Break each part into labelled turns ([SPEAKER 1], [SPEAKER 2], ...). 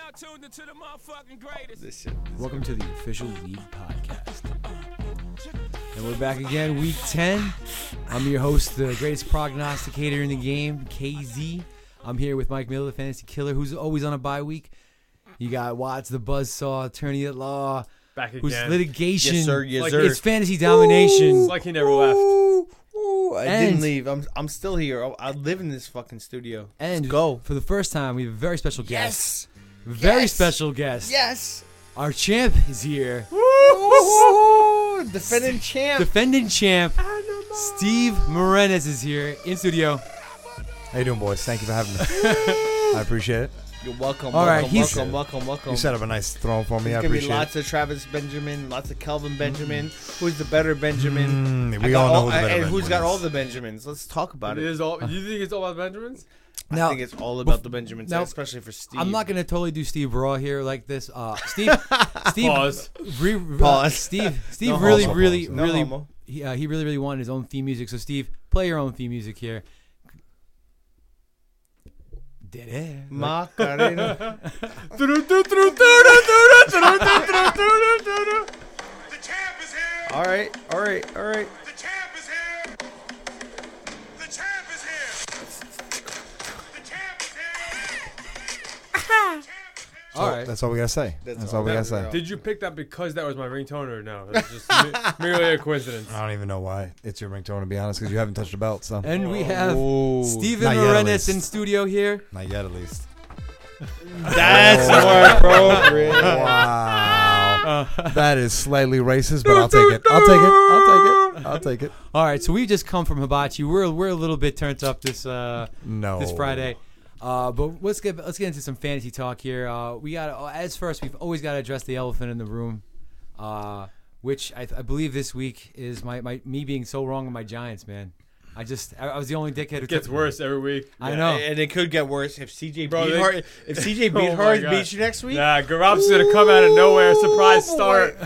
[SPEAKER 1] tuned into the motherfucking greatest.
[SPEAKER 2] This shit.
[SPEAKER 3] Welcome to the Official League Podcast. And we're back again, week 10. I'm your host, the greatest prognosticator in the game, KZ. I'm here with Mike Miller, the fantasy killer, who's always on a bye week. You got Watts, the buzzsaw, attorney at law,
[SPEAKER 4] Back again.
[SPEAKER 3] who's litigation.
[SPEAKER 2] Yes, sir. Yes,
[SPEAKER 4] Like
[SPEAKER 2] sir.
[SPEAKER 3] It's fantasy domination.
[SPEAKER 4] It's like he never left.
[SPEAKER 2] I
[SPEAKER 3] And-
[SPEAKER 2] didn't leave. I'm still here. I live in this fucking studio.
[SPEAKER 3] And
[SPEAKER 2] Let's go.
[SPEAKER 3] for the first time, we have a very special
[SPEAKER 2] Yes.
[SPEAKER 3] guest. Very
[SPEAKER 2] Yes.
[SPEAKER 3] special guest.
[SPEAKER 2] Yes.
[SPEAKER 3] Our champ is here.
[SPEAKER 2] Woo! Defending champ.
[SPEAKER 3] Defending champ, Steve Morenes is here in studio.
[SPEAKER 5] How you doing, boys? Thank you for having me. I appreciate it.
[SPEAKER 2] You're welcome.
[SPEAKER 3] All right,
[SPEAKER 2] welcome.
[SPEAKER 5] You set up a nice throne for me.
[SPEAKER 2] There's
[SPEAKER 5] I
[SPEAKER 2] gonna be
[SPEAKER 5] appreciate
[SPEAKER 2] lots of Travis Benjamin, lots of Kelvin Benjamin. Who's the better Benjamin?
[SPEAKER 5] it. We all know who the better
[SPEAKER 2] and who's got
[SPEAKER 5] Benjamin
[SPEAKER 2] all
[SPEAKER 5] is.
[SPEAKER 2] the Benjamins? Let's talk about
[SPEAKER 4] It
[SPEAKER 2] it.
[SPEAKER 4] is all. You think it's all about Benjamins?
[SPEAKER 3] Now,
[SPEAKER 2] I think it's all about the Benjamins,
[SPEAKER 3] now,
[SPEAKER 2] especially for Steve.
[SPEAKER 3] I'm not gonna totally do Steve Raw here like this. Steve,
[SPEAKER 4] Pause.
[SPEAKER 2] Pause.
[SPEAKER 3] Steve
[SPEAKER 2] No
[SPEAKER 3] really,
[SPEAKER 2] homo.
[SPEAKER 3] really,
[SPEAKER 2] No
[SPEAKER 3] really,
[SPEAKER 2] homo.
[SPEAKER 3] he really wanted his own theme music. So Steve, play your own theme music here. Dead air.
[SPEAKER 2] Macarena.
[SPEAKER 1] The champ is here.
[SPEAKER 2] All right.
[SPEAKER 1] The champ is here. The champ is here. The champ is here.
[SPEAKER 3] All right.
[SPEAKER 5] That's all we gotta say. That's all we gotta say.
[SPEAKER 4] Did you pick that because that was my ringtone or no? It's just merely a coincidence.
[SPEAKER 5] I don't even know why it's your ringtone, to be honest, because you haven't touched a belt, so
[SPEAKER 3] And we have
[SPEAKER 2] Ooh.
[SPEAKER 3] Steven
[SPEAKER 5] Not yet, at
[SPEAKER 3] Morenes
[SPEAKER 5] least.
[SPEAKER 3] in studio here.
[SPEAKER 5] not yet, at least.
[SPEAKER 2] That's more appropriate.
[SPEAKER 5] Wow, that is slightly racist, but I'll take it. I'll take it.
[SPEAKER 3] All right, so we just come from Hibachi. We're a little bit turned up this
[SPEAKER 5] No,
[SPEAKER 3] this Friday. But let's get into some fantasy talk here. We got we've always got to address the elephant in the room, which I believe this week is me being so wrong on my Giants, man. I was the only dickhead who
[SPEAKER 4] It gets
[SPEAKER 3] took-
[SPEAKER 4] worse every week.
[SPEAKER 3] I know.
[SPEAKER 2] And it could get worse if CJ
[SPEAKER 4] Bro,
[SPEAKER 2] Beathard. If CJ
[SPEAKER 4] Oh my
[SPEAKER 2] Beathard
[SPEAKER 4] God.
[SPEAKER 2] beats you next week.
[SPEAKER 4] Nah, Garoppolo's gonna come out of nowhere, surprise start.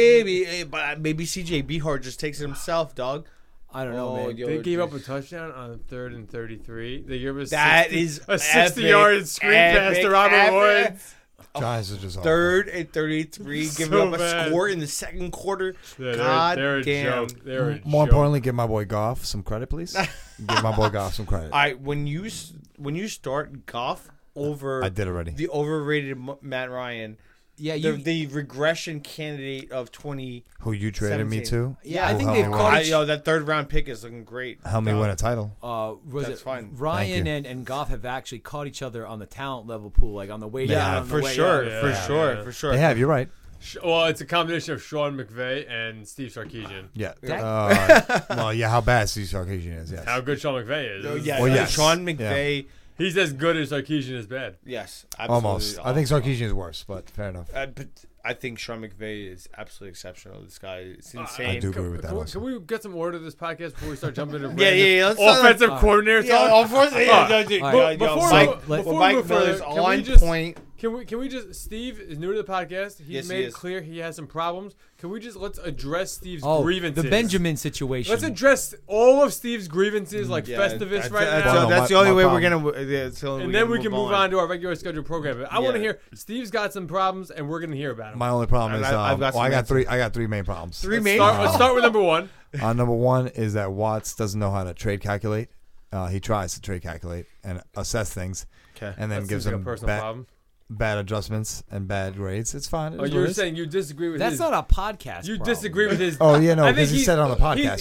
[SPEAKER 2] But maybe CJ Beathard just takes it himself, dog.
[SPEAKER 3] I don't know, man.
[SPEAKER 2] yo,
[SPEAKER 4] They gave up a touchdown on 3rd and 33. They gave us
[SPEAKER 2] That
[SPEAKER 4] 60
[SPEAKER 2] is
[SPEAKER 4] a 60-yard screen pass to Robert Woods.
[SPEAKER 5] Giants are just awful.
[SPEAKER 2] 3rd and 33, giving
[SPEAKER 4] So
[SPEAKER 2] up a
[SPEAKER 4] bad.
[SPEAKER 2] score in the second quarter.
[SPEAKER 4] Yeah,
[SPEAKER 2] God
[SPEAKER 4] they're a
[SPEAKER 2] damn.
[SPEAKER 4] joke. They're a
[SPEAKER 5] More
[SPEAKER 4] joke.
[SPEAKER 5] importantly, give my boy Goff some credit, please. Give my boy Goff some credit.
[SPEAKER 2] All right, when you start Goff over
[SPEAKER 5] I did already.
[SPEAKER 2] the overrated Matt Ryan,
[SPEAKER 3] Yeah,
[SPEAKER 2] the regression candidate of 20.
[SPEAKER 5] Who you traded me
[SPEAKER 2] 17.
[SPEAKER 5] to?
[SPEAKER 3] Yeah, I
[SPEAKER 5] Who
[SPEAKER 3] think
[SPEAKER 5] helped
[SPEAKER 3] they've
[SPEAKER 5] me
[SPEAKER 3] caught
[SPEAKER 5] win?
[SPEAKER 3] each-
[SPEAKER 2] That third round pick is looking great.
[SPEAKER 5] Help me win a title.
[SPEAKER 3] was
[SPEAKER 2] That's
[SPEAKER 3] it
[SPEAKER 2] fine.
[SPEAKER 3] Ryan
[SPEAKER 5] Thank
[SPEAKER 3] and Goff have actually caught each other on the talent level pool, like on the way down.
[SPEAKER 2] Yeah,
[SPEAKER 3] on the
[SPEAKER 2] for
[SPEAKER 3] way
[SPEAKER 2] sure,
[SPEAKER 3] up.
[SPEAKER 4] Yeah,
[SPEAKER 2] for
[SPEAKER 4] yeah,
[SPEAKER 2] sure,
[SPEAKER 4] yeah.
[SPEAKER 2] for sure.
[SPEAKER 5] They have. You're right.
[SPEAKER 4] Well, it's a combination of Sean McVay and Steve Sarkisian.
[SPEAKER 5] Yeah.
[SPEAKER 3] That-
[SPEAKER 5] Well, yeah. How bad Steve Sarkisian is? Yes.
[SPEAKER 4] How good Sean McVay is.
[SPEAKER 2] Oh, yeah,
[SPEAKER 5] Well, yes.
[SPEAKER 2] Sean McVay.
[SPEAKER 4] He's as good as Sarkisian is bad.
[SPEAKER 2] Yes, absolutely.
[SPEAKER 5] Almost. I think Sarkisian is worse, but fair enough.
[SPEAKER 2] But I think Sean McVay is absolutely exceptional. This guy is insane.
[SPEAKER 5] I do agree with that
[SPEAKER 4] Can we,
[SPEAKER 5] also.
[SPEAKER 4] can we get some order to this podcast before we start jumping into
[SPEAKER 2] Yeah. Let's
[SPEAKER 4] offensive coordinator
[SPEAKER 2] Yeah,
[SPEAKER 4] talk?
[SPEAKER 2] unfortunately,
[SPEAKER 4] All
[SPEAKER 2] yeah,
[SPEAKER 4] right.
[SPEAKER 2] dude,
[SPEAKER 3] All
[SPEAKER 2] yo,
[SPEAKER 3] right.
[SPEAKER 2] yo,
[SPEAKER 4] Before
[SPEAKER 2] Mike,
[SPEAKER 4] we- before we
[SPEAKER 2] Mike
[SPEAKER 4] move
[SPEAKER 2] Miller's
[SPEAKER 4] further, can we
[SPEAKER 2] on
[SPEAKER 4] just-
[SPEAKER 2] point.
[SPEAKER 4] Can we just Steve is new to the podcast. He's
[SPEAKER 2] Yes, he
[SPEAKER 4] made it
[SPEAKER 2] is.
[SPEAKER 4] clear he has some problems. Can we just let's address Steve's
[SPEAKER 3] Oh,
[SPEAKER 4] grievances?
[SPEAKER 3] the Benjamin situation.
[SPEAKER 4] Let's address all of Steve's grievances like Festivus right now.
[SPEAKER 5] Well, no,
[SPEAKER 2] That's the
[SPEAKER 5] my
[SPEAKER 2] only way we're
[SPEAKER 5] problem-
[SPEAKER 2] gonna. That's the only
[SPEAKER 4] And
[SPEAKER 2] way
[SPEAKER 4] then
[SPEAKER 2] we're
[SPEAKER 4] we can
[SPEAKER 2] gonna
[SPEAKER 4] move on to our regular scheduled program. I want to
[SPEAKER 2] Yeah.
[SPEAKER 4] hear Steve's got some problems, and we're going to hear about them.
[SPEAKER 5] My only problem is
[SPEAKER 2] I've got some
[SPEAKER 5] I got
[SPEAKER 2] answers.
[SPEAKER 5] three. I got three main problems.
[SPEAKER 2] Three
[SPEAKER 4] Let's
[SPEAKER 2] main.
[SPEAKER 4] let's start with number one.
[SPEAKER 5] Number one is that Watts doesn't know how to trade calculate. He tries to trade calculate and assess things,
[SPEAKER 2] Okay.
[SPEAKER 5] and then
[SPEAKER 4] That
[SPEAKER 5] gives
[SPEAKER 4] seems like
[SPEAKER 5] them
[SPEAKER 4] a personal problem.
[SPEAKER 5] bad adjustments and bad grades. It's fine. It
[SPEAKER 4] Oh,
[SPEAKER 5] is what
[SPEAKER 4] you're
[SPEAKER 5] it is.
[SPEAKER 4] saying you disagree with
[SPEAKER 3] That's
[SPEAKER 4] his...
[SPEAKER 3] not a podcast.
[SPEAKER 4] You
[SPEAKER 3] problem.
[SPEAKER 4] disagree with his...
[SPEAKER 5] Oh yeah, no,
[SPEAKER 4] I think
[SPEAKER 5] because he
[SPEAKER 4] he's-
[SPEAKER 5] said it on the podcast.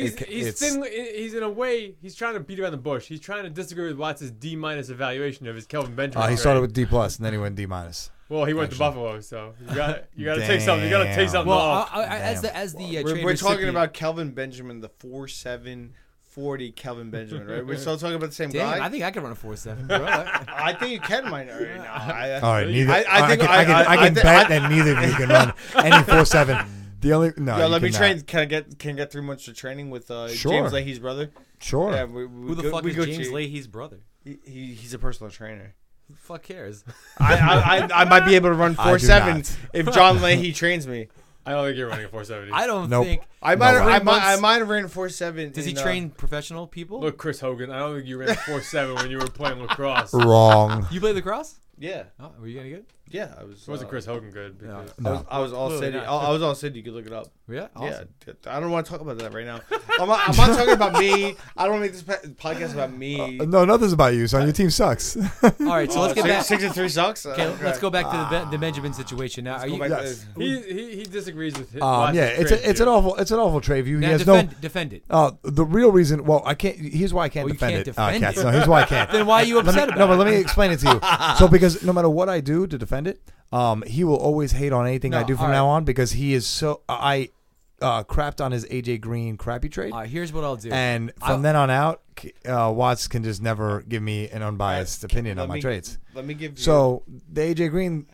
[SPEAKER 4] He's in a way, he's trying to beat around the bush. He's trying to disagree with Watts' D- evaluation of his Kelvin Benjamin.
[SPEAKER 5] He
[SPEAKER 4] grade.
[SPEAKER 5] started with D plus and then he went D minus.
[SPEAKER 4] Well, he went to
[SPEAKER 5] Actually.
[SPEAKER 4] Buffalo, so you got to take something. You got to take something
[SPEAKER 3] Well,
[SPEAKER 4] off.
[SPEAKER 3] as the
[SPEAKER 2] We're
[SPEAKER 3] trade
[SPEAKER 2] talking
[SPEAKER 3] recipient-
[SPEAKER 2] about Kelvin Benjamin, the 4.7 40 Kelvin Benjamin, right? We're still talking about the same
[SPEAKER 3] Damn,
[SPEAKER 2] guy.
[SPEAKER 3] I think I could run a 4.7. bro.
[SPEAKER 2] I think you can mine right now.
[SPEAKER 5] All right, neither.
[SPEAKER 2] I think
[SPEAKER 5] I can
[SPEAKER 2] I-
[SPEAKER 5] bet that neither of you can run any 4.7. The only no.
[SPEAKER 2] Yo,
[SPEAKER 5] you
[SPEAKER 2] let me
[SPEAKER 5] cannot.
[SPEAKER 2] train. Can I get 3 months of training with
[SPEAKER 5] Sure.
[SPEAKER 2] James Leahy's brother?
[SPEAKER 5] Sure.
[SPEAKER 2] Yeah,
[SPEAKER 3] Who the fuck is James Leahy's brother?
[SPEAKER 2] He's a personal trainer.
[SPEAKER 3] Who the fuck cares?
[SPEAKER 2] I might be able to run
[SPEAKER 5] I do
[SPEAKER 2] 4.7
[SPEAKER 5] not.
[SPEAKER 2] if John Leahy trains me.
[SPEAKER 4] I don't think you're running a 470.
[SPEAKER 3] I don't
[SPEAKER 5] Nope.
[SPEAKER 3] think.
[SPEAKER 2] I might
[SPEAKER 5] No way.
[SPEAKER 2] I might have ran 4.7.
[SPEAKER 3] Does he
[SPEAKER 2] in,
[SPEAKER 3] train professional people?
[SPEAKER 4] Look, Chris Hogan, I don't think you ran 4.7 when you were playing lacrosse.
[SPEAKER 5] Wrong.
[SPEAKER 3] You play lacrosse?
[SPEAKER 2] Yeah,
[SPEAKER 3] Oh, were you any good?
[SPEAKER 2] yeah. I was.
[SPEAKER 4] It wasn't Chris Hogan good? Because
[SPEAKER 5] No.
[SPEAKER 2] I was all
[SPEAKER 3] Clearly
[SPEAKER 2] city.
[SPEAKER 3] not.
[SPEAKER 2] I was all city. You could look it up.
[SPEAKER 3] Yeah. Awesome.
[SPEAKER 2] Yeah, I don't want to talk about that right now. I'm not talking about me. I don't want to make this podcast about me.
[SPEAKER 5] No, nothing's about you, son. Your team sucks.
[SPEAKER 3] All right. So let's get back.
[SPEAKER 2] 6-3 sucks.
[SPEAKER 3] Okay, let's go back to the Benjamin situation now. Are
[SPEAKER 2] Go
[SPEAKER 3] you?
[SPEAKER 2] back to
[SPEAKER 5] Yes.
[SPEAKER 2] this.
[SPEAKER 4] he disagrees with his.
[SPEAKER 5] Yeah, it's an awful trade view. He
[SPEAKER 3] Now
[SPEAKER 5] has
[SPEAKER 3] defend it.
[SPEAKER 5] the real reason. Well, I can't. Here's why I can't
[SPEAKER 3] Oh, you
[SPEAKER 5] defend
[SPEAKER 3] can't
[SPEAKER 5] it.
[SPEAKER 3] defend
[SPEAKER 5] Cats.
[SPEAKER 3] it?
[SPEAKER 5] No, here's why I can't.
[SPEAKER 3] Then why are you
[SPEAKER 5] Let me-
[SPEAKER 3] upset about
[SPEAKER 5] no,
[SPEAKER 3] it?
[SPEAKER 5] but let me explain it to you. So, because no matter what I do to defend it, he will always hate on anything I
[SPEAKER 3] No,
[SPEAKER 5] do from
[SPEAKER 3] all
[SPEAKER 5] now on because he is so. I crapped on his AJ Green crappy trade,
[SPEAKER 3] All right, here's what I'll do.
[SPEAKER 5] and from then on out, Watts can just never give me an unbiased opinion on my trades.
[SPEAKER 2] Let me give you.
[SPEAKER 5] So the AJ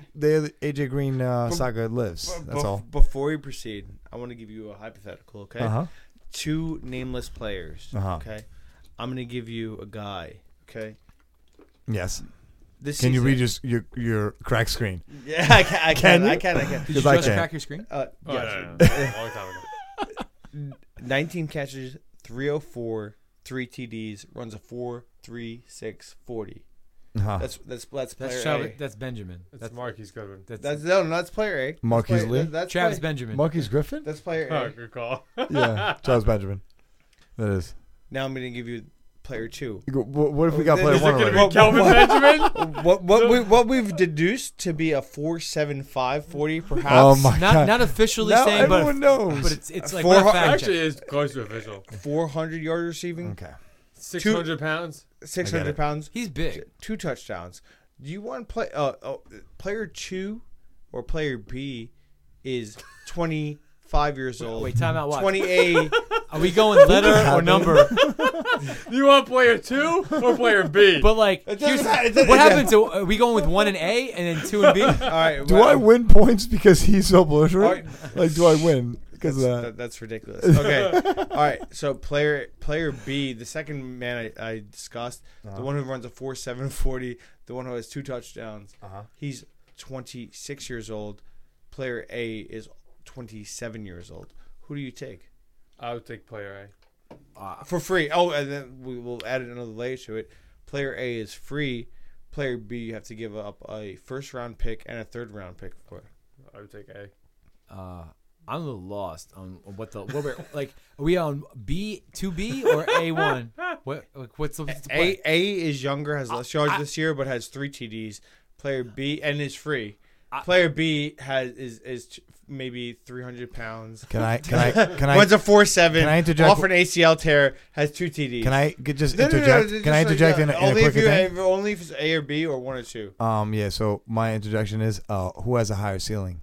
[SPEAKER 5] Green saga lives. That's all.
[SPEAKER 2] Before we proceed, I want to give you a hypothetical. Okay.
[SPEAKER 5] Uh-huh.
[SPEAKER 2] 2 nameless players.
[SPEAKER 5] Uh-huh.
[SPEAKER 2] Okay. I'm gonna give you a guy. Okay.
[SPEAKER 5] Yes.
[SPEAKER 2] This
[SPEAKER 5] Can you
[SPEAKER 2] season-
[SPEAKER 5] read your crack screen?
[SPEAKER 2] Yeah, I can. I
[SPEAKER 5] Can you?
[SPEAKER 2] can.
[SPEAKER 3] Did you
[SPEAKER 5] Because I
[SPEAKER 3] just
[SPEAKER 5] can't.
[SPEAKER 3] crack your screen?
[SPEAKER 4] Oh,
[SPEAKER 2] Yes.
[SPEAKER 4] no. Long time ago.
[SPEAKER 2] 19 catches, 304, 3 TDs, runs a 4.36 40.
[SPEAKER 5] Uh-huh.
[SPEAKER 2] That's
[SPEAKER 3] That's
[SPEAKER 2] player A.
[SPEAKER 3] That's Benjamin.
[SPEAKER 4] That's Marquise Goodwin.
[SPEAKER 2] That's player A.
[SPEAKER 5] Marquise
[SPEAKER 2] That's
[SPEAKER 5] Lee?
[SPEAKER 2] That's
[SPEAKER 3] Travis
[SPEAKER 2] player,
[SPEAKER 3] Benjamin.
[SPEAKER 5] Marquise Griffin?
[SPEAKER 2] That's player
[SPEAKER 4] Oh,
[SPEAKER 2] A.
[SPEAKER 4] good call.
[SPEAKER 5] Yeah, Charles Benjamin. That is.
[SPEAKER 2] Now I'm gonna give you player 2.
[SPEAKER 5] You go, what if we got
[SPEAKER 2] Is
[SPEAKER 5] player
[SPEAKER 2] it
[SPEAKER 5] one
[SPEAKER 2] gonna
[SPEAKER 5] already?
[SPEAKER 2] be
[SPEAKER 4] Kelvin Benjamin.
[SPEAKER 2] What we've deduced to be a 4.75 40 perhaps.
[SPEAKER 5] Oh my god!
[SPEAKER 3] Not officially
[SPEAKER 5] Now
[SPEAKER 3] saying, but
[SPEAKER 5] everyone knows.
[SPEAKER 3] but it's like
[SPEAKER 2] Four-
[SPEAKER 3] we're a fact
[SPEAKER 4] Actually,
[SPEAKER 3] check.
[SPEAKER 4] is close to official.
[SPEAKER 2] 400 yard receiving,
[SPEAKER 5] okay.
[SPEAKER 4] 600 pounds.
[SPEAKER 2] 600
[SPEAKER 5] it.
[SPEAKER 2] pounds,
[SPEAKER 3] He's big.
[SPEAKER 2] 2 touchdowns. Do you want player 2 or player B is 25 years old?
[SPEAKER 3] Wait, time out. What?
[SPEAKER 2] 28.
[SPEAKER 3] Are we going letter or number?
[SPEAKER 4] Do you want player 2 or player B?
[SPEAKER 3] But like,
[SPEAKER 2] It
[SPEAKER 3] here's,
[SPEAKER 2] doesn't matter. It doesn't-
[SPEAKER 3] what happens? So are we going with 1 and A and then 2 and B?
[SPEAKER 2] All right.
[SPEAKER 5] Do I win points because he's so belligerent?
[SPEAKER 2] Alright.
[SPEAKER 5] Like, do I win because of that?
[SPEAKER 2] That's ridiculous. Okay. All right. So player B, the second man I discussed, the one who runs a 4.7 40, the one who has 2 touchdowns. He's 26 years old. Player A is 27 years old. Who do you take
[SPEAKER 4] I would take player
[SPEAKER 2] for free? Oh, and then we will add another layer to it. Player A is free. Player B, you have to give up a 1st round pick and a 3rd round pick for.
[SPEAKER 4] A. I would take A.
[SPEAKER 3] I'm a little lost on what we're like. Are we on B2B or A1? What's the play?
[SPEAKER 2] A is younger, has less yards this year, but has 3 TDs. Player B and is free. Player B is maybe 300 pounds.
[SPEAKER 5] Can I?
[SPEAKER 2] Runs a 4.7.
[SPEAKER 5] Can I interject?
[SPEAKER 2] Off an ACL tear, has 2 TDs.
[SPEAKER 5] Can I just
[SPEAKER 2] No, no, no,
[SPEAKER 5] interject?
[SPEAKER 2] just
[SPEAKER 5] Can I
[SPEAKER 2] like,
[SPEAKER 5] interject in a
[SPEAKER 2] only
[SPEAKER 5] quick thing?
[SPEAKER 2] only if it's A or B or 1 or 2.
[SPEAKER 5] Yeah. So my interjection is, who has a higher ceiling?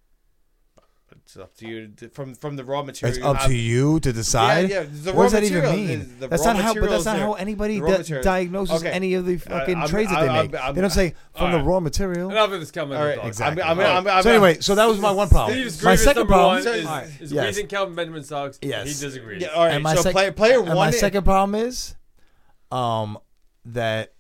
[SPEAKER 2] It's up to you from the raw material.
[SPEAKER 5] It's up to you to decide.
[SPEAKER 2] Yeah, the
[SPEAKER 5] What
[SPEAKER 2] raw
[SPEAKER 5] does that even
[SPEAKER 2] material
[SPEAKER 5] mean?
[SPEAKER 2] is- the
[SPEAKER 5] That's
[SPEAKER 2] raw
[SPEAKER 5] not how. But
[SPEAKER 2] material
[SPEAKER 5] that's
[SPEAKER 2] is
[SPEAKER 5] not
[SPEAKER 2] there.
[SPEAKER 5] how anybody
[SPEAKER 2] The raw material.
[SPEAKER 5] diagnoses
[SPEAKER 2] Okay.
[SPEAKER 5] any of the fucking
[SPEAKER 2] I'm-
[SPEAKER 5] trades that they
[SPEAKER 2] I'm-
[SPEAKER 5] make.
[SPEAKER 2] I'm-
[SPEAKER 5] They don't say from the
[SPEAKER 4] Alright.
[SPEAKER 5] raw material.
[SPEAKER 4] Enough of this Kelvin.
[SPEAKER 2] All right,
[SPEAKER 4] talk.
[SPEAKER 5] Exactly.
[SPEAKER 2] I'm-
[SPEAKER 5] So anyway, so that was my one problem.
[SPEAKER 4] Steve's
[SPEAKER 5] My
[SPEAKER 4] grievance
[SPEAKER 5] second
[SPEAKER 4] number
[SPEAKER 5] problem.
[SPEAKER 4] one is,
[SPEAKER 3] Alright.
[SPEAKER 4] is
[SPEAKER 5] Yes.
[SPEAKER 4] reason Kelvin Benjamin sucks.
[SPEAKER 5] Yes.
[SPEAKER 4] He disagrees.
[SPEAKER 2] Yeah, all right.
[SPEAKER 5] And my
[SPEAKER 2] So
[SPEAKER 5] sec-
[SPEAKER 2] player
[SPEAKER 5] And
[SPEAKER 2] 1.
[SPEAKER 5] my second problem is, that.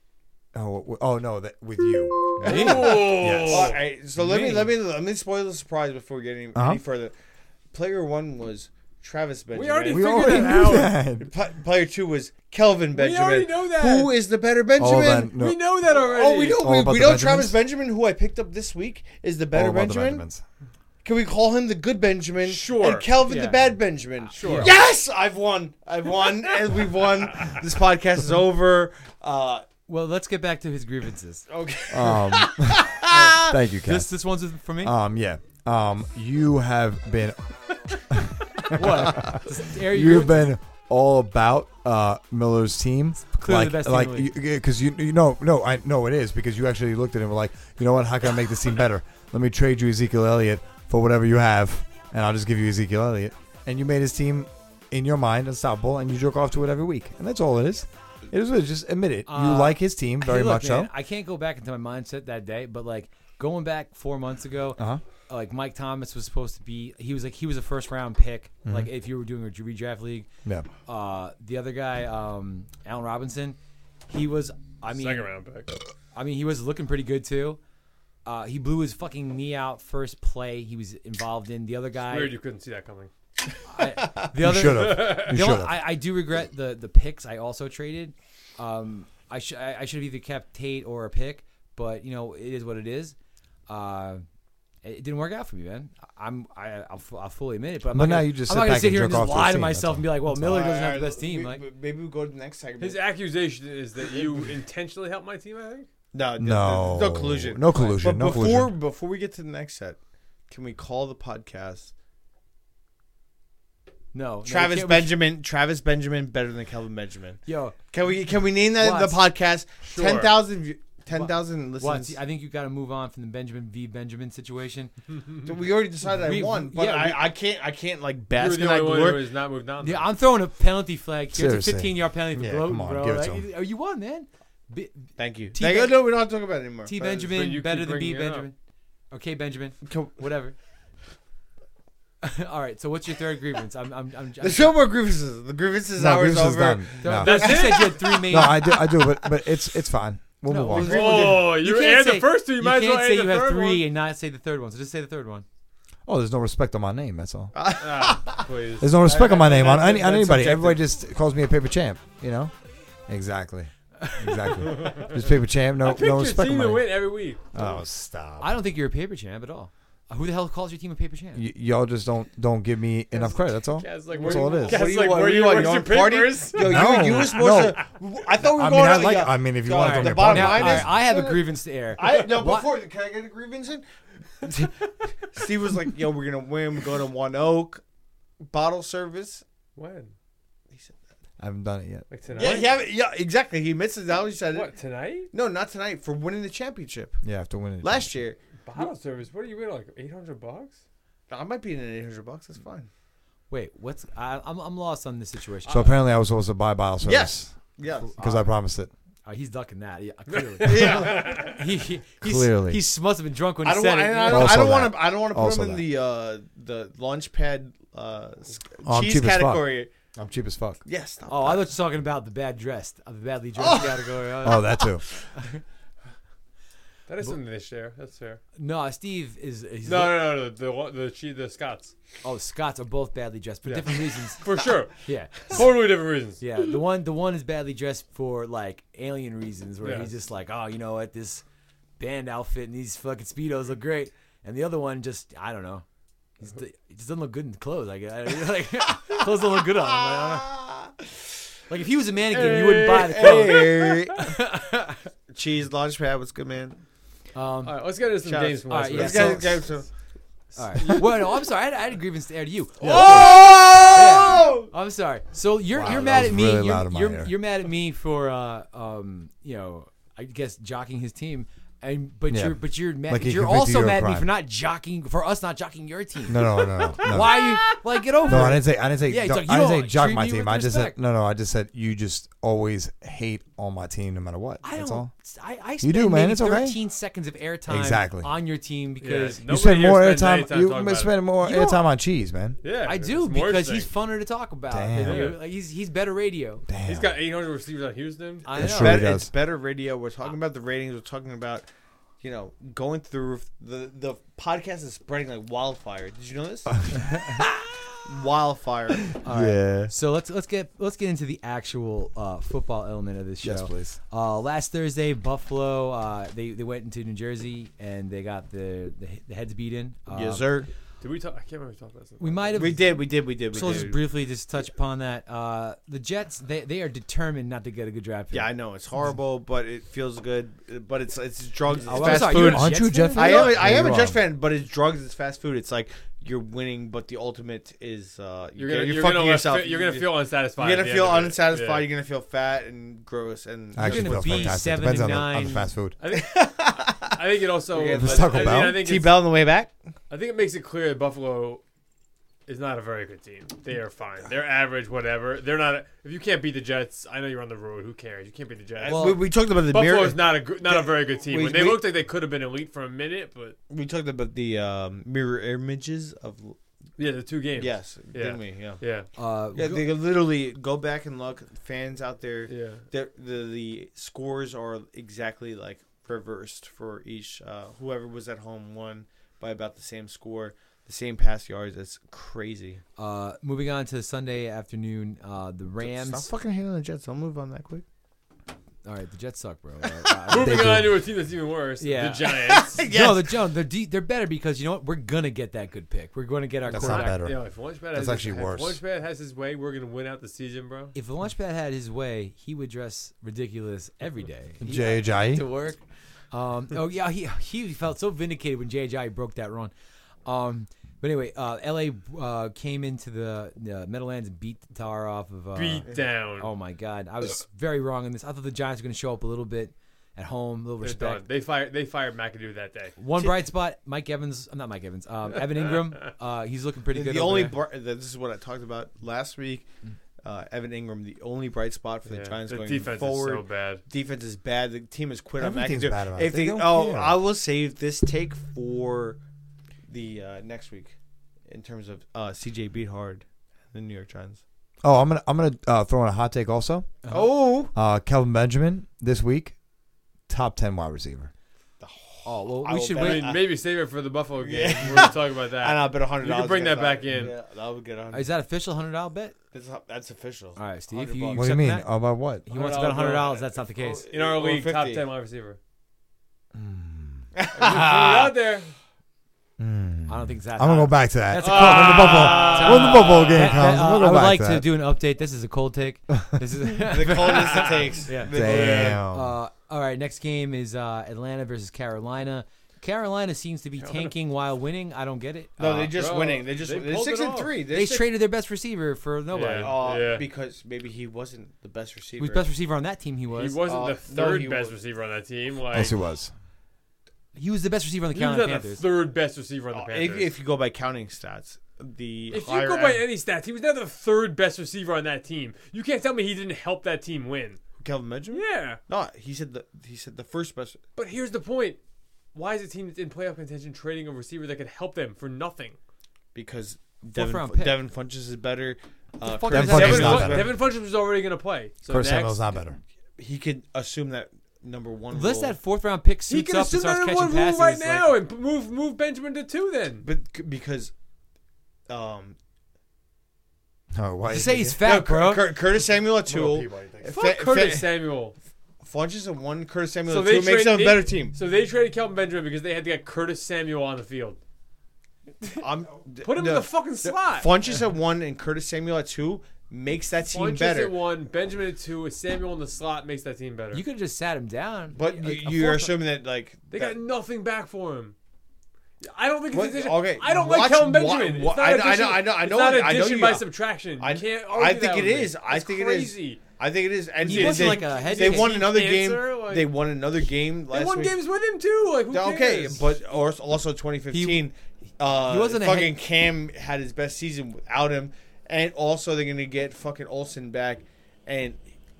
[SPEAKER 5] Oh no, that with you.
[SPEAKER 4] Yes.
[SPEAKER 2] All right, so let me spoil the surprise before we get any further. Player 1 was Travis Benjamin.
[SPEAKER 4] already
[SPEAKER 5] We
[SPEAKER 4] figured
[SPEAKER 5] already
[SPEAKER 4] that
[SPEAKER 5] knew
[SPEAKER 4] out.
[SPEAKER 5] that.
[SPEAKER 2] Player 2 was Kelvin Benjamin.
[SPEAKER 4] already know that.
[SPEAKER 2] Who is the better Benjamin?
[SPEAKER 5] Oh, then, no.
[SPEAKER 4] We know that already.
[SPEAKER 2] Oh, we know.
[SPEAKER 5] All about
[SPEAKER 2] We
[SPEAKER 5] the
[SPEAKER 2] know
[SPEAKER 5] Benjamins?
[SPEAKER 2] Travis Benjamin, who I picked up this week, is the better
[SPEAKER 5] All about the
[SPEAKER 2] Benjamin.
[SPEAKER 5] Benjamins.
[SPEAKER 2] Can we call him the good Benjamin?
[SPEAKER 4] Sure.
[SPEAKER 2] And Kelvin
[SPEAKER 3] Yeah.
[SPEAKER 2] the bad Benjamin.
[SPEAKER 4] Sure.
[SPEAKER 2] Yes, I've won, and we've won. This podcast is over.
[SPEAKER 3] Well, let's get back to his grievances.
[SPEAKER 2] Okay.
[SPEAKER 5] Thank you, Cass.
[SPEAKER 3] This one's for me.
[SPEAKER 5] Yeah. You have been
[SPEAKER 3] What? Just air your
[SPEAKER 5] you've
[SPEAKER 3] grievances.
[SPEAKER 5] been all about Miller's team.
[SPEAKER 3] Clearly the best team in the league.
[SPEAKER 5] because you know I know it is because you actually looked at it and were like, you know what? How can I make this team better? Let me trade you Ezekiel Elliott for whatever you have, and I'll just give you Ezekiel Elliott. And you made his team in your mind unstoppable, and you jerk off to it every week, and that's all it is. It is really just admit it. You like his team very
[SPEAKER 3] Hey, look,
[SPEAKER 5] much
[SPEAKER 3] man,
[SPEAKER 5] so.
[SPEAKER 3] I can't go back into my mindset that day, but like going back 4 months ago, like Mike Thomas was supposed to be. He was a 1st round pick. Like if you were doing a redraft league.
[SPEAKER 5] Yeah.
[SPEAKER 3] The other guy, Allen Robinson, he was. I mean,
[SPEAKER 4] 2nd round pick.
[SPEAKER 3] I mean, he was looking pretty good too. He blew his fucking knee out first play he was involved in. The other guy,
[SPEAKER 4] Weird you couldn't see that coming.
[SPEAKER 3] the
[SPEAKER 5] You
[SPEAKER 3] other,
[SPEAKER 5] should have. You
[SPEAKER 3] the
[SPEAKER 5] should
[SPEAKER 3] only-
[SPEAKER 5] have.
[SPEAKER 3] I do regret the picks I also traded. I should have either kept Tate or a pick, but you know, it is what it is. It didn't work out for me, man. I'll fully admit it, but I'm
[SPEAKER 5] But
[SPEAKER 3] not
[SPEAKER 5] now
[SPEAKER 3] gonna,
[SPEAKER 5] you just
[SPEAKER 3] I'm
[SPEAKER 5] sit
[SPEAKER 3] not gonna
[SPEAKER 5] back
[SPEAKER 3] sit
[SPEAKER 5] and
[SPEAKER 3] here and
[SPEAKER 5] jerk
[SPEAKER 3] just
[SPEAKER 5] off to
[SPEAKER 3] lie
[SPEAKER 5] his
[SPEAKER 3] to
[SPEAKER 5] team,
[SPEAKER 3] myself
[SPEAKER 5] that's
[SPEAKER 3] and be like, well, Miller doesn't have
[SPEAKER 2] Alright,
[SPEAKER 3] the best team. Like,
[SPEAKER 2] maybe we go to the next segment.
[SPEAKER 4] His accusation is that you intentionally helped my team. I think.
[SPEAKER 2] No collusion.
[SPEAKER 5] No collusion.
[SPEAKER 2] But
[SPEAKER 5] No collusion.
[SPEAKER 2] before we get to the next set, can we call the podcast
[SPEAKER 3] no,
[SPEAKER 2] Travis
[SPEAKER 3] no,
[SPEAKER 2] Benjamin better than Kelvin Benjamin?
[SPEAKER 3] Yo,
[SPEAKER 2] Can we name that the
[SPEAKER 3] What?
[SPEAKER 2] podcast?
[SPEAKER 4] Sure.
[SPEAKER 2] 10,000
[SPEAKER 3] what?
[SPEAKER 2] listens.
[SPEAKER 3] See, I think you got to move on from the Benjamin v. Benjamin situation.
[SPEAKER 2] We already decided I won, but I can't like
[SPEAKER 4] You were
[SPEAKER 2] bask in
[SPEAKER 4] the
[SPEAKER 2] that
[SPEAKER 4] only one who
[SPEAKER 2] glory.
[SPEAKER 4] has not moved on.
[SPEAKER 3] Yeah, I'm throwing a penalty flag here. It's a
[SPEAKER 5] Seriously.
[SPEAKER 3] 15-yard penalty for
[SPEAKER 5] Yeah,
[SPEAKER 3] gloating,
[SPEAKER 5] come on,
[SPEAKER 3] bro.
[SPEAKER 5] give it
[SPEAKER 3] Like,
[SPEAKER 5] to him.
[SPEAKER 3] oh, you won, man.
[SPEAKER 2] Thank you.
[SPEAKER 3] T-
[SPEAKER 2] Thank you. No, we don't have to talk about it anymore.
[SPEAKER 3] T.
[SPEAKER 4] but
[SPEAKER 3] Benjamin
[SPEAKER 4] you
[SPEAKER 3] better
[SPEAKER 4] keep
[SPEAKER 3] than B.
[SPEAKER 4] bringing it up.
[SPEAKER 3] Benjamin. Okay, Benjamin.
[SPEAKER 2] Can-
[SPEAKER 3] Whatever. All right. So what's your third grievance? I'm
[SPEAKER 2] There's no more grievances. The grievances
[SPEAKER 5] No,
[SPEAKER 2] hour is
[SPEAKER 5] grievances
[SPEAKER 2] over.
[SPEAKER 5] done.
[SPEAKER 3] No,
[SPEAKER 5] No.
[SPEAKER 3] you said you had 3 main.
[SPEAKER 5] No, I do, but it's fine. We'll
[SPEAKER 3] No,
[SPEAKER 5] move on.
[SPEAKER 3] we'll-
[SPEAKER 4] Oh, you
[SPEAKER 3] can't
[SPEAKER 4] aired
[SPEAKER 3] say
[SPEAKER 4] the first two. You might as well
[SPEAKER 3] can't say
[SPEAKER 4] air
[SPEAKER 3] you
[SPEAKER 4] the
[SPEAKER 3] have
[SPEAKER 4] third
[SPEAKER 3] 3
[SPEAKER 4] one.
[SPEAKER 3] and not say the third one. So just say the third one.
[SPEAKER 5] Oh, there's no respect on my name. That's all.
[SPEAKER 4] Ah, please.
[SPEAKER 5] There's no respect on my name on
[SPEAKER 2] That's
[SPEAKER 5] anybody.
[SPEAKER 2] subjective.
[SPEAKER 5] Everybody just calls me a paper champ. You know. Exactly. Just paper champ.
[SPEAKER 4] I
[SPEAKER 5] No,
[SPEAKER 4] picked
[SPEAKER 5] no
[SPEAKER 4] your
[SPEAKER 5] respect
[SPEAKER 4] team
[SPEAKER 5] on my
[SPEAKER 4] to
[SPEAKER 5] name.
[SPEAKER 4] win every week.
[SPEAKER 5] Oh, stop.
[SPEAKER 3] I don't think you're a paper champ at all. Who the hell calls your team a paper champ?
[SPEAKER 5] Y'all just don't give me enough credit. That's all.
[SPEAKER 4] Guys, like,
[SPEAKER 5] That's
[SPEAKER 4] where
[SPEAKER 5] all it is.
[SPEAKER 4] Guys,
[SPEAKER 2] What do you
[SPEAKER 4] like,
[SPEAKER 2] want?
[SPEAKER 4] where
[SPEAKER 2] What do
[SPEAKER 4] you
[SPEAKER 2] you want?
[SPEAKER 4] where's
[SPEAKER 2] You
[SPEAKER 4] your
[SPEAKER 2] want party?
[SPEAKER 4] papers?
[SPEAKER 2] Yo,
[SPEAKER 5] No.
[SPEAKER 2] you were supposed to. I thought we were
[SPEAKER 5] I
[SPEAKER 2] going
[SPEAKER 5] mean,
[SPEAKER 2] out.
[SPEAKER 5] I mean, if you want to
[SPEAKER 2] the
[SPEAKER 5] throw me a
[SPEAKER 2] bottom
[SPEAKER 5] party.
[SPEAKER 3] Now,
[SPEAKER 2] line
[SPEAKER 3] all
[SPEAKER 2] is-
[SPEAKER 3] right, I have a grievance to air.
[SPEAKER 2] No,
[SPEAKER 3] What?
[SPEAKER 2] before, can I get a grievance in? Steve was like, yo, we're going to win. We're going to One Oak. Bottle service.
[SPEAKER 4] When?
[SPEAKER 2] He said that.
[SPEAKER 5] I haven't done it yet.
[SPEAKER 4] Like tonight?
[SPEAKER 2] Yeah, exactly. He admits it now. He said
[SPEAKER 4] What,
[SPEAKER 2] it.
[SPEAKER 4] tonight?
[SPEAKER 2] No, not tonight. For winning the championship.
[SPEAKER 5] Yeah, I have to win it
[SPEAKER 2] Last year.
[SPEAKER 4] Bottle service? What are you in, like $800?
[SPEAKER 2] I might be in $800. That's fine.
[SPEAKER 3] Wait, what's? I'm lost on this situation.
[SPEAKER 5] So apparently, I was supposed to buy bottle service.
[SPEAKER 2] Yes. Yes.
[SPEAKER 5] Because I promised it.
[SPEAKER 3] He's ducking that. Yeah, clearly.
[SPEAKER 2] Yeah.
[SPEAKER 3] He's,
[SPEAKER 5] Clearly.
[SPEAKER 3] he must have been drunk when
[SPEAKER 2] I
[SPEAKER 3] he
[SPEAKER 2] don't
[SPEAKER 3] said
[SPEAKER 2] want.
[SPEAKER 3] it.
[SPEAKER 2] I
[SPEAKER 5] Also
[SPEAKER 2] don't
[SPEAKER 5] that.
[SPEAKER 2] want to. I don't want to put
[SPEAKER 5] Also
[SPEAKER 2] him in the launch pad
[SPEAKER 5] I'm
[SPEAKER 2] cheese
[SPEAKER 5] cheap as fuck.
[SPEAKER 2] category.
[SPEAKER 5] I'm cheap as fuck.
[SPEAKER 2] Yes. Stop
[SPEAKER 3] Oh, I
[SPEAKER 2] that.
[SPEAKER 3] thought you were talking about the bad dressed, the badly dressed category.
[SPEAKER 5] Oh, that too.
[SPEAKER 4] That is something they share. That's fair.
[SPEAKER 3] No, Steve is. He's
[SPEAKER 4] No. The Scots.
[SPEAKER 3] Oh, Scots are both badly dressed for
[SPEAKER 4] Yeah.
[SPEAKER 3] different reasons.
[SPEAKER 4] For sure.
[SPEAKER 3] Yeah,
[SPEAKER 4] Totally different reasons.
[SPEAKER 3] yeah. The one is badly dressed for like alien reasons, where
[SPEAKER 4] Yeah.
[SPEAKER 3] he's just like, oh, you know what, this band outfit and these fucking speedos look great, and the other one just, I don't know, he just doesn't look good in clothes. Like clothes don't look good on him. I don't know. Like if he was a mannequin, you wouldn't buy the clothes.
[SPEAKER 2] Hey. Cheese launch pad. What's good, man?
[SPEAKER 4] All right, let's get into some
[SPEAKER 2] Shout-
[SPEAKER 4] games from
[SPEAKER 3] all
[SPEAKER 4] last
[SPEAKER 3] right,
[SPEAKER 4] week.
[SPEAKER 3] yeah,
[SPEAKER 2] Let's get some.
[SPEAKER 3] All right. Well, no, I'm sorry. I had a grievance to air to you.
[SPEAKER 2] Oh!
[SPEAKER 3] I'm sorry. So you're
[SPEAKER 5] Wow,
[SPEAKER 3] you're
[SPEAKER 5] that
[SPEAKER 3] mad
[SPEAKER 5] was
[SPEAKER 3] at me.
[SPEAKER 5] really loud in my ear.
[SPEAKER 3] You're mad at me for you know, I guess jockeying his team. And but
[SPEAKER 5] Yeah.
[SPEAKER 3] you're mad.
[SPEAKER 5] Like he
[SPEAKER 3] You're
[SPEAKER 5] convicted
[SPEAKER 3] also
[SPEAKER 5] you of
[SPEAKER 3] mad at me
[SPEAKER 5] crime.
[SPEAKER 3] for not jockeying for us not jockeying your team.
[SPEAKER 5] No.
[SPEAKER 3] Why are you like get over
[SPEAKER 5] No,
[SPEAKER 3] it?
[SPEAKER 5] I didn't say.
[SPEAKER 3] Yeah,
[SPEAKER 5] don't-
[SPEAKER 3] it's like,
[SPEAKER 5] I
[SPEAKER 3] you
[SPEAKER 5] didn't say
[SPEAKER 3] don't
[SPEAKER 5] jock
[SPEAKER 3] treat
[SPEAKER 5] my
[SPEAKER 3] me
[SPEAKER 5] team.
[SPEAKER 3] with
[SPEAKER 5] I just
[SPEAKER 3] respect.
[SPEAKER 5] said no. I just said you just always hate on my team no matter what.
[SPEAKER 3] I
[SPEAKER 5] That's
[SPEAKER 3] don't.
[SPEAKER 5] all.
[SPEAKER 3] I
[SPEAKER 5] You
[SPEAKER 3] spend
[SPEAKER 5] do, man.
[SPEAKER 3] maybe
[SPEAKER 5] It's okay.
[SPEAKER 3] 13 seconds of airtime
[SPEAKER 5] Exactly.
[SPEAKER 3] on your team because
[SPEAKER 4] Yeah,
[SPEAKER 5] You
[SPEAKER 4] Nobody
[SPEAKER 5] spend
[SPEAKER 4] here
[SPEAKER 5] more
[SPEAKER 4] spends any
[SPEAKER 5] airtime.
[SPEAKER 4] time
[SPEAKER 5] You
[SPEAKER 4] talking about
[SPEAKER 5] spend more
[SPEAKER 3] You don't-
[SPEAKER 5] airtime on cheese, man.
[SPEAKER 4] Yeah,
[SPEAKER 3] I
[SPEAKER 4] it's
[SPEAKER 3] do
[SPEAKER 4] more
[SPEAKER 3] because he's
[SPEAKER 4] interesting.
[SPEAKER 3] funner to talk about.
[SPEAKER 5] Damn.
[SPEAKER 3] You know, like, he's better radio.
[SPEAKER 5] Damn.
[SPEAKER 4] He's got 800 receivers on Houston.
[SPEAKER 3] I
[SPEAKER 5] That's
[SPEAKER 3] know.
[SPEAKER 5] true. Really
[SPEAKER 2] Better,
[SPEAKER 5] does.
[SPEAKER 2] it's better radio. We're talking about the ratings. We're talking about, you know, going through the podcast is spreading like wildfire. Did you know this? Wildfire.
[SPEAKER 5] Yeah.
[SPEAKER 3] So let's get into the actual football element of this show.
[SPEAKER 5] Yes, please.
[SPEAKER 3] Last Thursday, Buffalo they went into New Jersey and they got the heads beat in.
[SPEAKER 2] Yes, sir.
[SPEAKER 4] Did we talk? I can't remember if we talked about this.
[SPEAKER 3] We might have.
[SPEAKER 2] We did.
[SPEAKER 3] So let's just briefly just touch upon that. The Jets they are determined not to get a good draft pick.
[SPEAKER 2] Yeah, I know it's horrible, but it feels good. But it's drugs. It's
[SPEAKER 3] Oh, I'm
[SPEAKER 2] fast
[SPEAKER 3] sorry,
[SPEAKER 2] food.
[SPEAKER 3] you're a
[SPEAKER 5] Aren't you a Jet
[SPEAKER 3] Jets
[SPEAKER 5] fan?
[SPEAKER 2] I am. I
[SPEAKER 5] Yeah,
[SPEAKER 2] am a
[SPEAKER 5] you
[SPEAKER 2] Jets
[SPEAKER 5] are.
[SPEAKER 2] fan, but it's drugs. It's fast food. It's like you're winning, but the ultimate is you're fucking
[SPEAKER 4] gonna
[SPEAKER 2] yourself.
[SPEAKER 4] You're gonna feel unsatisfied.
[SPEAKER 2] You're
[SPEAKER 4] at
[SPEAKER 2] gonna
[SPEAKER 4] the
[SPEAKER 2] feel
[SPEAKER 4] end of it.
[SPEAKER 2] unsatisfied.
[SPEAKER 4] Yeah.
[SPEAKER 2] You're gonna feel fat and gross. And
[SPEAKER 5] I actually
[SPEAKER 3] gonna
[SPEAKER 5] feel
[SPEAKER 3] be
[SPEAKER 5] fantastic.
[SPEAKER 3] 7
[SPEAKER 5] Depends
[SPEAKER 3] and
[SPEAKER 5] on the
[SPEAKER 3] 9.
[SPEAKER 5] fast food.
[SPEAKER 4] I think it also.
[SPEAKER 2] We're getting
[SPEAKER 5] Let's Taco
[SPEAKER 4] I
[SPEAKER 5] Bell.
[SPEAKER 4] think
[SPEAKER 2] T
[SPEAKER 4] it's-
[SPEAKER 2] Bell on the way back.
[SPEAKER 4] I think it makes it clear that Buffalo is not a very good team. They are fine. They're average, whatever. They're not. If you can't beat the Jets, I know you're on the road. Who cares? You can't beat the Jets.
[SPEAKER 3] Well,
[SPEAKER 2] we talked about the
[SPEAKER 4] Buffalo
[SPEAKER 2] mirror.
[SPEAKER 4] is not a very good team.
[SPEAKER 2] We-
[SPEAKER 4] When they
[SPEAKER 2] we-
[SPEAKER 4] looked like they could have been elite for a minute, but
[SPEAKER 2] We talked about the mirror images of
[SPEAKER 4] yeah, the two games.
[SPEAKER 2] yes,
[SPEAKER 4] Yeah.
[SPEAKER 2] didn't we? Yeah.
[SPEAKER 4] Yeah.
[SPEAKER 2] Yeah, they could literally go back and look. Fans out there,
[SPEAKER 4] Yeah.
[SPEAKER 2] the scores are exactly like reversed for each. Whoever was at home won by about the same score, the same pass yards. It's crazy.
[SPEAKER 3] Moving on to Sunday afternoon, the Rams.
[SPEAKER 2] Stop fucking hating on the Jets. I'll move on that quick.
[SPEAKER 3] All right, the Jets suck, bro.
[SPEAKER 4] Moving
[SPEAKER 5] do.
[SPEAKER 4] on to a team that's even worse.
[SPEAKER 3] Yeah.
[SPEAKER 4] The Giants.
[SPEAKER 3] No, they're better because you know what? We're gonna get that good pick. We're going to get our
[SPEAKER 5] That's not
[SPEAKER 3] quarterback.
[SPEAKER 5] better.
[SPEAKER 4] You know, if Launchpad
[SPEAKER 5] That's
[SPEAKER 4] has
[SPEAKER 5] actually
[SPEAKER 4] his,
[SPEAKER 5] worse.
[SPEAKER 4] If Launchpad has his way, we're gonna win out the season, bro.
[SPEAKER 3] If Launchpad had his way, he would dress ridiculous every day.
[SPEAKER 5] J.J.
[SPEAKER 3] to work. Oh yeah, he felt so vindicated when J.J. broke that run. But anyway, LA came into the Meadowlands and beat the tar off of.
[SPEAKER 4] Beat down.
[SPEAKER 3] Oh my God, I was very wrong in this. I thought the Giants were going to show up a little bit at home, a little
[SPEAKER 4] They're
[SPEAKER 3] respect.
[SPEAKER 4] done. They fired McAdoo that day.
[SPEAKER 3] One bright spot, Evan Ingram. He's looking pretty good.
[SPEAKER 2] The
[SPEAKER 3] over
[SPEAKER 2] only
[SPEAKER 3] there.
[SPEAKER 2] this is what I talked about last week. Evan Ingram, the only bright spot for the Giants
[SPEAKER 4] the
[SPEAKER 2] going
[SPEAKER 4] defense
[SPEAKER 2] forward.
[SPEAKER 4] is so bad.
[SPEAKER 2] Defense is bad. The team has quit on
[SPEAKER 5] Everything's
[SPEAKER 2] McAdoo.
[SPEAKER 5] bad about
[SPEAKER 2] If
[SPEAKER 5] it. They
[SPEAKER 2] they,
[SPEAKER 5] don't care.
[SPEAKER 2] I will save this take for the next week in terms of CJ Beathard, the New York Giants.
[SPEAKER 5] Oh, I'm gonna throw in a hot take also.
[SPEAKER 2] Oh,
[SPEAKER 5] Kelvin Benjamin this week, top 10 wide receiver.
[SPEAKER 3] Oh well,
[SPEAKER 2] I
[SPEAKER 3] we
[SPEAKER 2] will
[SPEAKER 3] should
[SPEAKER 2] bet
[SPEAKER 3] wait.
[SPEAKER 4] I mean, maybe save it for the Buffalo game.
[SPEAKER 2] Yeah.
[SPEAKER 4] We're gonna talk about that.
[SPEAKER 2] and I'll bet $100.
[SPEAKER 4] You can bring that
[SPEAKER 2] against
[SPEAKER 4] back in.
[SPEAKER 2] Yeah, that would get $100.
[SPEAKER 3] Is that official $100 bet?
[SPEAKER 2] That's official.
[SPEAKER 3] All right, Steve.
[SPEAKER 2] $100
[SPEAKER 3] You
[SPEAKER 5] What do you
[SPEAKER 3] accepting
[SPEAKER 5] mean?
[SPEAKER 3] that?
[SPEAKER 5] About what?
[SPEAKER 3] He wants to bet $100. That's not the case.
[SPEAKER 4] In our
[SPEAKER 2] Or
[SPEAKER 4] league, top
[SPEAKER 2] 50.
[SPEAKER 4] 10 wide receiver. Put it out there.
[SPEAKER 3] I don't think it's that.
[SPEAKER 5] I'm gonna
[SPEAKER 3] high.
[SPEAKER 5] go back to that.
[SPEAKER 3] That's a
[SPEAKER 5] when the Buffalo game comes,
[SPEAKER 3] I
[SPEAKER 5] we'll go
[SPEAKER 3] would
[SPEAKER 5] back
[SPEAKER 3] like
[SPEAKER 5] to
[SPEAKER 3] to
[SPEAKER 5] that.
[SPEAKER 3] do an update. This is a cold take. This is
[SPEAKER 2] The coldest it takes.
[SPEAKER 3] Yeah.
[SPEAKER 5] Damn.
[SPEAKER 3] All right, next game is Atlanta versus Carolina. Carolina seems to be tanking while winning. I don't get it.
[SPEAKER 2] No, they're just
[SPEAKER 4] Bro,
[SPEAKER 2] winning. They're
[SPEAKER 4] pulled it off.
[SPEAKER 2] 6-3.
[SPEAKER 3] They traded their best receiver for nobody.
[SPEAKER 4] Yeah. Yeah.
[SPEAKER 2] Because maybe he wasn't the best receiver.
[SPEAKER 3] Who's best receiver on that team? He
[SPEAKER 4] He
[SPEAKER 3] was.
[SPEAKER 4] wasn't the
[SPEAKER 2] no,
[SPEAKER 4] third
[SPEAKER 2] he
[SPEAKER 4] best
[SPEAKER 2] was.
[SPEAKER 4] receiver on that team. Like,
[SPEAKER 5] Yes, he was.
[SPEAKER 3] He was the best receiver on the
[SPEAKER 4] he was
[SPEAKER 3] Carolina
[SPEAKER 4] not the
[SPEAKER 3] Panthers.
[SPEAKER 4] third best receiver on the Panthers.
[SPEAKER 2] If you go by counting stats, the
[SPEAKER 4] If
[SPEAKER 2] higher
[SPEAKER 4] you go by
[SPEAKER 2] end-
[SPEAKER 4] any stats, he was now the third best receiver on that team. You can't tell me he didn't help that team win.
[SPEAKER 2] Kelvin Benjamin.
[SPEAKER 4] Yeah,
[SPEAKER 2] No, he said the first best.
[SPEAKER 4] but here's the point: why is a team that's in playoff contention trading a receiver that could help them for nothing?
[SPEAKER 2] Because
[SPEAKER 3] round pick.
[SPEAKER 2] Devin Funchess is better.
[SPEAKER 3] fuck
[SPEAKER 5] Devin
[SPEAKER 3] is that?
[SPEAKER 5] Funchess is not better.
[SPEAKER 4] Devin Funchess was already going to play. So
[SPEAKER 5] Curtis
[SPEAKER 4] next,
[SPEAKER 5] Samuel's not better.
[SPEAKER 2] He could assume that number one.
[SPEAKER 3] Unless
[SPEAKER 2] role.
[SPEAKER 3] that fourth round pick
[SPEAKER 4] he
[SPEAKER 3] suits
[SPEAKER 4] can
[SPEAKER 3] up and
[SPEAKER 4] assume
[SPEAKER 3] starts
[SPEAKER 4] that
[SPEAKER 3] catching
[SPEAKER 4] one rule
[SPEAKER 3] passes
[SPEAKER 4] right
[SPEAKER 3] like-
[SPEAKER 4] now and move Benjamin to 2 then.
[SPEAKER 2] but because
[SPEAKER 5] Oh, why?
[SPEAKER 3] To say he's
[SPEAKER 2] no,
[SPEAKER 3] fat, bro.
[SPEAKER 2] Curtis Samuel at 2.
[SPEAKER 4] Fuck Curtis Samuel.
[SPEAKER 2] Funchess at 1. Curtis Samuel
[SPEAKER 4] So
[SPEAKER 2] at
[SPEAKER 4] they
[SPEAKER 2] 2 makes them a
[SPEAKER 4] trade-
[SPEAKER 2] better team.
[SPEAKER 4] So they traded Kelvin Benjamin because they had to get Curtis Samuel on the field. Put him in the fucking slot.
[SPEAKER 2] Funchess at 1 and Curtis Samuel at 2 makes that team
[SPEAKER 4] Funchess
[SPEAKER 2] better.
[SPEAKER 4] at 1, Benjamin at 2, with Samuel in the slot makes that team better.
[SPEAKER 3] You could have just sat him down.
[SPEAKER 2] But
[SPEAKER 3] Like, a
[SPEAKER 2] you're
[SPEAKER 3] fourth-
[SPEAKER 2] assuming that like
[SPEAKER 4] They
[SPEAKER 2] that,
[SPEAKER 4] got nothing back for him. I don't think
[SPEAKER 2] What?
[SPEAKER 4] it's addition.
[SPEAKER 2] Okay,
[SPEAKER 4] I don't
[SPEAKER 2] watch-
[SPEAKER 4] like Kelvin
[SPEAKER 2] wa-
[SPEAKER 4] Benjamin.
[SPEAKER 2] wa-
[SPEAKER 4] It's not
[SPEAKER 2] I know-
[SPEAKER 4] addition,
[SPEAKER 2] I know- I
[SPEAKER 4] it's
[SPEAKER 2] know-
[SPEAKER 4] not
[SPEAKER 2] I know
[SPEAKER 4] addition
[SPEAKER 2] you-
[SPEAKER 4] by subtraction. You can't argue
[SPEAKER 2] I think
[SPEAKER 4] that
[SPEAKER 2] it
[SPEAKER 4] with me.
[SPEAKER 2] is. I
[SPEAKER 4] That's
[SPEAKER 2] think
[SPEAKER 4] crazy.
[SPEAKER 2] it is. I think it is. And
[SPEAKER 3] He wasn't like a head
[SPEAKER 2] They
[SPEAKER 3] case.
[SPEAKER 2] won another
[SPEAKER 4] Cancer,
[SPEAKER 2] game.
[SPEAKER 4] like-
[SPEAKER 2] They won another game last
[SPEAKER 4] They won
[SPEAKER 2] week.
[SPEAKER 4] games with him too. Like who
[SPEAKER 2] Okay,
[SPEAKER 4] cares?
[SPEAKER 2] but also 2015.
[SPEAKER 3] He wasn't a
[SPEAKER 2] fucking
[SPEAKER 3] head-
[SPEAKER 2] Cam had his best season without him, and also they're gonna get fucking Olsen back, and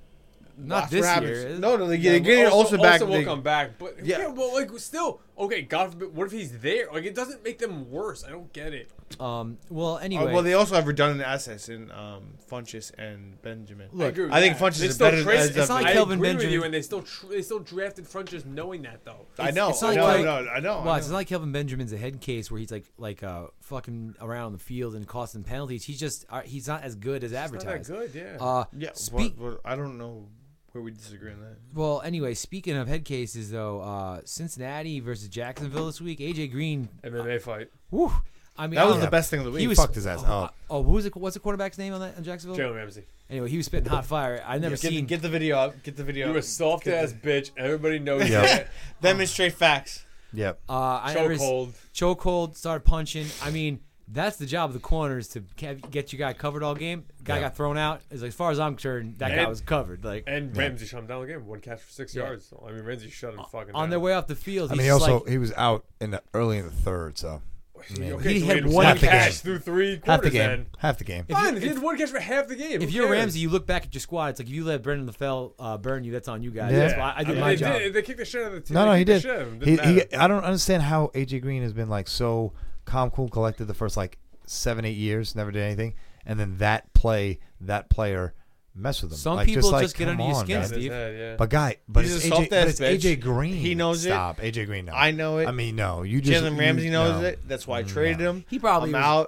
[SPEAKER 3] Not
[SPEAKER 2] watch
[SPEAKER 3] this
[SPEAKER 2] what happens.
[SPEAKER 3] year.
[SPEAKER 2] No, they're
[SPEAKER 4] Yeah,
[SPEAKER 2] getting
[SPEAKER 4] but
[SPEAKER 2] Olsen back.
[SPEAKER 4] Also will
[SPEAKER 2] They-
[SPEAKER 4] come back, but
[SPEAKER 2] Yeah.
[SPEAKER 4] yeah, but like still, okay. God forbid, what if he's there? Like it doesn't make them worse. I don't get it.
[SPEAKER 3] Well, anyway.
[SPEAKER 2] well, they also have redundant assets in Funchess and Benjamin.
[SPEAKER 4] I, agree with
[SPEAKER 2] I think
[SPEAKER 4] that.
[SPEAKER 2] Funchess
[SPEAKER 4] They
[SPEAKER 2] is
[SPEAKER 4] still
[SPEAKER 2] better.
[SPEAKER 4] trade-
[SPEAKER 2] as
[SPEAKER 3] it's not like
[SPEAKER 4] I
[SPEAKER 3] Kelvin
[SPEAKER 4] agree with
[SPEAKER 3] Benjamin-
[SPEAKER 4] you, and they still drafted Funchess knowing that though.
[SPEAKER 2] I know.
[SPEAKER 3] it's
[SPEAKER 2] I
[SPEAKER 3] not
[SPEAKER 2] know.
[SPEAKER 3] like-
[SPEAKER 2] I know.
[SPEAKER 3] Well, it's not like Kelvin Benjamin's a head case where he's like fucking around the field and costing penalties. He's not as good as
[SPEAKER 4] Not that
[SPEAKER 3] advertised.
[SPEAKER 4] good, yeah.
[SPEAKER 2] Yeah,
[SPEAKER 3] Speak.
[SPEAKER 2] but I don't know where we disagree on that.
[SPEAKER 3] Well, anyway, speaking of head cases, though, Cincinnati versus Jacksonville this week. AJ Green.
[SPEAKER 4] MMA fight.
[SPEAKER 3] Whew, I mean,
[SPEAKER 2] That was
[SPEAKER 3] I
[SPEAKER 2] the
[SPEAKER 3] don't-
[SPEAKER 2] best thing of the week.
[SPEAKER 3] He was
[SPEAKER 5] fucked his ass up.
[SPEAKER 3] what's the quarterback's name on Jacksonville?
[SPEAKER 4] Jalen Ramsey.
[SPEAKER 3] Anyway, he was spitting hot fire. I never seen.
[SPEAKER 2] Get the video up. Get the video.
[SPEAKER 4] You a
[SPEAKER 2] up.
[SPEAKER 4] soft ass bitch. Everybody knows
[SPEAKER 5] Yeah.
[SPEAKER 4] that.
[SPEAKER 2] Demonstrate facts.
[SPEAKER 5] Yep.
[SPEAKER 3] I never
[SPEAKER 4] Chokehold.
[SPEAKER 3] chokehold, started punching. I mean, that's the job of the corners to get your guy covered all game. Guy
[SPEAKER 5] Yeah.
[SPEAKER 3] got thrown out. As far as I'm concerned, that guy
[SPEAKER 4] And-
[SPEAKER 3] was covered. Like
[SPEAKER 4] And Ramsey shut him down the game. 1 catch for 6
[SPEAKER 3] Yeah.
[SPEAKER 4] yards. I mean, Ramsey shut him fucking
[SPEAKER 3] on
[SPEAKER 4] down.
[SPEAKER 3] their way off the field.
[SPEAKER 5] I
[SPEAKER 3] he's
[SPEAKER 5] mean,
[SPEAKER 3] just
[SPEAKER 5] also
[SPEAKER 3] like,
[SPEAKER 5] he was out early in the third, so
[SPEAKER 4] Okay,
[SPEAKER 3] He
[SPEAKER 4] so
[SPEAKER 3] had
[SPEAKER 4] had
[SPEAKER 3] one
[SPEAKER 4] one
[SPEAKER 5] catch.
[SPEAKER 4] catch through 3 quarters.
[SPEAKER 5] half the game.
[SPEAKER 4] Then.
[SPEAKER 5] Half the game.
[SPEAKER 3] If you-
[SPEAKER 4] Fine, if he had 1 catch for half the game.
[SPEAKER 3] if
[SPEAKER 4] who
[SPEAKER 3] you're
[SPEAKER 4] cares?
[SPEAKER 3] Ramsey, you look back at your squad. It's like if you let Brendan LaFell burn you, that's on you guys.
[SPEAKER 5] Yeah.
[SPEAKER 3] That's why I did
[SPEAKER 4] mean,
[SPEAKER 3] my
[SPEAKER 4] they
[SPEAKER 3] job.
[SPEAKER 4] They kicked the shit out of the team.
[SPEAKER 5] No,
[SPEAKER 4] They
[SPEAKER 5] he
[SPEAKER 4] kicked
[SPEAKER 5] did.
[SPEAKER 4] the shit out of him. Didn't matter.
[SPEAKER 5] I don't understand how AJ Green has been like so calm, cool, collected the first like 7-8 years, never did anything, and then that player mess with him.
[SPEAKER 3] Some
[SPEAKER 5] Like,
[SPEAKER 3] people
[SPEAKER 5] like,
[SPEAKER 3] just get
[SPEAKER 5] come
[SPEAKER 3] under your
[SPEAKER 5] on,
[SPEAKER 3] skin,
[SPEAKER 5] guys.
[SPEAKER 3] Steve.
[SPEAKER 4] His head, yeah.
[SPEAKER 5] But
[SPEAKER 2] He's
[SPEAKER 5] it's
[SPEAKER 2] a
[SPEAKER 5] AJ,
[SPEAKER 2] soft-ass
[SPEAKER 5] but it's
[SPEAKER 2] bitch.
[SPEAKER 5] AJ Green.
[SPEAKER 2] He knows it.
[SPEAKER 5] Stop, AJ Green. No,
[SPEAKER 2] I know it.
[SPEAKER 5] I mean, no, you just
[SPEAKER 2] Jalen Ramsey knows
[SPEAKER 5] no.
[SPEAKER 2] it. That's why I traded him.
[SPEAKER 3] He probably
[SPEAKER 2] I'm
[SPEAKER 3] was-
[SPEAKER 2] out.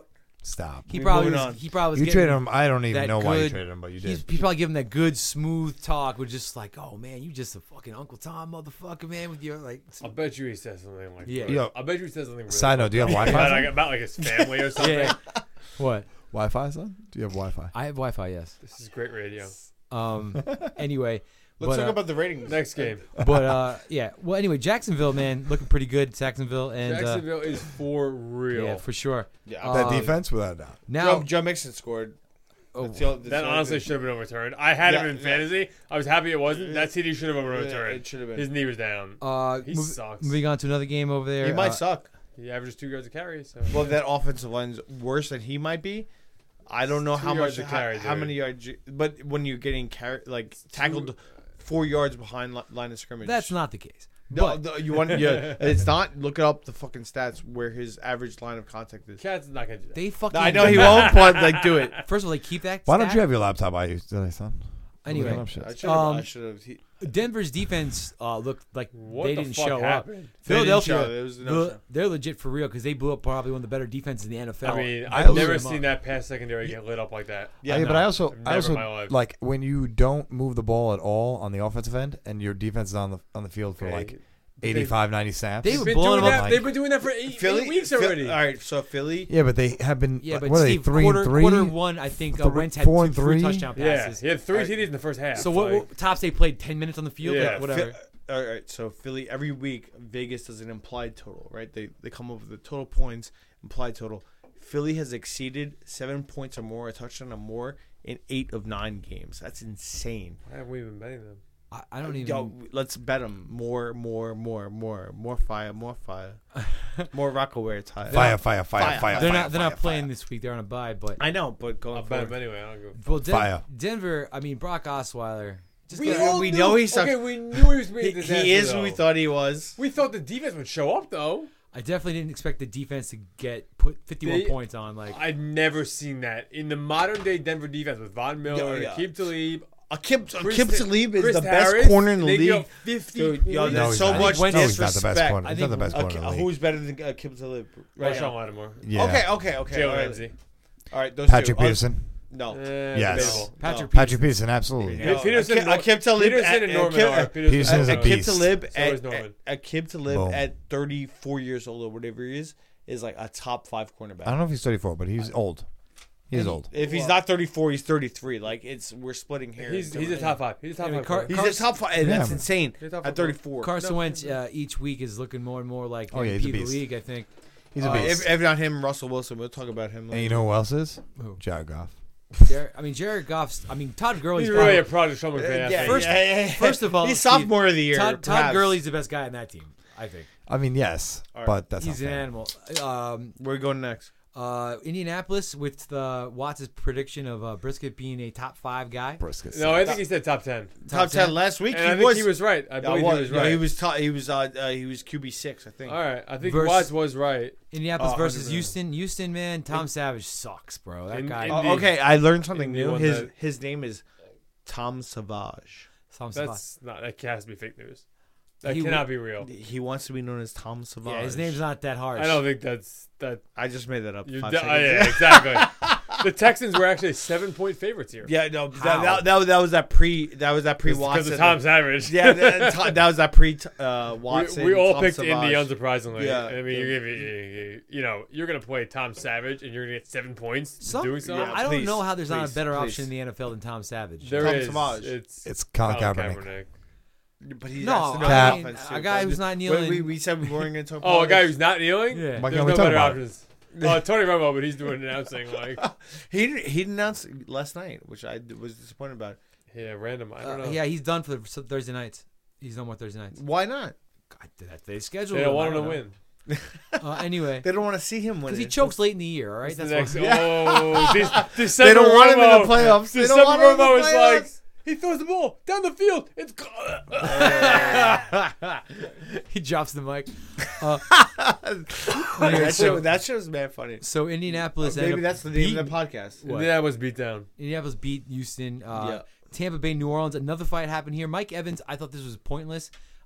[SPEAKER 5] Stop.
[SPEAKER 3] He
[SPEAKER 2] We're
[SPEAKER 3] probably
[SPEAKER 2] moving
[SPEAKER 3] was,
[SPEAKER 2] on.
[SPEAKER 3] he probably was
[SPEAKER 5] You
[SPEAKER 3] getting
[SPEAKER 5] traded him. I don't even
[SPEAKER 3] that
[SPEAKER 5] know why you
[SPEAKER 3] good-
[SPEAKER 5] traded him, but you
[SPEAKER 3] He's
[SPEAKER 5] did.
[SPEAKER 3] probably giving that good smooth talk with just like, oh man, you just a fucking Uncle Tom motherfucker, man, with your like.
[SPEAKER 4] I'll bet you he says something like.
[SPEAKER 3] Yeah.
[SPEAKER 5] Yo.
[SPEAKER 4] I bet you he says something. Really
[SPEAKER 5] Side note, do you have Wi-Fi?
[SPEAKER 4] about like his family or something.
[SPEAKER 3] Yeah. What?
[SPEAKER 5] Wi-Fi, son? Do you have Wi-Fi?
[SPEAKER 3] I have Wi-Fi, yes.
[SPEAKER 4] This is great radio.
[SPEAKER 3] Anyway,
[SPEAKER 2] Let's
[SPEAKER 3] but,
[SPEAKER 2] talk about the ratings.
[SPEAKER 4] Next game.
[SPEAKER 3] yeah. Well, anyway, Jacksonville, man, looking pretty good. Jacksonville and
[SPEAKER 4] Jacksonville is for real.
[SPEAKER 3] yeah, for sure.
[SPEAKER 2] Yeah,
[SPEAKER 5] That defense, without a doubt.
[SPEAKER 3] Now,
[SPEAKER 2] Joe Mixon scored.
[SPEAKER 3] oh,
[SPEAKER 4] That honestly should have been overturned. I had him in fantasy. I was happy it wasn't. That CD should have been overturned.
[SPEAKER 2] It should have been.
[SPEAKER 4] His knee was down. He sucks.
[SPEAKER 3] moving on to another game over there.
[SPEAKER 2] He might suck.
[SPEAKER 4] He averages 2 yards a carry. So
[SPEAKER 2] Well, that offensive line's worse than he might be. I don't know
[SPEAKER 4] 2
[SPEAKER 2] how
[SPEAKER 4] yards
[SPEAKER 2] much,
[SPEAKER 4] a carry,
[SPEAKER 2] how
[SPEAKER 4] dude.
[SPEAKER 2] many yards. But when you're getting tackled 4 yards behind line of scrimmage,
[SPEAKER 3] That's not the case.
[SPEAKER 2] No,
[SPEAKER 3] But
[SPEAKER 2] you want it's not. Look up the fucking stats where his average line of contact is.
[SPEAKER 4] Cat's not gonna do that.
[SPEAKER 3] they fucking.
[SPEAKER 2] I know he won't, but like do it.
[SPEAKER 3] First of all, they keep that.
[SPEAKER 5] Why don't
[SPEAKER 3] stat.
[SPEAKER 5] you have your laptop by you today, son?
[SPEAKER 3] Anyway,
[SPEAKER 5] Looking up shit.
[SPEAKER 2] I should have.
[SPEAKER 3] Um,
[SPEAKER 2] I should have.
[SPEAKER 3] Denver's defense looked like
[SPEAKER 4] What
[SPEAKER 3] they
[SPEAKER 4] the
[SPEAKER 3] didn't
[SPEAKER 4] fuck
[SPEAKER 3] show
[SPEAKER 4] happened?
[SPEAKER 3] up. Philadelphia,
[SPEAKER 2] It was a no-show.
[SPEAKER 3] they're legit for real because they blew up probably one of the better defenses in the NFL.
[SPEAKER 4] I mean,
[SPEAKER 5] I
[SPEAKER 4] I've
[SPEAKER 5] also-
[SPEAKER 4] never seen that pass secondary get lit up like that.
[SPEAKER 2] Yeah,
[SPEAKER 5] But I
[SPEAKER 4] I've never in my life.
[SPEAKER 5] like when you don't move the ball at all on the offensive end and your defense is on the field for
[SPEAKER 4] Okay.
[SPEAKER 5] like 85, 90 snaps.
[SPEAKER 3] They were
[SPEAKER 4] Been
[SPEAKER 3] blowing
[SPEAKER 4] doing
[SPEAKER 3] them
[SPEAKER 4] that,
[SPEAKER 3] up.
[SPEAKER 4] they've been doing that for eight weeks already.
[SPEAKER 2] All right, so Philly.
[SPEAKER 5] Yeah, but they have been.
[SPEAKER 3] yeah, but
[SPEAKER 5] what are they,
[SPEAKER 3] Steve,
[SPEAKER 5] 3-3?
[SPEAKER 3] quarter one, I think Wentz had
[SPEAKER 5] 4-3?
[SPEAKER 3] 3 touchdown
[SPEAKER 4] Yeah,
[SPEAKER 3] passes.
[SPEAKER 4] he had 3 TDs in the first half.
[SPEAKER 3] So what tops they played 10 minutes on the field,
[SPEAKER 4] Yeah.
[SPEAKER 3] like, whatever.
[SPEAKER 2] All right, so Philly every week Vegas does an implied total, right? They come up with the total points, implied total. Philly has exceeded 7 points or more, a touchdown or more in 8 of 9 games. That's insane.
[SPEAKER 4] Why haven't we been betting them?
[SPEAKER 3] I don't even.
[SPEAKER 2] Yo, let's bet them more fire, more Rockaware time.
[SPEAKER 5] Fire.
[SPEAKER 3] They're not playing this week. They're on a bye, but
[SPEAKER 2] I know, but going
[SPEAKER 4] I'll bet
[SPEAKER 2] forward,
[SPEAKER 4] them anyway. I don't go.
[SPEAKER 3] well,
[SPEAKER 5] Fire.
[SPEAKER 3] Denver. I mean, Brock Osweiler. Just
[SPEAKER 2] We know he sucks.
[SPEAKER 4] Okay, we knew he was being
[SPEAKER 2] he is who we thought he was.
[SPEAKER 4] We thought the defense would show up though.
[SPEAKER 3] I definitely didn't expect the defense to put 51
[SPEAKER 4] They-
[SPEAKER 3] points on. Like,
[SPEAKER 4] I'd never seen that in the modern day Denver defense with Von Miller,
[SPEAKER 2] Yeah.
[SPEAKER 4] Akeem Talib.
[SPEAKER 2] Akib Talib is
[SPEAKER 4] Chris
[SPEAKER 2] the best
[SPEAKER 4] Harris,
[SPEAKER 2] corner in the
[SPEAKER 4] they
[SPEAKER 2] league.
[SPEAKER 4] go 50
[SPEAKER 2] Dude, yo,
[SPEAKER 4] points.
[SPEAKER 5] No,
[SPEAKER 2] there's
[SPEAKER 5] he's
[SPEAKER 2] so
[SPEAKER 5] not.
[SPEAKER 2] much
[SPEAKER 3] Wentz-
[SPEAKER 5] No, he's not the
[SPEAKER 2] disrespect.
[SPEAKER 5] best corner.
[SPEAKER 3] I
[SPEAKER 5] He's not the
[SPEAKER 3] think-
[SPEAKER 5] best corner in the league.
[SPEAKER 2] Who's better than Akib Talib? Right
[SPEAKER 4] Marshawn
[SPEAKER 2] now?
[SPEAKER 4] Lattimore.
[SPEAKER 5] Yeah.
[SPEAKER 2] Okay.
[SPEAKER 4] Jalen
[SPEAKER 2] all right.
[SPEAKER 4] Ramsey.
[SPEAKER 2] All right, those
[SPEAKER 5] Patrick
[SPEAKER 2] two.
[SPEAKER 5] Peterson.
[SPEAKER 2] No.
[SPEAKER 5] Yes.
[SPEAKER 4] debatable.
[SPEAKER 3] Patrick
[SPEAKER 5] Patrick Peterson, absolutely.
[SPEAKER 2] Yeah.
[SPEAKER 4] Peterson,
[SPEAKER 2] Akib Talib
[SPEAKER 4] Peterson and Norman are.
[SPEAKER 5] Peterson is a
[SPEAKER 2] Akib
[SPEAKER 5] beast.
[SPEAKER 2] Talib
[SPEAKER 4] So is Norman.
[SPEAKER 2] Akib Talib
[SPEAKER 5] Boom.
[SPEAKER 2] at 34 years old or whatever he is like a top 5 cornerback.
[SPEAKER 5] I don't know if he's 34, but he's old. He's old.
[SPEAKER 2] If he's not 34, he's 33. Like we're splitting hairs.
[SPEAKER 4] He's a top 5. He's a top
[SPEAKER 3] I mean,
[SPEAKER 4] 5.
[SPEAKER 3] Car-
[SPEAKER 4] corner.
[SPEAKER 2] He's a top 5. And that's
[SPEAKER 5] Yeah.
[SPEAKER 2] insane.
[SPEAKER 4] He's a top
[SPEAKER 2] At
[SPEAKER 4] five.
[SPEAKER 2] 34.
[SPEAKER 3] Carson Wentz each week is looking more and more like
[SPEAKER 5] Oh, yeah,
[SPEAKER 3] MVP
[SPEAKER 5] he's a
[SPEAKER 3] of the
[SPEAKER 5] beast.
[SPEAKER 3] league. I think.
[SPEAKER 5] He's a beast.
[SPEAKER 2] If not him, Russell Wilson. We'll talk about him.
[SPEAKER 5] And you know who else is?
[SPEAKER 3] Who?
[SPEAKER 5] Jared Goff.
[SPEAKER 3] Jared Goff's. I mean, Todd Gurley's
[SPEAKER 4] He's really a
[SPEAKER 3] probably-
[SPEAKER 4] product of Sean McVay.
[SPEAKER 2] Yeah,
[SPEAKER 3] First- first of all,
[SPEAKER 2] he's sophomore of the year.
[SPEAKER 3] Todd
[SPEAKER 2] perhaps.
[SPEAKER 3] Gurley's the best guy on that team. I think
[SPEAKER 5] I mean, yes,
[SPEAKER 2] right.
[SPEAKER 5] but that's
[SPEAKER 3] he's
[SPEAKER 5] not
[SPEAKER 3] an
[SPEAKER 5] fair.
[SPEAKER 3] animal.
[SPEAKER 2] Where are we going next?
[SPEAKER 3] Indianapolis with Watts' prediction of Brisket being a top 5 guy.
[SPEAKER 5] Brisket.
[SPEAKER 4] No, I think he said top 10.
[SPEAKER 2] Top 10 last week.
[SPEAKER 4] And I think he was right. I believe he was right.
[SPEAKER 2] He was he was QB6, I think.
[SPEAKER 4] All right. I think
[SPEAKER 3] Versus-
[SPEAKER 4] Watts was right.
[SPEAKER 3] Indianapolis
[SPEAKER 2] Oh,
[SPEAKER 3] versus
[SPEAKER 2] 100%.
[SPEAKER 3] Houston. Houston, man, Tom Savage sucks, bro. That
[SPEAKER 4] In-
[SPEAKER 3] guy.
[SPEAKER 4] in-
[SPEAKER 2] Oh, okay, I learned something
[SPEAKER 4] Indy
[SPEAKER 2] new.
[SPEAKER 4] won
[SPEAKER 2] His
[SPEAKER 4] that.
[SPEAKER 2] his name is Tom Savage.
[SPEAKER 3] Tom Savage.
[SPEAKER 4] That's not. That has to be fake news. That
[SPEAKER 3] He
[SPEAKER 4] cannot be real.
[SPEAKER 2] He wants to be known as Tom Savage.
[SPEAKER 3] Yeah, his name's not that harsh.
[SPEAKER 4] I don't think that's that.
[SPEAKER 2] I just made that up.
[SPEAKER 4] You
[SPEAKER 2] 5
[SPEAKER 4] yeah,
[SPEAKER 2] seconds.
[SPEAKER 4] exactly. The Texans were actually 7-point favorites here.
[SPEAKER 2] Yeah, no,
[SPEAKER 3] How?
[SPEAKER 2] that was that pre
[SPEAKER 4] because
[SPEAKER 2] Watson.
[SPEAKER 4] of Tom Savage.
[SPEAKER 2] Yeah, that was that pre Watson.
[SPEAKER 4] We all
[SPEAKER 2] Tom
[SPEAKER 4] picked
[SPEAKER 2] Savage.
[SPEAKER 4] Indy unsurprisingly.
[SPEAKER 2] Yeah.
[SPEAKER 4] I mean, you're gonna play Tom Savage and you're gonna get 7 points doing so.
[SPEAKER 2] yeah.
[SPEAKER 3] I don't
[SPEAKER 2] Please,
[SPEAKER 3] know how there's not a
[SPEAKER 2] please,
[SPEAKER 3] better
[SPEAKER 2] please.
[SPEAKER 3] option in the NFL than Tom Savage.
[SPEAKER 4] There
[SPEAKER 2] Tom
[SPEAKER 4] is.
[SPEAKER 2] Savage.
[SPEAKER 5] It's Colin Kaepernick.
[SPEAKER 2] But he
[SPEAKER 3] No,
[SPEAKER 2] has to know
[SPEAKER 3] I
[SPEAKER 2] the
[SPEAKER 3] mean,
[SPEAKER 2] offense,
[SPEAKER 3] a
[SPEAKER 2] too.
[SPEAKER 3] guy
[SPEAKER 2] So
[SPEAKER 3] who's not
[SPEAKER 2] we-
[SPEAKER 3] kneeling.
[SPEAKER 2] We said we weren't going to talk.
[SPEAKER 4] Oh, a guy
[SPEAKER 2] politics.
[SPEAKER 4] who's not kneeling?
[SPEAKER 3] Yeah.
[SPEAKER 5] Why
[SPEAKER 4] There's
[SPEAKER 5] can't we
[SPEAKER 4] no
[SPEAKER 5] talk
[SPEAKER 4] better
[SPEAKER 5] about it?
[SPEAKER 4] options. Tony Romo, but he's doing announcing like
[SPEAKER 2] He announced last night, which I was disappointed about.
[SPEAKER 4] random. I don't know.
[SPEAKER 3] Yeah, he's done for the Thursday nights. He's no more Thursday nights.
[SPEAKER 2] Why not?
[SPEAKER 3] God, they scheduled.
[SPEAKER 4] They don't
[SPEAKER 3] him.
[SPEAKER 4] want
[SPEAKER 3] I
[SPEAKER 4] him to
[SPEAKER 3] know.
[SPEAKER 4] win.
[SPEAKER 3] Anyway,
[SPEAKER 2] They don't want to see him win.
[SPEAKER 3] because he
[SPEAKER 2] it.
[SPEAKER 3] chokes late in the year. All right,
[SPEAKER 4] The
[SPEAKER 3] that's
[SPEAKER 4] next,
[SPEAKER 3] why.
[SPEAKER 4] December
[SPEAKER 2] They don't want him in
[SPEAKER 4] Romo-
[SPEAKER 2] the playoffs. They don't
[SPEAKER 4] December
[SPEAKER 2] want him in the
[SPEAKER 4] Romo is like
[SPEAKER 2] playoffs.
[SPEAKER 4] he throws the ball down the field. It's
[SPEAKER 3] He drops the mic.
[SPEAKER 2] That show's mad funny.
[SPEAKER 3] So Indianapolis.
[SPEAKER 2] Maybe
[SPEAKER 3] ended up
[SPEAKER 2] that's the name of
[SPEAKER 3] beating-
[SPEAKER 2] the podcast.
[SPEAKER 3] What?
[SPEAKER 4] that was beat down.
[SPEAKER 3] Indianapolis beat Houston.
[SPEAKER 2] Yeah.
[SPEAKER 3] Tampa Bay, New Orleans. Another fight happened here. Mike Evans. I thought this was pointless.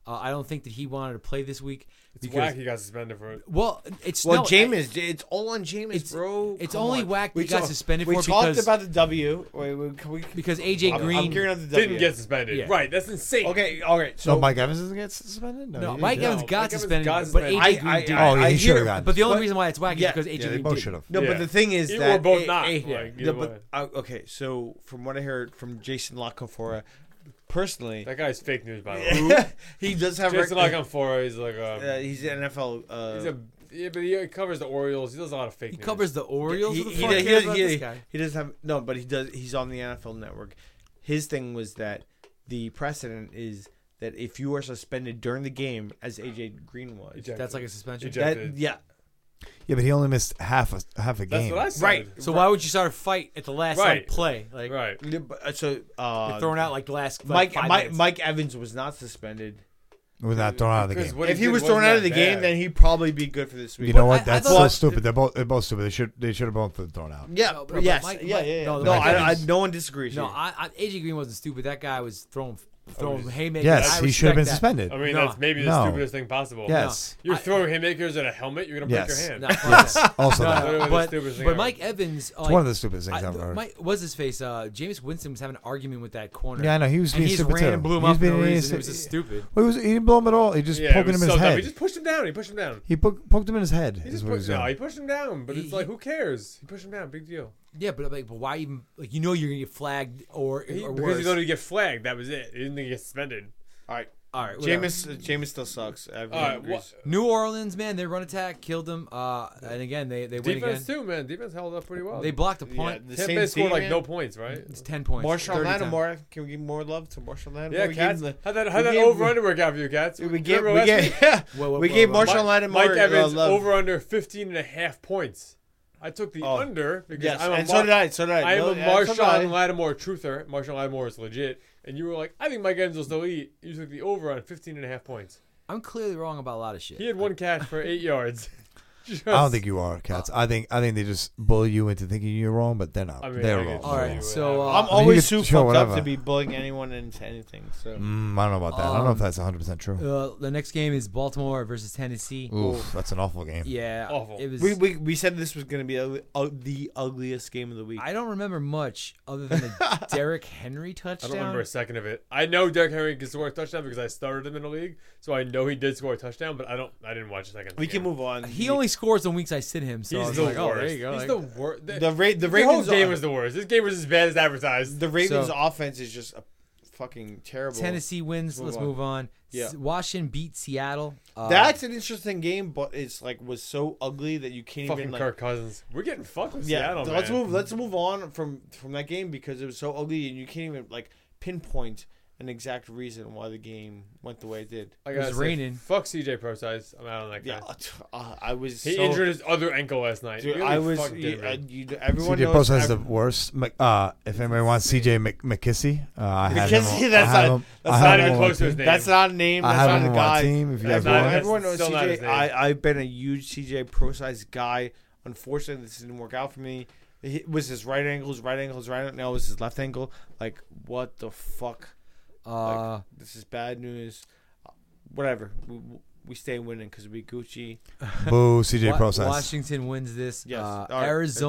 [SPEAKER 3] I don't think that he wanted to play this week.
[SPEAKER 4] It's whack he got suspended for it.
[SPEAKER 3] Well, it's
[SPEAKER 2] Well,
[SPEAKER 3] no,
[SPEAKER 2] Jameis, it's all on Jameis,
[SPEAKER 3] it's-
[SPEAKER 2] bro.
[SPEAKER 3] it's
[SPEAKER 2] Come
[SPEAKER 3] only
[SPEAKER 2] on.
[SPEAKER 3] whack
[SPEAKER 2] We
[SPEAKER 3] he got
[SPEAKER 2] talk-
[SPEAKER 3] suspended
[SPEAKER 2] we
[SPEAKER 3] for
[SPEAKER 2] talked
[SPEAKER 3] because-
[SPEAKER 2] about the W. Wait, can we?
[SPEAKER 3] because AJ Green.
[SPEAKER 2] I'm gearing up the W.
[SPEAKER 4] Didn't get suspended.
[SPEAKER 3] Yeah.
[SPEAKER 4] Right, that's insane.
[SPEAKER 2] Okay, all right.
[SPEAKER 5] So
[SPEAKER 2] So
[SPEAKER 5] Mike Evans doesn't get suspended?
[SPEAKER 3] No,
[SPEAKER 5] he
[SPEAKER 3] Mike
[SPEAKER 5] didn't.
[SPEAKER 3] Evans got
[SPEAKER 4] Mike Evans
[SPEAKER 3] suspended,
[SPEAKER 4] got
[SPEAKER 3] but
[SPEAKER 4] suspended.
[SPEAKER 3] AJ Green didn't.
[SPEAKER 5] Oh, yeah, he
[SPEAKER 2] I
[SPEAKER 5] should have
[SPEAKER 2] hear-
[SPEAKER 5] gotten.
[SPEAKER 3] But the only
[SPEAKER 2] But-
[SPEAKER 3] reason why it's whack
[SPEAKER 2] Yeah,
[SPEAKER 3] is because AJ
[SPEAKER 5] Yeah, they
[SPEAKER 3] Green
[SPEAKER 5] both
[SPEAKER 3] did.
[SPEAKER 5] should have.
[SPEAKER 2] No,
[SPEAKER 4] Yeah.
[SPEAKER 2] but the thing is
[SPEAKER 4] Or
[SPEAKER 2] that
[SPEAKER 4] both not.
[SPEAKER 3] yeah.
[SPEAKER 4] Like,
[SPEAKER 2] No,
[SPEAKER 4] either
[SPEAKER 2] but
[SPEAKER 4] way.
[SPEAKER 2] okay. So from what I heard from Jason Lockenfora, personally,
[SPEAKER 4] That guy's fake news, by the way.
[SPEAKER 2] he does have.
[SPEAKER 4] Jason Lockenfora, he's like
[SPEAKER 2] He's an NFL.
[SPEAKER 4] he's a yeah, but he covers the Orioles. He does a lot of fake
[SPEAKER 3] He
[SPEAKER 4] news.
[SPEAKER 3] covers the Orioles.
[SPEAKER 2] He,
[SPEAKER 3] What the
[SPEAKER 2] he,
[SPEAKER 3] fuck
[SPEAKER 2] he,
[SPEAKER 3] cares
[SPEAKER 2] he,
[SPEAKER 3] about
[SPEAKER 2] he,
[SPEAKER 3] this guy?
[SPEAKER 2] he doesn't have no, but he does. He's on the NFL Network. His thing was that the precedent is that if you are suspended during the game, as AJ Green was,
[SPEAKER 4] Ejected.
[SPEAKER 3] That's like a suspension.
[SPEAKER 4] Ejected.
[SPEAKER 2] that yeah,
[SPEAKER 5] Yeah, but he only missed half a
[SPEAKER 4] That's
[SPEAKER 5] game.
[SPEAKER 4] what I said.
[SPEAKER 2] Right.
[SPEAKER 3] So why would you start a fight at the last
[SPEAKER 4] Right.
[SPEAKER 3] play? Like
[SPEAKER 4] Right.
[SPEAKER 2] Yeah, but, so
[SPEAKER 3] you're throwing out like the last like, 5 minutes.
[SPEAKER 2] Mike Evans was not suspended.
[SPEAKER 5] Was not thrown out of the
[SPEAKER 4] Because
[SPEAKER 5] game.
[SPEAKER 4] what
[SPEAKER 2] If he
[SPEAKER 4] did
[SPEAKER 2] was
[SPEAKER 4] wasn't
[SPEAKER 2] thrown out of
[SPEAKER 4] that
[SPEAKER 2] the game,
[SPEAKER 4] bad.
[SPEAKER 2] then he'd probably be good for this week.
[SPEAKER 5] You know
[SPEAKER 3] But
[SPEAKER 5] what?
[SPEAKER 3] I
[SPEAKER 5] That's
[SPEAKER 3] thought-
[SPEAKER 5] so stupid. They're both stupid. They should have both been thrown out.
[SPEAKER 2] Yeah,
[SPEAKER 3] No, but
[SPEAKER 2] yes,
[SPEAKER 3] Mike-
[SPEAKER 2] yeah.
[SPEAKER 3] no,
[SPEAKER 2] No,
[SPEAKER 3] Mike Evans-
[SPEAKER 2] no one disagrees.
[SPEAKER 3] No,
[SPEAKER 2] here.
[SPEAKER 3] AJ Green wasn't stupid. That guy was throwing haymakers.
[SPEAKER 5] Yes,
[SPEAKER 3] I
[SPEAKER 5] he should have been
[SPEAKER 3] respect that.
[SPEAKER 5] suspended.
[SPEAKER 4] I mean,
[SPEAKER 3] No.
[SPEAKER 4] that's maybe the
[SPEAKER 5] No.
[SPEAKER 4] stupidest thing possible.
[SPEAKER 5] Yes.
[SPEAKER 4] You're
[SPEAKER 3] I-
[SPEAKER 4] throwing haymakers at a helmet, you're going to break
[SPEAKER 5] Yes.
[SPEAKER 4] your hand.
[SPEAKER 3] No, fuck
[SPEAKER 5] Yes.
[SPEAKER 3] that.
[SPEAKER 5] Also,
[SPEAKER 3] No,
[SPEAKER 5] that.
[SPEAKER 3] no,
[SPEAKER 4] Literally the
[SPEAKER 3] but,
[SPEAKER 4] stupidest thing
[SPEAKER 3] but
[SPEAKER 4] ever.
[SPEAKER 3] Mike Evans,
[SPEAKER 5] It's one of the stupidest things I've ever heard.
[SPEAKER 3] Mike, what's his face? Jameis Winston was having an argument with that corner.
[SPEAKER 5] Yeah, I know. He was
[SPEAKER 3] and
[SPEAKER 5] being
[SPEAKER 3] he just
[SPEAKER 5] stupid
[SPEAKER 3] ran
[SPEAKER 5] too.
[SPEAKER 3] and blew him
[SPEAKER 5] He was
[SPEAKER 3] up for no
[SPEAKER 5] being
[SPEAKER 3] reason. It
[SPEAKER 5] really
[SPEAKER 3] was just stupid.
[SPEAKER 5] Well, he didn't blow him at all. He just
[SPEAKER 4] Yeah,
[SPEAKER 5] poked
[SPEAKER 4] it
[SPEAKER 5] him
[SPEAKER 4] was
[SPEAKER 5] in
[SPEAKER 4] so
[SPEAKER 5] his
[SPEAKER 4] dumb.
[SPEAKER 5] head.
[SPEAKER 4] He just pushed him down. He pushed him down.
[SPEAKER 5] He poked him in his head.
[SPEAKER 4] He
[SPEAKER 5] Is
[SPEAKER 4] just
[SPEAKER 5] what he was
[SPEAKER 4] pushed, no,
[SPEAKER 5] doing.
[SPEAKER 4] he pushed him down. But
[SPEAKER 3] He-
[SPEAKER 4] it's like,
[SPEAKER 3] he-
[SPEAKER 4] who cares? He pushed him down. Big deal.
[SPEAKER 3] Yeah, but why even like you're gonna get flagged or
[SPEAKER 4] Because
[SPEAKER 3] worse?
[SPEAKER 4] he thought he'd get flagged. That was it. He didn't think he'd get suspended.
[SPEAKER 2] All right,
[SPEAKER 3] All right, whatever.
[SPEAKER 2] Jameis still sucks. Everyone
[SPEAKER 4] All right,
[SPEAKER 2] agrees.
[SPEAKER 3] New Orleans, man, their run attack killed them. And again, they win again.
[SPEAKER 4] Defense too, man. Defense held up pretty well.
[SPEAKER 3] They blocked a
[SPEAKER 2] Yeah,
[SPEAKER 3] punt.
[SPEAKER 2] the
[SPEAKER 4] Tampa
[SPEAKER 2] same
[SPEAKER 4] Bay scored
[SPEAKER 2] team,
[SPEAKER 4] like
[SPEAKER 2] man.
[SPEAKER 4] no points, right?
[SPEAKER 3] It's 10 points.
[SPEAKER 2] Marshawn
[SPEAKER 3] 30 times.
[SPEAKER 2] Lattimore. Can we give more love to Marshawn Lattimore?
[SPEAKER 4] Yeah,
[SPEAKER 2] We
[SPEAKER 4] Cats.
[SPEAKER 2] gave him
[SPEAKER 4] How'd that
[SPEAKER 2] gave-
[SPEAKER 4] over under work out for you, Cats?
[SPEAKER 2] we gave
[SPEAKER 4] Remember last week?
[SPEAKER 3] Whoa,
[SPEAKER 2] we gave
[SPEAKER 3] whoa.
[SPEAKER 2] Marshawn Lattimore
[SPEAKER 4] Mike Evans
[SPEAKER 2] love.
[SPEAKER 4] over under 15.5 points. I took the
[SPEAKER 2] Oh.
[SPEAKER 4] under because
[SPEAKER 2] Yes,
[SPEAKER 4] I'm a
[SPEAKER 2] and so did I. So did I.
[SPEAKER 4] I am
[SPEAKER 2] No,
[SPEAKER 4] a
[SPEAKER 2] yeah, so did I.
[SPEAKER 4] Marshawn Lattimore truther. Marshawn Lattimore is legit. And you were like, I think Mike Evans will still eat. You took the over on 15.5 points.
[SPEAKER 3] I'm clearly wrong about a lot of shit.
[SPEAKER 4] He had one catch for 8 yards. Just-
[SPEAKER 5] I don't think you are, Cats. I think they just bully you into thinking you're wrong, but they're not.
[SPEAKER 4] I mean,
[SPEAKER 5] they're
[SPEAKER 4] I
[SPEAKER 5] wrong.
[SPEAKER 4] guess
[SPEAKER 3] All right,
[SPEAKER 4] you
[SPEAKER 3] so
[SPEAKER 4] would
[SPEAKER 2] I'm
[SPEAKER 4] have-
[SPEAKER 2] always
[SPEAKER 5] you
[SPEAKER 2] too
[SPEAKER 5] could show
[SPEAKER 2] fucked up
[SPEAKER 5] whatever.
[SPEAKER 2] to be bullying anyone into anything. So
[SPEAKER 5] I don't know about that. I don't know if that's 100% true.
[SPEAKER 3] the next game is Baltimore versus Tennessee.
[SPEAKER 5] Oof, that's an awful game.
[SPEAKER 3] Yeah,
[SPEAKER 4] Awful.
[SPEAKER 3] it was.
[SPEAKER 2] we said this was going to be the ugliest game of the week.
[SPEAKER 3] I don't remember much other than a Derrick Henry
[SPEAKER 4] I
[SPEAKER 3] touchdown.
[SPEAKER 4] don't remember a second of it. I know Derrick Henry can score a touchdown because I started him in the league, so I know he did score a touchdown. But I didn't watch a second.
[SPEAKER 2] We can move on.
[SPEAKER 3] He only scores on weeks I sit him, so I
[SPEAKER 4] He's
[SPEAKER 3] was
[SPEAKER 4] the
[SPEAKER 3] like,
[SPEAKER 4] worst.
[SPEAKER 3] oh, there you go.
[SPEAKER 4] He's
[SPEAKER 3] Like,
[SPEAKER 4] the worst.
[SPEAKER 2] the
[SPEAKER 4] The whole
[SPEAKER 2] Ravens
[SPEAKER 4] game was the worst. This game was as bad as advertised.
[SPEAKER 2] the Ravens
[SPEAKER 3] So-
[SPEAKER 2] offense is just a fucking terrible.
[SPEAKER 3] Tennessee wins. Let's move on.
[SPEAKER 2] Yeah.
[SPEAKER 3] Washington beat Seattle.
[SPEAKER 2] That's an interesting game, but it's like was so ugly that you can't
[SPEAKER 4] Fucking
[SPEAKER 2] even like.
[SPEAKER 4] Kirk Cousins. We're getting fucked with
[SPEAKER 2] Yeah,
[SPEAKER 4] Seattle,
[SPEAKER 2] let's
[SPEAKER 4] man.
[SPEAKER 2] move. Let's move on from that game because it was so ugly and you can't even like pinpoint an exact reason why the game went the way it did.
[SPEAKER 4] I
[SPEAKER 3] It was
[SPEAKER 4] gotta say,
[SPEAKER 3] raining.
[SPEAKER 4] Fuck CJ Prosize. I'm out on that guy.
[SPEAKER 2] Yeah, I was.
[SPEAKER 4] He
[SPEAKER 2] so,
[SPEAKER 4] injured his other ankle last night.
[SPEAKER 2] Dude,
[SPEAKER 4] Really
[SPEAKER 2] I was.
[SPEAKER 4] fucked him,
[SPEAKER 2] Everyone
[SPEAKER 5] CJ
[SPEAKER 2] knows.
[SPEAKER 5] Post has the worst. If anybody wants CJ McKissy, I have him.
[SPEAKER 2] McKissey,
[SPEAKER 5] I
[SPEAKER 2] that's
[SPEAKER 5] have
[SPEAKER 2] not-
[SPEAKER 5] him.
[SPEAKER 2] that's
[SPEAKER 5] I
[SPEAKER 2] not
[SPEAKER 5] have
[SPEAKER 2] even
[SPEAKER 5] him on
[SPEAKER 4] close to
[SPEAKER 5] my
[SPEAKER 4] his
[SPEAKER 5] team.
[SPEAKER 4] name.
[SPEAKER 2] That's not a name.
[SPEAKER 5] I
[SPEAKER 2] That's
[SPEAKER 5] have
[SPEAKER 2] not
[SPEAKER 5] him
[SPEAKER 2] a
[SPEAKER 5] on my
[SPEAKER 2] guy.
[SPEAKER 5] team. If you guys
[SPEAKER 4] That's not-
[SPEAKER 5] want,
[SPEAKER 2] Everyone knows
[SPEAKER 4] still not his
[SPEAKER 2] CJ.
[SPEAKER 4] name.
[SPEAKER 2] I've been a huge CJ Pro-size guy. Unfortunately, this didn't work out for me. It was his right ankle, now it was his left ankle. Like, what the fuck? Like, this is bad news. Whatever. We stay winning because we Gucci.
[SPEAKER 5] boo, CJ Process.
[SPEAKER 3] Washington wins this.
[SPEAKER 2] Yes. All right.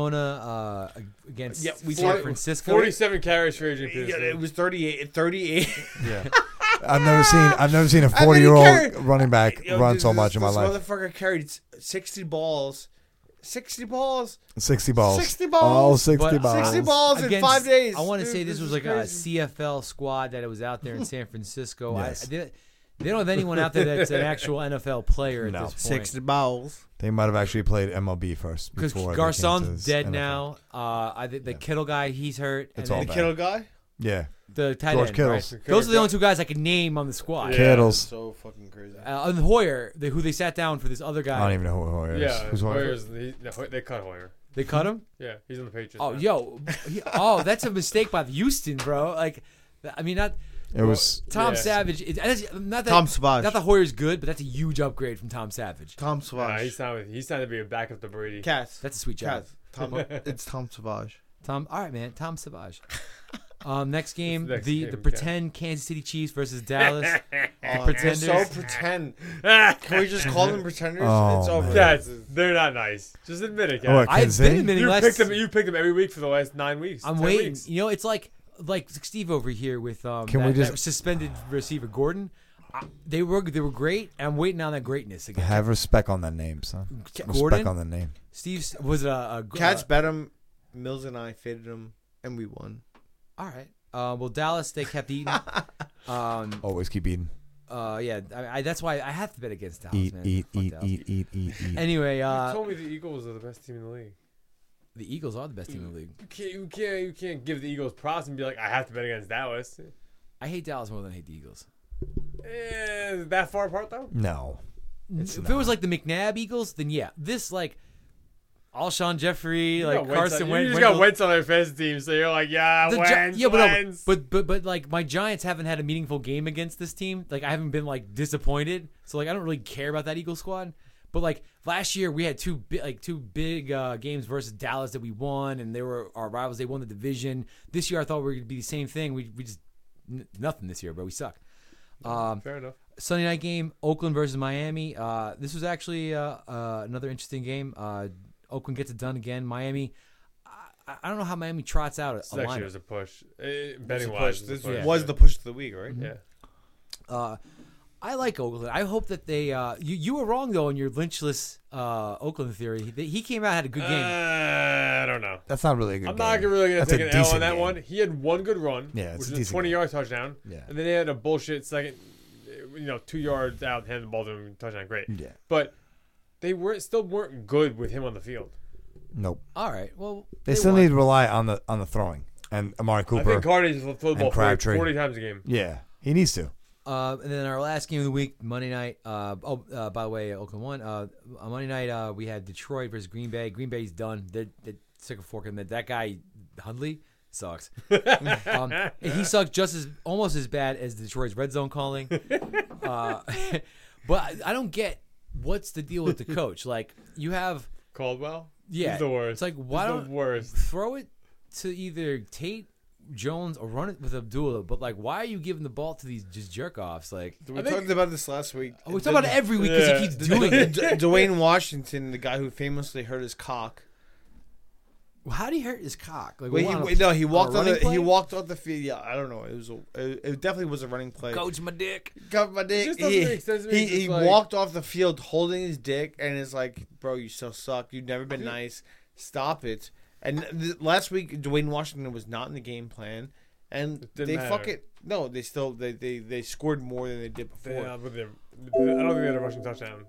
[SPEAKER 3] Arizona against
[SPEAKER 2] Yeah, we
[SPEAKER 3] San
[SPEAKER 2] talked-
[SPEAKER 3] Francisco.
[SPEAKER 4] 47 carries for Adrian
[SPEAKER 2] Yeah,
[SPEAKER 4] Peterson.
[SPEAKER 2] it was 38.
[SPEAKER 5] Yeah. I've never seen a
[SPEAKER 2] carried-
[SPEAKER 5] 40-year-old running back
[SPEAKER 2] Yo,
[SPEAKER 5] run
[SPEAKER 2] this-
[SPEAKER 5] so much in my
[SPEAKER 2] this
[SPEAKER 5] life.
[SPEAKER 2] motherfucker carried 60 balls. 60 balls.
[SPEAKER 5] 60 balls.
[SPEAKER 2] 60 balls.
[SPEAKER 5] All 60
[SPEAKER 3] But
[SPEAKER 5] balls.
[SPEAKER 2] 60 balls in
[SPEAKER 3] Against-
[SPEAKER 2] 5 days.
[SPEAKER 3] I want to
[SPEAKER 2] Dude,
[SPEAKER 3] say this was
[SPEAKER 2] is
[SPEAKER 3] like a
[SPEAKER 2] crazy.
[SPEAKER 3] CFL squad that was out there in San Francisco.
[SPEAKER 5] Yes.
[SPEAKER 3] They don't have anyone out there that's an actual NFL player at
[SPEAKER 5] No.
[SPEAKER 3] this point.
[SPEAKER 2] 60 balls.
[SPEAKER 5] They might have actually played MLB first
[SPEAKER 3] Because
[SPEAKER 5] before they came to
[SPEAKER 3] Garcon's
[SPEAKER 5] this
[SPEAKER 3] dead
[SPEAKER 5] NFL.
[SPEAKER 3] now. I think the Kittle guy, he's hurt.
[SPEAKER 5] It's
[SPEAKER 3] and
[SPEAKER 5] all
[SPEAKER 3] then
[SPEAKER 2] The
[SPEAKER 5] bad.
[SPEAKER 2] Kittle guy?
[SPEAKER 5] Yeah.
[SPEAKER 3] the tight
[SPEAKER 5] George
[SPEAKER 3] end,
[SPEAKER 5] Kittles.
[SPEAKER 3] right? Those are the only two guys I can name on the squad.
[SPEAKER 4] Yeah.
[SPEAKER 5] Kittles.
[SPEAKER 2] So fucking crazy.
[SPEAKER 3] And Hoyer, who they sat down for this other guy.
[SPEAKER 5] I don't even know who Hoyer is.
[SPEAKER 4] Yeah,
[SPEAKER 5] Who's Hoyer?
[SPEAKER 4] Hoyer's, they cut Hoyer.
[SPEAKER 3] They cut him?
[SPEAKER 4] Yeah, he's on the Patriots.
[SPEAKER 3] Oh,
[SPEAKER 4] now.
[SPEAKER 3] yo. That's a mistake by Houston, bro. Like, I mean, not
[SPEAKER 5] It was.
[SPEAKER 3] Tom
[SPEAKER 4] Yeah.
[SPEAKER 3] Savage. Not that
[SPEAKER 2] Tom Savage.
[SPEAKER 3] Not that Hoyer's good, but that's a huge upgrade from Tom Savage.
[SPEAKER 2] Tom
[SPEAKER 4] Nah,
[SPEAKER 2] Savage.
[SPEAKER 4] he's signed to be a backup to Brady.
[SPEAKER 2] Cats.
[SPEAKER 3] That's a sweet job.
[SPEAKER 2] Cats. It's Tom Savage.
[SPEAKER 3] All right, man. Tom Savage. Next game,
[SPEAKER 4] next
[SPEAKER 3] the
[SPEAKER 4] game,
[SPEAKER 3] pretend Kansas City Chiefs versus Dallas.
[SPEAKER 2] They're
[SPEAKER 3] Pretenders.
[SPEAKER 2] so pretend. Can we just call them pretenders?
[SPEAKER 5] Oh,
[SPEAKER 2] It's over.
[SPEAKER 5] man.
[SPEAKER 4] They're not nice. Just admit it,
[SPEAKER 5] Oh,
[SPEAKER 4] guys.
[SPEAKER 5] what,
[SPEAKER 3] I've
[SPEAKER 5] Kansas
[SPEAKER 3] been
[SPEAKER 5] City?
[SPEAKER 3] admitting
[SPEAKER 4] You picked them every week for the last 9 weeks.
[SPEAKER 3] I'm
[SPEAKER 4] 10
[SPEAKER 3] waiting.
[SPEAKER 4] weeks.
[SPEAKER 3] You know, it's like Steve over here with
[SPEAKER 5] Can we just-
[SPEAKER 3] that suspended receiver Gordon. They were great. And I'm waiting on that greatness again.
[SPEAKER 5] Have respect on that name, son. Respect
[SPEAKER 3] Gordon?
[SPEAKER 5] on the name.
[SPEAKER 3] Steve was a
[SPEAKER 2] Cats bet him. Mills and I faded him, and we won.
[SPEAKER 3] all right. Well, Dallas they kept eating.
[SPEAKER 5] Always keep eating.
[SPEAKER 3] Yeah, that's why I have to bet against Dallas.
[SPEAKER 5] Eat,
[SPEAKER 3] man.
[SPEAKER 5] eat,
[SPEAKER 3] Fuck
[SPEAKER 5] eat,
[SPEAKER 3] Dallas.
[SPEAKER 5] eat.
[SPEAKER 3] Anyway,
[SPEAKER 4] You told me the Eagles are the best team in the league.
[SPEAKER 3] the Eagles are the best team in the league.
[SPEAKER 4] You can't give the Eagles props and be like, I have to bet against Dallas.
[SPEAKER 3] I hate Dallas more than I hate the Eagles.
[SPEAKER 4] That far apart though?
[SPEAKER 5] No.
[SPEAKER 3] If it was like the McNabb Eagles, then yeah. This like Alshon Jeffrey, like Carson
[SPEAKER 4] You
[SPEAKER 3] Wentz.
[SPEAKER 4] just got Wentz on their fantasy team, so you're like, yeah, Wentz. Wentz.
[SPEAKER 3] But like my Giants haven't had a meaningful game against this team. Like I haven't been like disappointed. So like I don't really care about that Eagles squad. But like last year we had two big games versus Dallas that we won, and they were our rivals. They won the division. This year I thought we were going to be the same thing. We just nothing this year, bro. We suck.
[SPEAKER 4] Fair enough.
[SPEAKER 3] Sunday night game, Oakland versus Miami. This was actually another interesting game. Oakland gets it done again. Miami, I don't know how Miami trots out
[SPEAKER 4] This
[SPEAKER 3] a
[SPEAKER 4] actually
[SPEAKER 3] lineup.
[SPEAKER 4] was a push.
[SPEAKER 2] It's
[SPEAKER 4] Betting
[SPEAKER 2] a
[SPEAKER 4] wise,
[SPEAKER 2] push. This
[SPEAKER 3] Yeah.
[SPEAKER 2] was the push of the week, right?
[SPEAKER 4] Yeah.
[SPEAKER 3] I like Oakland. I hope that they. You were wrong though in your lynchless Oakland theory. He came out had a good game.
[SPEAKER 4] I don't know.
[SPEAKER 5] That's not really a good
[SPEAKER 4] I'm
[SPEAKER 5] game.
[SPEAKER 4] not really gonna
[SPEAKER 5] That's
[SPEAKER 4] take
[SPEAKER 5] a
[SPEAKER 4] an L on
[SPEAKER 5] decent
[SPEAKER 4] that
[SPEAKER 5] game.
[SPEAKER 4] one. He had one good run,
[SPEAKER 5] Yeah, it's
[SPEAKER 4] which
[SPEAKER 5] a
[SPEAKER 4] was a
[SPEAKER 5] decent
[SPEAKER 4] 20-yard touchdown.
[SPEAKER 5] Yeah.
[SPEAKER 4] And then they had a bullshit second, 2 yards out, hand the ball to him, touchdown, great.
[SPEAKER 5] Yeah.
[SPEAKER 4] But they weren't good with him on the field.
[SPEAKER 5] Nope.
[SPEAKER 3] All right. Well,
[SPEAKER 5] They still
[SPEAKER 3] won.
[SPEAKER 5] need to rely on the throwing and Amari
[SPEAKER 4] I
[SPEAKER 5] Cooper.
[SPEAKER 4] think Cardi just throw the ball
[SPEAKER 5] Crabtree.
[SPEAKER 4] 40 times a game.
[SPEAKER 5] Yeah, he needs to.
[SPEAKER 3] And then our last game of the week, Monday night. By the way, Oakland won. On Monday night, we had Detroit versus Green Bay. Green Bay's done. They're sick of forking. That guy Hundley sucks. He sucks almost as bad as Detroit's red zone calling. But I don't get what's the deal with the coach. Like you have,
[SPEAKER 4] Caldwell?
[SPEAKER 3] yeah,
[SPEAKER 4] He's the worst.
[SPEAKER 3] It's like why
[SPEAKER 4] He's
[SPEAKER 3] don't
[SPEAKER 4] the worst.
[SPEAKER 3] throw it to either Tate, Jones, or run it with Abdullah? But like, why are you giving the ball to these just jerk offs? Like,
[SPEAKER 2] We
[SPEAKER 4] I think-
[SPEAKER 2] talked about this last week.
[SPEAKER 3] we talk about it every week because
[SPEAKER 4] Yeah.
[SPEAKER 3] he keeps doing it.
[SPEAKER 2] Dwayne Washington, the guy who famously hurt his cock.
[SPEAKER 3] How did he hurt his cock? Like,
[SPEAKER 2] Wait,
[SPEAKER 3] on
[SPEAKER 2] he
[SPEAKER 3] a
[SPEAKER 2] walked on
[SPEAKER 3] running
[SPEAKER 2] the
[SPEAKER 3] play?
[SPEAKER 2] he walked off the field. Yeah, I don't know. It definitely was a running play.
[SPEAKER 3] Coach my dick.
[SPEAKER 2] Got my dick.
[SPEAKER 4] just doesn't make sense to me. It's
[SPEAKER 2] He
[SPEAKER 4] just like-
[SPEAKER 2] walked off the field holding his dick, and it's like, bro, you still suck. You've never been nice. Stop it. And last week, Dwayne Washington was not in the game plan, and
[SPEAKER 4] It didn't
[SPEAKER 2] they
[SPEAKER 4] matter.
[SPEAKER 2] fuck it. No, they still they scored more than they did before.
[SPEAKER 4] I don't think they had a rushing touchdown.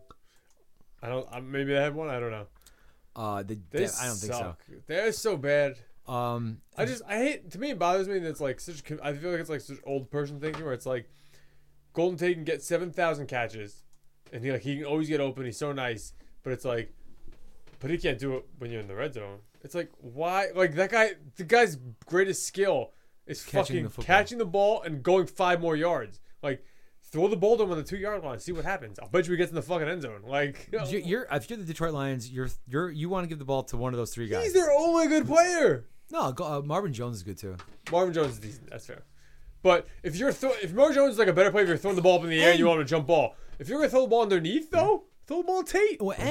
[SPEAKER 4] Maybe they had one. I don't know.
[SPEAKER 3] I don't think so.
[SPEAKER 4] suck. They're so bad.
[SPEAKER 3] I
[SPEAKER 4] I hate. To me, it bothers me that it's like such. I feel like it's like such old person thinking where it's like, Golden Tate can get 7,000 catches, and he can always get open. He's so nice, but it's like, but he can't do it when you're in the red zone. It's like why? Like that guy, the guy's greatest skill is
[SPEAKER 3] Catching the
[SPEAKER 4] fucking
[SPEAKER 3] football.
[SPEAKER 4] catching the ball and going 5 more yards. Like throw the ball to him on the 2-yard line, see what happens. I'll bet you he gets in the fucking end zone. Like
[SPEAKER 3] if you're the Detroit Lions, you want to give the ball to one of those three guys.
[SPEAKER 4] he's their only good player.
[SPEAKER 3] No, Marvin Jones is good too.
[SPEAKER 4] Marvin Jones is decent. That's fair. But if Marvin Jones is like a better player, if you're throwing the ball up in the air and you want him to jump ball. If you're gonna throw the ball underneath though, throw the ball to Tate.
[SPEAKER 3] Well,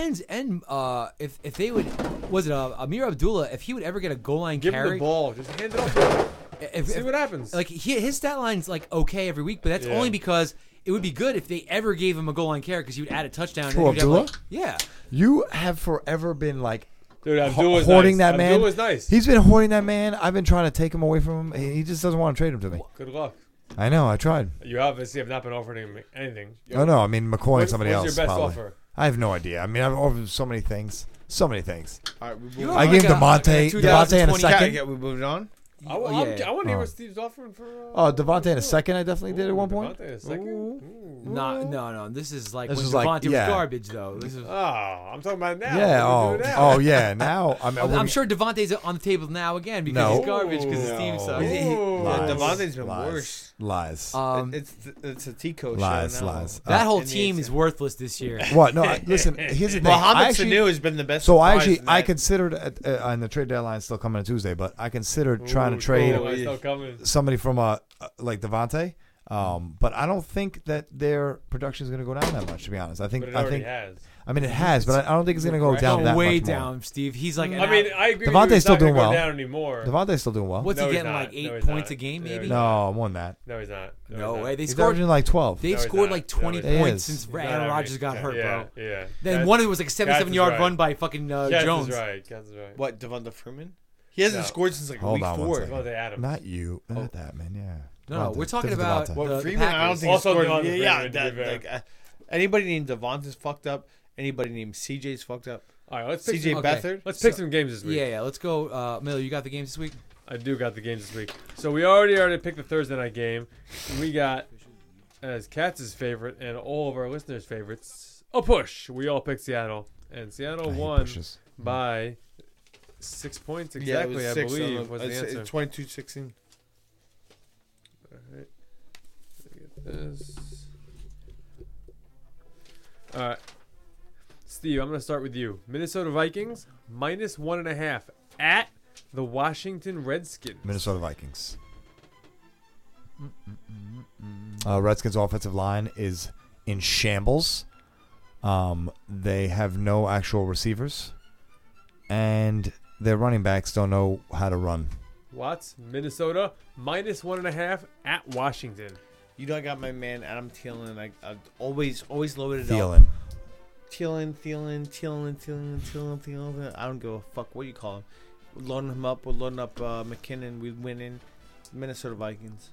[SPEAKER 3] if they would, was it Amir Abdullah? If he would ever get a goal line
[SPEAKER 4] Give him
[SPEAKER 3] carry,
[SPEAKER 4] the ball. Just hand it off to him.
[SPEAKER 3] if,
[SPEAKER 4] See what happens.
[SPEAKER 3] like his stat line's like okay every week, but that's
[SPEAKER 4] Yeah.
[SPEAKER 3] only because it would be good if they ever gave him a goal line carry because he would add a touchdown.
[SPEAKER 5] Who,
[SPEAKER 3] and he'd have,
[SPEAKER 5] Abdullah?
[SPEAKER 3] like- yeah.
[SPEAKER 5] You have forever been like
[SPEAKER 4] Dude, Abdullah's
[SPEAKER 5] hoarding
[SPEAKER 4] nice.
[SPEAKER 5] that man.
[SPEAKER 4] Abdullah's nice.
[SPEAKER 5] He's been hoarding that man. I've been trying to take him away from him. He just doesn't want to trade him to me.
[SPEAKER 4] Good luck.
[SPEAKER 5] I know. I tried.
[SPEAKER 4] You obviously have not been offering him anything.
[SPEAKER 5] Oh no. I mean McCoy and
[SPEAKER 4] What's
[SPEAKER 5] somebody else.
[SPEAKER 4] your best
[SPEAKER 5] probably.
[SPEAKER 4] offer?
[SPEAKER 5] I have no idea. I mean, I've offered so many things. So many things.
[SPEAKER 2] All right, we
[SPEAKER 3] You
[SPEAKER 2] moved
[SPEAKER 5] I
[SPEAKER 3] are
[SPEAKER 2] on.
[SPEAKER 5] gave
[SPEAKER 3] like a-
[SPEAKER 5] Devontae
[SPEAKER 3] like a
[SPEAKER 5] in a
[SPEAKER 3] 2020
[SPEAKER 5] second.
[SPEAKER 2] Yeah, we moved on.
[SPEAKER 4] I
[SPEAKER 3] Oh,
[SPEAKER 4] want
[SPEAKER 3] yeah.
[SPEAKER 4] to hear
[SPEAKER 5] Oh.
[SPEAKER 4] what Steve's offering for.
[SPEAKER 5] Oh, Devontae in a second. I definitely did at one point.
[SPEAKER 4] Devontae in a second?
[SPEAKER 5] Ooh.
[SPEAKER 4] Ooh.
[SPEAKER 3] No. This is like
[SPEAKER 5] This
[SPEAKER 3] when
[SPEAKER 5] is like-
[SPEAKER 3] Devontae
[SPEAKER 5] yeah.
[SPEAKER 3] was garbage though. This is.
[SPEAKER 4] Oh, I'm talking about now.
[SPEAKER 5] Yeah.
[SPEAKER 4] What are we doing now?
[SPEAKER 5] Oh yeah. Now
[SPEAKER 3] I'm sure Devontae's on the table now again because
[SPEAKER 5] No.
[SPEAKER 3] he's garbage because his team
[SPEAKER 5] No.
[SPEAKER 3] sucks.
[SPEAKER 4] Ooh.
[SPEAKER 5] Lies.
[SPEAKER 2] Devontae's been
[SPEAKER 5] Lies.
[SPEAKER 2] worse.
[SPEAKER 5] Lies.
[SPEAKER 2] It's a Tico
[SPEAKER 5] Lies,
[SPEAKER 2] show now.
[SPEAKER 5] lies.
[SPEAKER 3] That whole
[SPEAKER 2] in the
[SPEAKER 3] team
[SPEAKER 2] AFC.
[SPEAKER 3] is worthless this year.
[SPEAKER 5] What? No. Listen. Here's the thing.
[SPEAKER 2] Mohamed
[SPEAKER 5] I actually-
[SPEAKER 2] Sanu has been the best.
[SPEAKER 5] So
[SPEAKER 2] surprise in
[SPEAKER 5] I
[SPEAKER 2] that.
[SPEAKER 5] considered, and the trade deadline is still coming on Tuesday, but I considered trying trying to trade
[SPEAKER 4] Cool. It's still coming.
[SPEAKER 5] somebody from like Devontae. But I don't think that their production is going to go down that much. To be honest, I think
[SPEAKER 4] But it already has.
[SPEAKER 5] I mean it has, but I don't think it's going to go down
[SPEAKER 3] Go
[SPEAKER 5] that
[SPEAKER 3] way
[SPEAKER 5] much more.
[SPEAKER 3] down, Steve. He's like,
[SPEAKER 4] I mean, I agree.
[SPEAKER 5] Devontae's
[SPEAKER 4] with you. It's
[SPEAKER 5] still
[SPEAKER 4] not gonna
[SPEAKER 5] doing
[SPEAKER 4] go
[SPEAKER 5] well.
[SPEAKER 4] down anymore.
[SPEAKER 5] Devontae's still doing well.
[SPEAKER 3] what's
[SPEAKER 4] No,
[SPEAKER 3] he
[SPEAKER 4] he's
[SPEAKER 3] getting?
[SPEAKER 4] not.
[SPEAKER 3] Like
[SPEAKER 4] No,
[SPEAKER 3] 8
[SPEAKER 4] he's
[SPEAKER 3] points
[SPEAKER 4] not.
[SPEAKER 3] a game,
[SPEAKER 4] No,
[SPEAKER 3] maybe?
[SPEAKER 4] he's
[SPEAKER 5] No, more than that.
[SPEAKER 4] No, he's not.
[SPEAKER 3] No
[SPEAKER 4] he's
[SPEAKER 3] way.
[SPEAKER 4] not.
[SPEAKER 3] They
[SPEAKER 5] He's
[SPEAKER 3] scored.
[SPEAKER 5] averaging like 12.
[SPEAKER 3] They've
[SPEAKER 4] No, he's
[SPEAKER 3] scored
[SPEAKER 4] not.
[SPEAKER 3] like 20
[SPEAKER 4] No,
[SPEAKER 5] he's not.
[SPEAKER 3] points
[SPEAKER 5] It
[SPEAKER 3] since
[SPEAKER 4] is.
[SPEAKER 3] Aaron
[SPEAKER 4] He's
[SPEAKER 3] Rodgers
[SPEAKER 4] not
[SPEAKER 3] got hurt,
[SPEAKER 4] yeah,
[SPEAKER 3] bro.
[SPEAKER 4] Yeah.
[SPEAKER 3] Then
[SPEAKER 4] Cats-
[SPEAKER 3] one of it was like a 77-yard
[SPEAKER 4] right.
[SPEAKER 3] run by fucking
[SPEAKER 4] Cats
[SPEAKER 3] Jones.
[SPEAKER 4] is right. Cats is right.
[SPEAKER 2] What, Devonta Freeman? He hasn't
[SPEAKER 4] No.
[SPEAKER 2] scored since like
[SPEAKER 5] Hold
[SPEAKER 2] week
[SPEAKER 5] on one
[SPEAKER 2] 4.
[SPEAKER 5] second.
[SPEAKER 4] Devontae Adams.
[SPEAKER 5] Not you. Not that, man. Yeah.
[SPEAKER 3] No,
[SPEAKER 5] Devontae.
[SPEAKER 3] we're talking
[SPEAKER 5] Different
[SPEAKER 3] about
[SPEAKER 5] Devontae.
[SPEAKER 2] Well,
[SPEAKER 3] the
[SPEAKER 2] Freeman, I don't
[SPEAKER 3] Packers.
[SPEAKER 2] think
[SPEAKER 4] Also
[SPEAKER 2] he scored.
[SPEAKER 4] Devonta
[SPEAKER 2] Yeah,
[SPEAKER 4] Freeman, to be
[SPEAKER 2] that,
[SPEAKER 4] fair.
[SPEAKER 2] anybody named Devonta's fucked up. Anybody named CJ's fucked up.
[SPEAKER 4] All right, let's pick
[SPEAKER 2] CJ
[SPEAKER 4] some,
[SPEAKER 3] Okay.
[SPEAKER 2] Beathard.
[SPEAKER 4] let's pick
[SPEAKER 3] So-
[SPEAKER 4] some games this week.
[SPEAKER 3] Yeah, let's go. Miller, you got the games this week?
[SPEAKER 4] I do got the games this week. So we already picked the Thursday night game. We got as Katz's favorite and all of our listeners' favorites a push. We all picked Seattle, and Seattle
[SPEAKER 5] I hate
[SPEAKER 4] won
[SPEAKER 5] pushes.
[SPEAKER 4] by 6 points
[SPEAKER 2] Yeah, it
[SPEAKER 4] exactly.
[SPEAKER 2] was
[SPEAKER 4] I
[SPEAKER 2] 6 on
[SPEAKER 4] believe
[SPEAKER 2] the-
[SPEAKER 4] was the
[SPEAKER 2] it's
[SPEAKER 4] answer.
[SPEAKER 2] 22-16.
[SPEAKER 4] All right. Let me get this. All right, Steve. I'm going to start with you. Minnesota Vikings -1.5 at the Washington Redskins.
[SPEAKER 5] Minnesota Vikings. Redskins' offensive line is in shambles. They have no actual receivers, and their running backs don't know how to run.
[SPEAKER 4] Watts, Minnesota -1.5 at Washington.
[SPEAKER 2] You know, I got my man Adam Thielen. I always loaded up.
[SPEAKER 5] Thielen.
[SPEAKER 2] Thielen. I don't give a fuck what you call him. We're loading him up. We're loading up McKinnon. We're winning. Minnesota Vikings.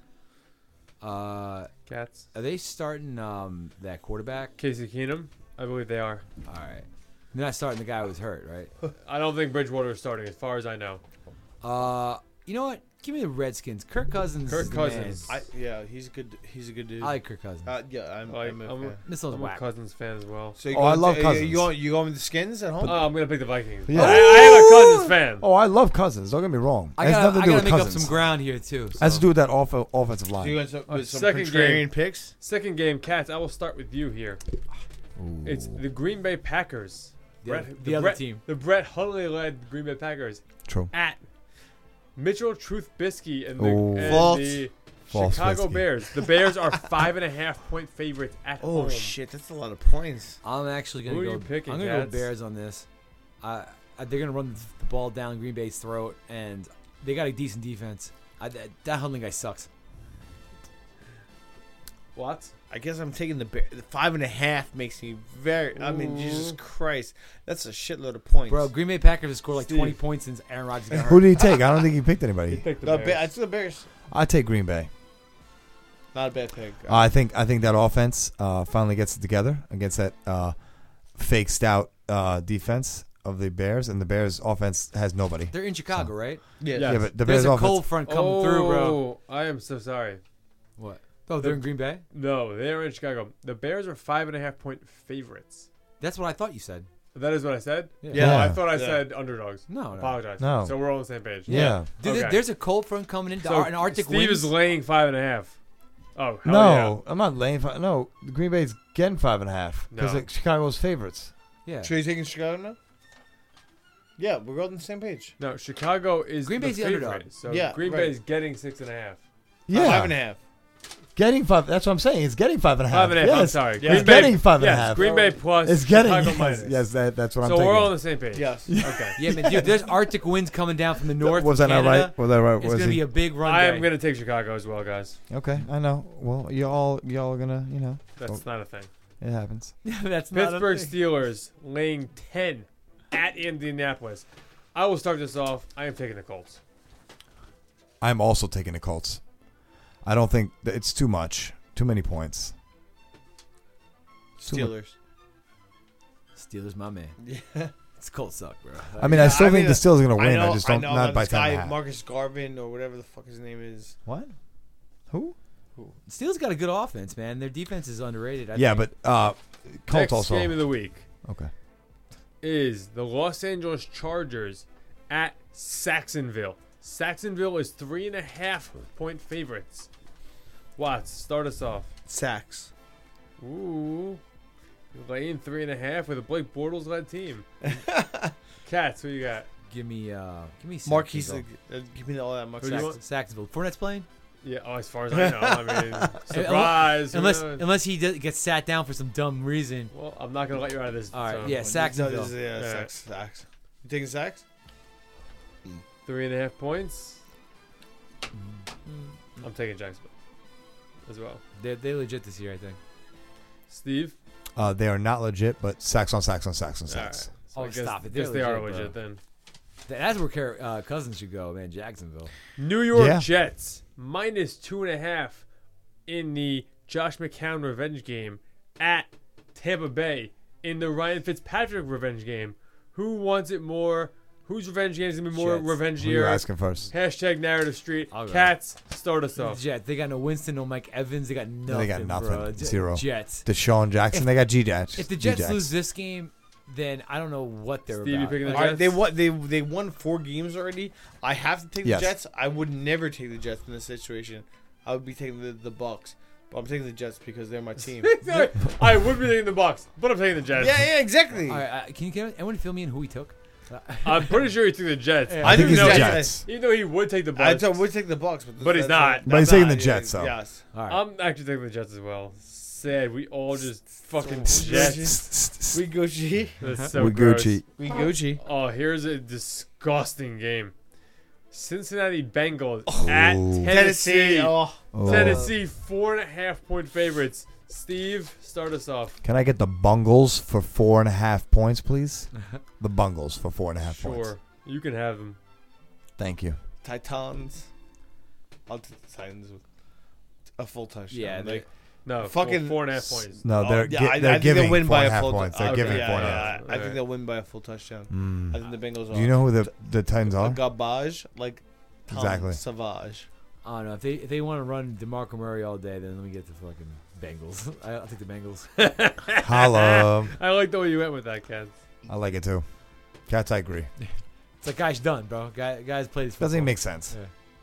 [SPEAKER 4] Cats.
[SPEAKER 3] Are they starting that quarterback?
[SPEAKER 4] Casey Keenum. I believe they are.
[SPEAKER 3] All right. They're not starting the guy who was hurt, right?
[SPEAKER 4] I don't think Bridgewater is starting, as far as I know.
[SPEAKER 3] You know what? Give me the Redskins. Kirk Cousins.
[SPEAKER 4] Kirk
[SPEAKER 3] is the
[SPEAKER 4] Cousins.
[SPEAKER 3] man.
[SPEAKER 2] He's a good dude.
[SPEAKER 3] I like Kirk Cousins.
[SPEAKER 2] Yeah, I'm
[SPEAKER 4] Like,
[SPEAKER 2] a
[SPEAKER 4] I'm-
[SPEAKER 2] fan.
[SPEAKER 3] This one's
[SPEAKER 4] I'm a
[SPEAKER 3] whack.
[SPEAKER 4] Cousins fan as well.
[SPEAKER 2] So
[SPEAKER 5] Oh, I love Cousins.
[SPEAKER 2] You going with the Skins at home?
[SPEAKER 4] I'm gonna pick the Vikings.
[SPEAKER 5] Yeah.
[SPEAKER 4] I am a Cousins fan.
[SPEAKER 5] Oh, I love Cousins. Don't get me wrong.
[SPEAKER 3] I
[SPEAKER 5] It has
[SPEAKER 3] gotta
[SPEAKER 5] nothing to do with
[SPEAKER 3] make up
[SPEAKER 5] Cousins.
[SPEAKER 3] some ground here too.
[SPEAKER 5] Has
[SPEAKER 3] so.
[SPEAKER 5] to do with that offensive
[SPEAKER 2] So
[SPEAKER 5] line.
[SPEAKER 2] you going with some
[SPEAKER 4] second
[SPEAKER 2] contrarian
[SPEAKER 4] game.
[SPEAKER 2] picks?
[SPEAKER 4] Second game, Cats. I will start with you here. It's the Green Bay Packers.
[SPEAKER 3] The other team.
[SPEAKER 4] The Brett Hundley-led Green Bay Packers
[SPEAKER 5] True.
[SPEAKER 4] at Mitchell Trubisky and
[SPEAKER 5] Oh.
[SPEAKER 2] False.
[SPEAKER 4] the
[SPEAKER 5] False
[SPEAKER 4] Chicago
[SPEAKER 5] whiskey.
[SPEAKER 4] Bears. The Bears are 5.5-point favorites at
[SPEAKER 2] Oh
[SPEAKER 4] home.
[SPEAKER 2] shit, that's a lot of points.
[SPEAKER 3] I'm actually gonna
[SPEAKER 4] Who are
[SPEAKER 3] go.
[SPEAKER 4] you picking,
[SPEAKER 3] I'm gonna go
[SPEAKER 4] Cats?
[SPEAKER 3] Bears on this. They're gonna run the ball down Green Bay's throat, and they got a decent defense. That Hundley guy sucks.
[SPEAKER 4] What?
[SPEAKER 2] I guess I'm taking the 5.5 makes me very. I mean, Jesus Christ, that's a shitload of points,
[SPEAKER 3] Bro, Green Bay Packers have scored like
[SPEAKER 4] Steve.
[SPEAKER 3] 20 points since Aaron Rodgers got hurt.
[SPEAKER 5] Who did he take? I don't think he picked anybody.
[SPEAKER 4] Pick the
[SPEAKER 2] The
[SPEAKER 4] Bears.
[SPEAKER 2] I took the Bears.
[SPEAKER 5] I take Green Bay.
[SPEAKER 2] Not a bad pick.
[SPEAKER 5] I think that offense finally gets it together against that fake stout defense of the Bears, and the Bears offense has nobody.
[SPEAKER 3] They're in Chicago, right?
[SPEAKER 2] yeah,
[SPEAKER 4] Yeah.
[SPEAKER 5] Yeah, but the
[SPEAKER 3] There's
[SPEAKER 5] Bears
[SPEAKER 3] a
[SPEAKER 5] offense.
[SPEAKER 3] cold front coming through, bro.
[SPEAKER 4] Oh, I am so sorry.
[SPEAKER 3] What? Oh, they're in Green Bay?
[SPEAKER 4] No, they're in Chicago. The Bears are 5.5-point favorites.
[SPEAKER 3] That's what I thought you said.
[SPEAKER 4] That is what I said?
[SPEAKER 2] Yeah.
[SPEAKER 4] Oh, I thought I
[SPEAKER 2] Yeah.
[SPEAKER 4] said underdogs.
[SPEAKER 3] No.
[SPEAKER 4] Apologize.
[SPEAKER 5] No.
[SPEAKER 4] So we're all on the same page.
[SPEAKER 5] Yeah.
[SPEAKER 3] Dude,
[SPEAKER 4] Okay.
[SPEAKER 3] there's a cold front coming into
[SPEAKER 4] So
[SPEAKER 3] an Arctic
[SPEAKER 4] Steve
[SPEAKER 3] wind.
[SPEAKER 4] is laying 5.5. Oh, hell
[SPEAKER 5] No, I'm not laying. No, Green Bay's getting 5.5 because
[SPEAKER 4] No.
[SPEAKER 5] Chicago's favorites.
[SPEAKER 3] Yeah.
[SPEAKER 2] So you taking Chicago now? Yeah, we're all on the same page.
[SPEAKER 4] yeah. No, Chicago is
[SPEAKER 3] Green Bay's the
[SPEAKER 4] favorite.
[SPEAKER 3] underdog.
[SPEAKER 4] So
[SPEAKER 2] Yeah,
[SPEAKER 4] Green
[SPEAKER 2] right.
[SPEAKER 4] Bay is getting 6.5.
[SPEAKER 5] Yeah,
[SPEAKER 2] 5.5.
[SPEAKER 5] getting 5. That's what I'm saying. It's getting 5.5.
[SPEAKER 4] 5.5.
[SPEAKER 5] Yes.
[SPEAKER 4] I'm sorry.
[SPEAKER 2] Yeah.
[SPEAKER 5] It's getting 5.5.
[SPEAKER 4] Yes, Green Bay plus
[SPEAKER 5] It's getting.
[SPEAKER 4] Chicago
[SPEAKER 5] Yes,
[SPEAKER 4] minus.
[SPEAKER 5] yes, that's what I'm
[SPEAKER 4] So
[SPEAKER 5] thinking.
[SPEAKER 4] we're all on the same page.
[SPEAKER 2] Yes.
[SPEAKER 4] Okay.
[SPEAKER 3] Yeah, man, dude, there's Arctic winds coming down from the north.
[SPEAKER 5] Was
[SPEAKER 3] of
[SPEAKER 5] that not
[SPEAKER 3] Canada.
[SPEAKER 5] right? Was that right?
[SPEAKER 3] It's
[SPEAKER 5] Was
[SPEAKER 3] going to
[SPEAKER 5] he?
[SPEAKER 3] be a big run
[SPEAKER 4] I
[SPEAKER 3] day.
[SPEAKER 4] am going to take Chicago as well, guys.
[SPEAKER 5] Okay, I know. Well, y'all are gonna,
[SPEAKER 4] That's not a thing.
[SPEAKER 5] it happens.
[SPEAKER 3] That's not a
[SPEAKER 4] Pittsburgh
[SPEAKER 3] thing.
[SPEAKER 4] Steelers laying 10 at Indianapolis. I will start this off. I am taking the Colts.
[SPEAKER 5] I'm also taking the Colts. I don't think that it's too much. Too many points.
[SPEAKER 2] Steelers.
[SPEAKER 3] Steelers, my man.
[SPEAKER 2] Yeah.
[SPEAKER 3] It's cold suck, bro.
[SPEAKER 5] I mean, I still think
[SPEAKER 2] mean,
[SPEAKER 5] the Steelers are gonna win.
[SPEAKER 2] know,
[SPEAKER 5] I just don't
[SPEAKER 2] know,
[SPEAKER 5] not by
[SPEAKER 2] this guy,
[SPEAKER 5] 10.5.
[SPEAKER 2] Marcus Garvin or whatever the fuck his name is.
[SPEAKER 5] What? Who?
[SPEAKER 3] Steelers got a good offense, man. Their defense is underrated. I
[SPEAKER 5] Yeah,
[SPEAKER 3] think.
[SPEAKER 5] but Colts
[SPEAKER 4] Next
[SPEAKER 5] also.
[SPEAKER 4] game of the week
[SPEAKER 5] Okay.
[SPEAKER 4] is the Los Angeles Chargers at Saxonville. Saxonville is 3.5-point favorites. Watts, start us off.
[SPEAKER 2] Sacks.
[SPEAKER 4] Ooh. Laying 3.5 with a Blake Bortles led team. Cats, who you got?
[SPEAKER 3] Give me
[SPEAKER 2] Marquise,
[SPEAKER 3] Saxonville.
[SPEAKER 2] give me all that much.
[SPEAKER 4] Who do you want?
[SPEAKER 3] Saxonville. Fournette's playing?
[SPEAKER 4] Yeah. Oh, as far as I know, I mean, surprise. who knows?
[SPEAKER 3] Unless he gets sat down for some dumb reason.
[SPEAKER 4] Well, I'm not gonna let you out of this.
[SPEAKER 3] All right,
[SPEAKER 4] so.
[SPEAKER 3] yeah, Saxonville.
[SPEAKER 2] Yeah, Sax. You taking Sax?
[SPEAKER 4] 3.5 points. I'm taking Jacksonville as well.
[SPEAKER 3] They legit this year, I think.
[SPEAKER 4] Steve.
[SPEAKER 5] They are not legit, but sacks on sacks on sacks on
[SPEAKER 4] All right.
[SPEAKER 5] sacks.
[SPEAKER 4] So
[SPEAKER 3] Oh,
[SPEAKER 4] I guess,
[SPEAKER 3] stop it.
[SPEAKER 4] Guess
[SPEAKER 3] They're
[SPEAKER 4] they are
[SPEAKER 3] legit,
[SPEAKER 4] legit
[SPEAKER 3] bro.
[SPEAKER 4] then.
[SPEAKER 3] That's where Cousins should go, man. Jacksonville.
[SPEAKER 4] New York
[SPEAKER 5] Yeah.
[SPEAKER 4] Jets -2.5 in the Josh McCown revenge game at Tampa Bay in the Ryan Fitzpatrick revenge game. Who wants it more? Whose revenge game is gonna be more
[SPEAKER 3] Jets.
[SPEAKER 5] Who are you
[SPEAKER 4] revengier?
[SPEAKER 5] asking first?
[SPEAKER 4] Hashtag Narrative Street.
[SPEAKER 3] I'll go.
[SPEAKER 4] Cats, start us off.
[SPEAKER 3] Jets. They got no Winston, no Mike Evans. They got nothing.
[SPEAKER 5] nothing.
[SPEAKER 3] Bro.
[SPEAKER 5] Zero.
[SPEAKER 3] Jets.
[SPEAKER 5] Deshaun Jackson. They got G-Jacks.
[SPEAKER 3] If the Jets
[SPEAKER 5] G-Jacks.
[SPEAKER 3] lose this game, then I don't know what they're
[SPEAKER 4] Steve, you
[SPEAKER 3] about.
[SPEAKER 4] picking the
[SPEAKER 2] All right,
[SPEAKER 4] Jets?
[SPEAKER 2] they won 4 games already. I have to take
[SPEAKER 5] Yes.
[SPEAKER 2] the Jets. I would never take the Jets in this situation. I would be taking the Bucks, but I'm taking the Jets because they're my team.
[SPEAKER 4] I would be taking the Bucks, but I'm taking the Jets.
[SPEAKER 2] yeah, exactly.
[SPEAKER 3] All right, can anyone fill me in who he took?
[SPEAKER 4] I'm pretty sure he took the Jets.
[SPEAKER 3] Yeah.
[SPEAKER 5] I think
[SPEAKER 2] think
[SPEAKER 5] he's
[SPEAKER 2] the
[SPEAKER 5] the
[SPEAKER 2] Jets.
[SPEAKER 5] Jets.
[SPEAKER 4] Even though he would take the
[SPEAKER 2] I
[SPEAKER 4] Bucks.
[SPEAKER 2] would take the Bucks,
[SPEAKER 4] But he's not.
[SPEAKER 5] But he's taking the Jets, though.
[SPEAKER 2] Yes.
[SPEAKER 3] All right.
[SPEAKER 4] I'm actually taking the Jets as well. Sad. We all just fucking
[SPEAKER 2] So
[SPEAKER 4] Jets.
[SPEAKER 2] We Gucci.
[SPEAKER 4] That's so
[SPEAKER 5] We
[SPEAKER 4] gross.
[SPEAKER 5] Gucci.
[SPEAKER 2] We Gucci.
[SPEAKER 4] Oh, here's a disgusting game. Cincinnati Bengals
[SPEAKER 5] Oh.
[SPEAKER 4] at Tennessee.
[SPEAKER 2] Oh,
[SPEAKER 5] Oh.
[SPEAKER 4] Tennessee 4.5 point favorites. Steve, start us off.
[SPEAKER 5] Can I get the Bungles for 4.5 points, please? The Bungles for 4.5 points.
[SPEAKER 4] Sure, you can have them.
[SPEAKER 5] Thank you.
[SPEAKER 2] Titans. I'll take the Titans with a full touchdown.
[SPEAKER 3] Yeah, they-
[SPEAKER 2] like,
[SPEAKER 4] No,
[SPEAKER 2] Fucking-
[SPEAKER 4] 4.5 points.
[SPEAKER 5] No,
[SPEAKER 2] oh,
[SPEAKER 5] they're,
[SPEAKER 2] yeah,
[SPEAKER 5] gi-
[SPEAKER 2] I
[SPEAKER 5] they're
[SPEAKER 2] think
[SPEAKER 5] giving
[SPEAKER 2] they'll win by a
[SPEAKER 5] 4.5
[SPEAKER 2] full
[SPEAKER 5] points. They're
[SPEAKER 2] okay,
[SPEAKER 5] giving
[SPEAKER 2] yeah,
[SPEAKER 5] 4.5.
[SPEAKER 2] yeah, I
[SPEAKER 4] Alright.
[SPEAKER 2] think they'll win by a full touchdown.
[SPEAKER 5] Mm.
[SPEAKER 2] I think the Bengals.
[SPEAKER 5] Do you know who the Titans
[SPEAKER 2] a
[SPEAKER 5] are?
[SPEAKER 2] garbage like Tom
[SPEAKER 5] Exactly.
[SPEAKER 2] Savage?
[SPEAKER 3] I don't know if they want to run DeMarco Murray all day, then let me get the fucking Bengals. I'll take the Bengals.
[SPEAKER 5] Holla.
[SPEAKER 4] I like the way you went with that, Ken.
[SPEAKER 5] I like it too. Cats, I agree.
[SPEAKER 3] It's like guy's done, bro. Guys play this.
[SPEAKER 5] Doesn't
[SPEAKER 3] football.
[SPEAKER 5] even make sense.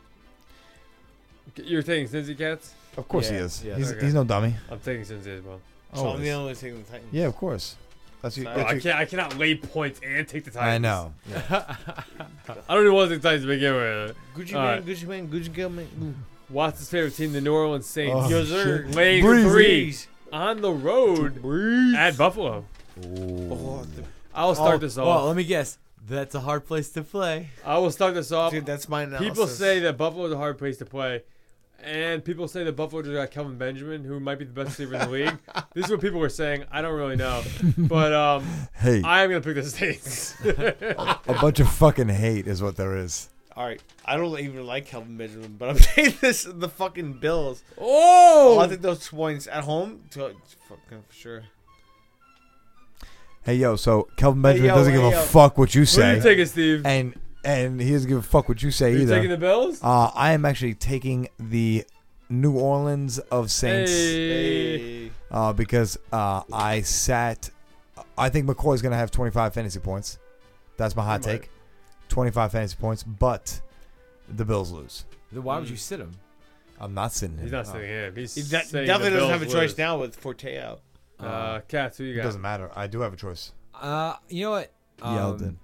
[SPEAKER 4] You're taking Cincy Cats?
[SPEAKER 5] Of course he
[SPEAKER 3] Yeah,
[SPEAKER 5] is.
[SPEAKER 3] yeah.
[SPEAKER 5] He's,
[SPEAKER 4] Okay.
[SPEAKER 5] he's no dummy.
[SPEAKER 4] I'm taking Cincy as well.
[SPEAKER 2] So I'm
[SPEAKER 5] Always.
[SPEAKER 2] the only one taking the Titans.
[SPEAKER 5] Yeah, of course. That's you.
[SPEAKER 2] Bro,
[SPEAKER 4] Bro, I cannot lay points and take the Titans.
[SPEAKER 5] I know.
[SPEAKER 4] I don't even want to take the Titans to begin with.
[SPEAKER 2] Gucci
[SPEAKER 4] All
[SPEAKER 2] man,
[SPEAKER 4] right.
[SPEAKER 2] Gucci man, Gucci girl man.
[SPEAKER 4] Watson's favorite team, the New Orleans Saints.
[SPEAKER 5] Oh,
[SPEAKER 2] Yes, sir.
[SPEAKER 5] shit.
[SPEAKER 4] Laying
[SPEAKER 5] Breezy.
[SPEAKER 4] 3 on the road at Buffalo.
[SPEAKER 2] Oh,
[SPEAKER 4] I'll start this off.
[SPEAKER 3] Well, let me guess. That's a hard place to play.
[SPEAKER 4] I will start this off.
[SPEAKER 2] dude, that's my analysis.
[SPEAKER 4] People say that Buffalo is a hard place to play. And people say that Buffalo just got Kelvin Benjamin, who might be the best receiver in the league. This is what people were saying. I don't really know. But
[SPEAKER 5] Hey,
[SPEAKER 4] I am going to pick the Saints.
[SPEAKER 5] a bunch of fucking hate is what there is.
[SPEAKER 2] All right, I don't even like Kelvin Benjamin, but I'm taking the fucking Bills.
[SPEAKER 4] Oh!
[SPEAKER 2] I'll take those points at home to fucking for sure.
[SPEAKER 5] Hey, yo, so Kelvin Benjamin
[SPEAKER 2] yo,
[SPEAKER 5] doesn't
[SPEAKER 2] hey,
[SPEAKER 5] give
[SPEAKER 2] yo.
[SPEAKER 5] a fuck what you
[SPEAKER 4] Who are
[SPEAKER 5] say.
[SPEAKER 4] you taking, Steve?
[SPEAKER 5] And he doesn't give a fuck what you say
[SPEAKER 4] Are you
[SPEAKER 5] either.
[SPEAKER 4] taking the Bills?
[SPEAKER 5] I am actually taking the New Orleans of Saints
[SPEAKER 4] Hey.
[SPEAKER 5] because I think McCoy's going to have 25 fantasy points. That's my hot
[SPEAKER 4] He might.
[SPEAKER 5] take. 25 fantasy points, but the Bills lose.
[SPEAKER 3] Then why would you sit him?
[SPEAKER 5] I'm not sitting
[SPEAKER 4] He's
[SPEAKER 5] here.
[SPEAKER 4] not sitting him. He's
[SPEAKER 2] He
[SPEAKER 4] saying
[SPEAKER 2] definitely
[SPEAKER 4] the
[SPEAKER 2] doesn't have a
[SPEAKER 4] Bills
[SPEAKER 2] choice
[SPEAKER 4] lose.
[SPEAKER 2] now with Forte out.
[SPEAKER 4] Cats, who you
[SPEAKER 5] It
[SPEAKER 4] got?
[SPEAKER 5] doesn't matter. I do have a choice.
[SPEAKER 3] You know what?
[SPEAKER 5] Yeldon.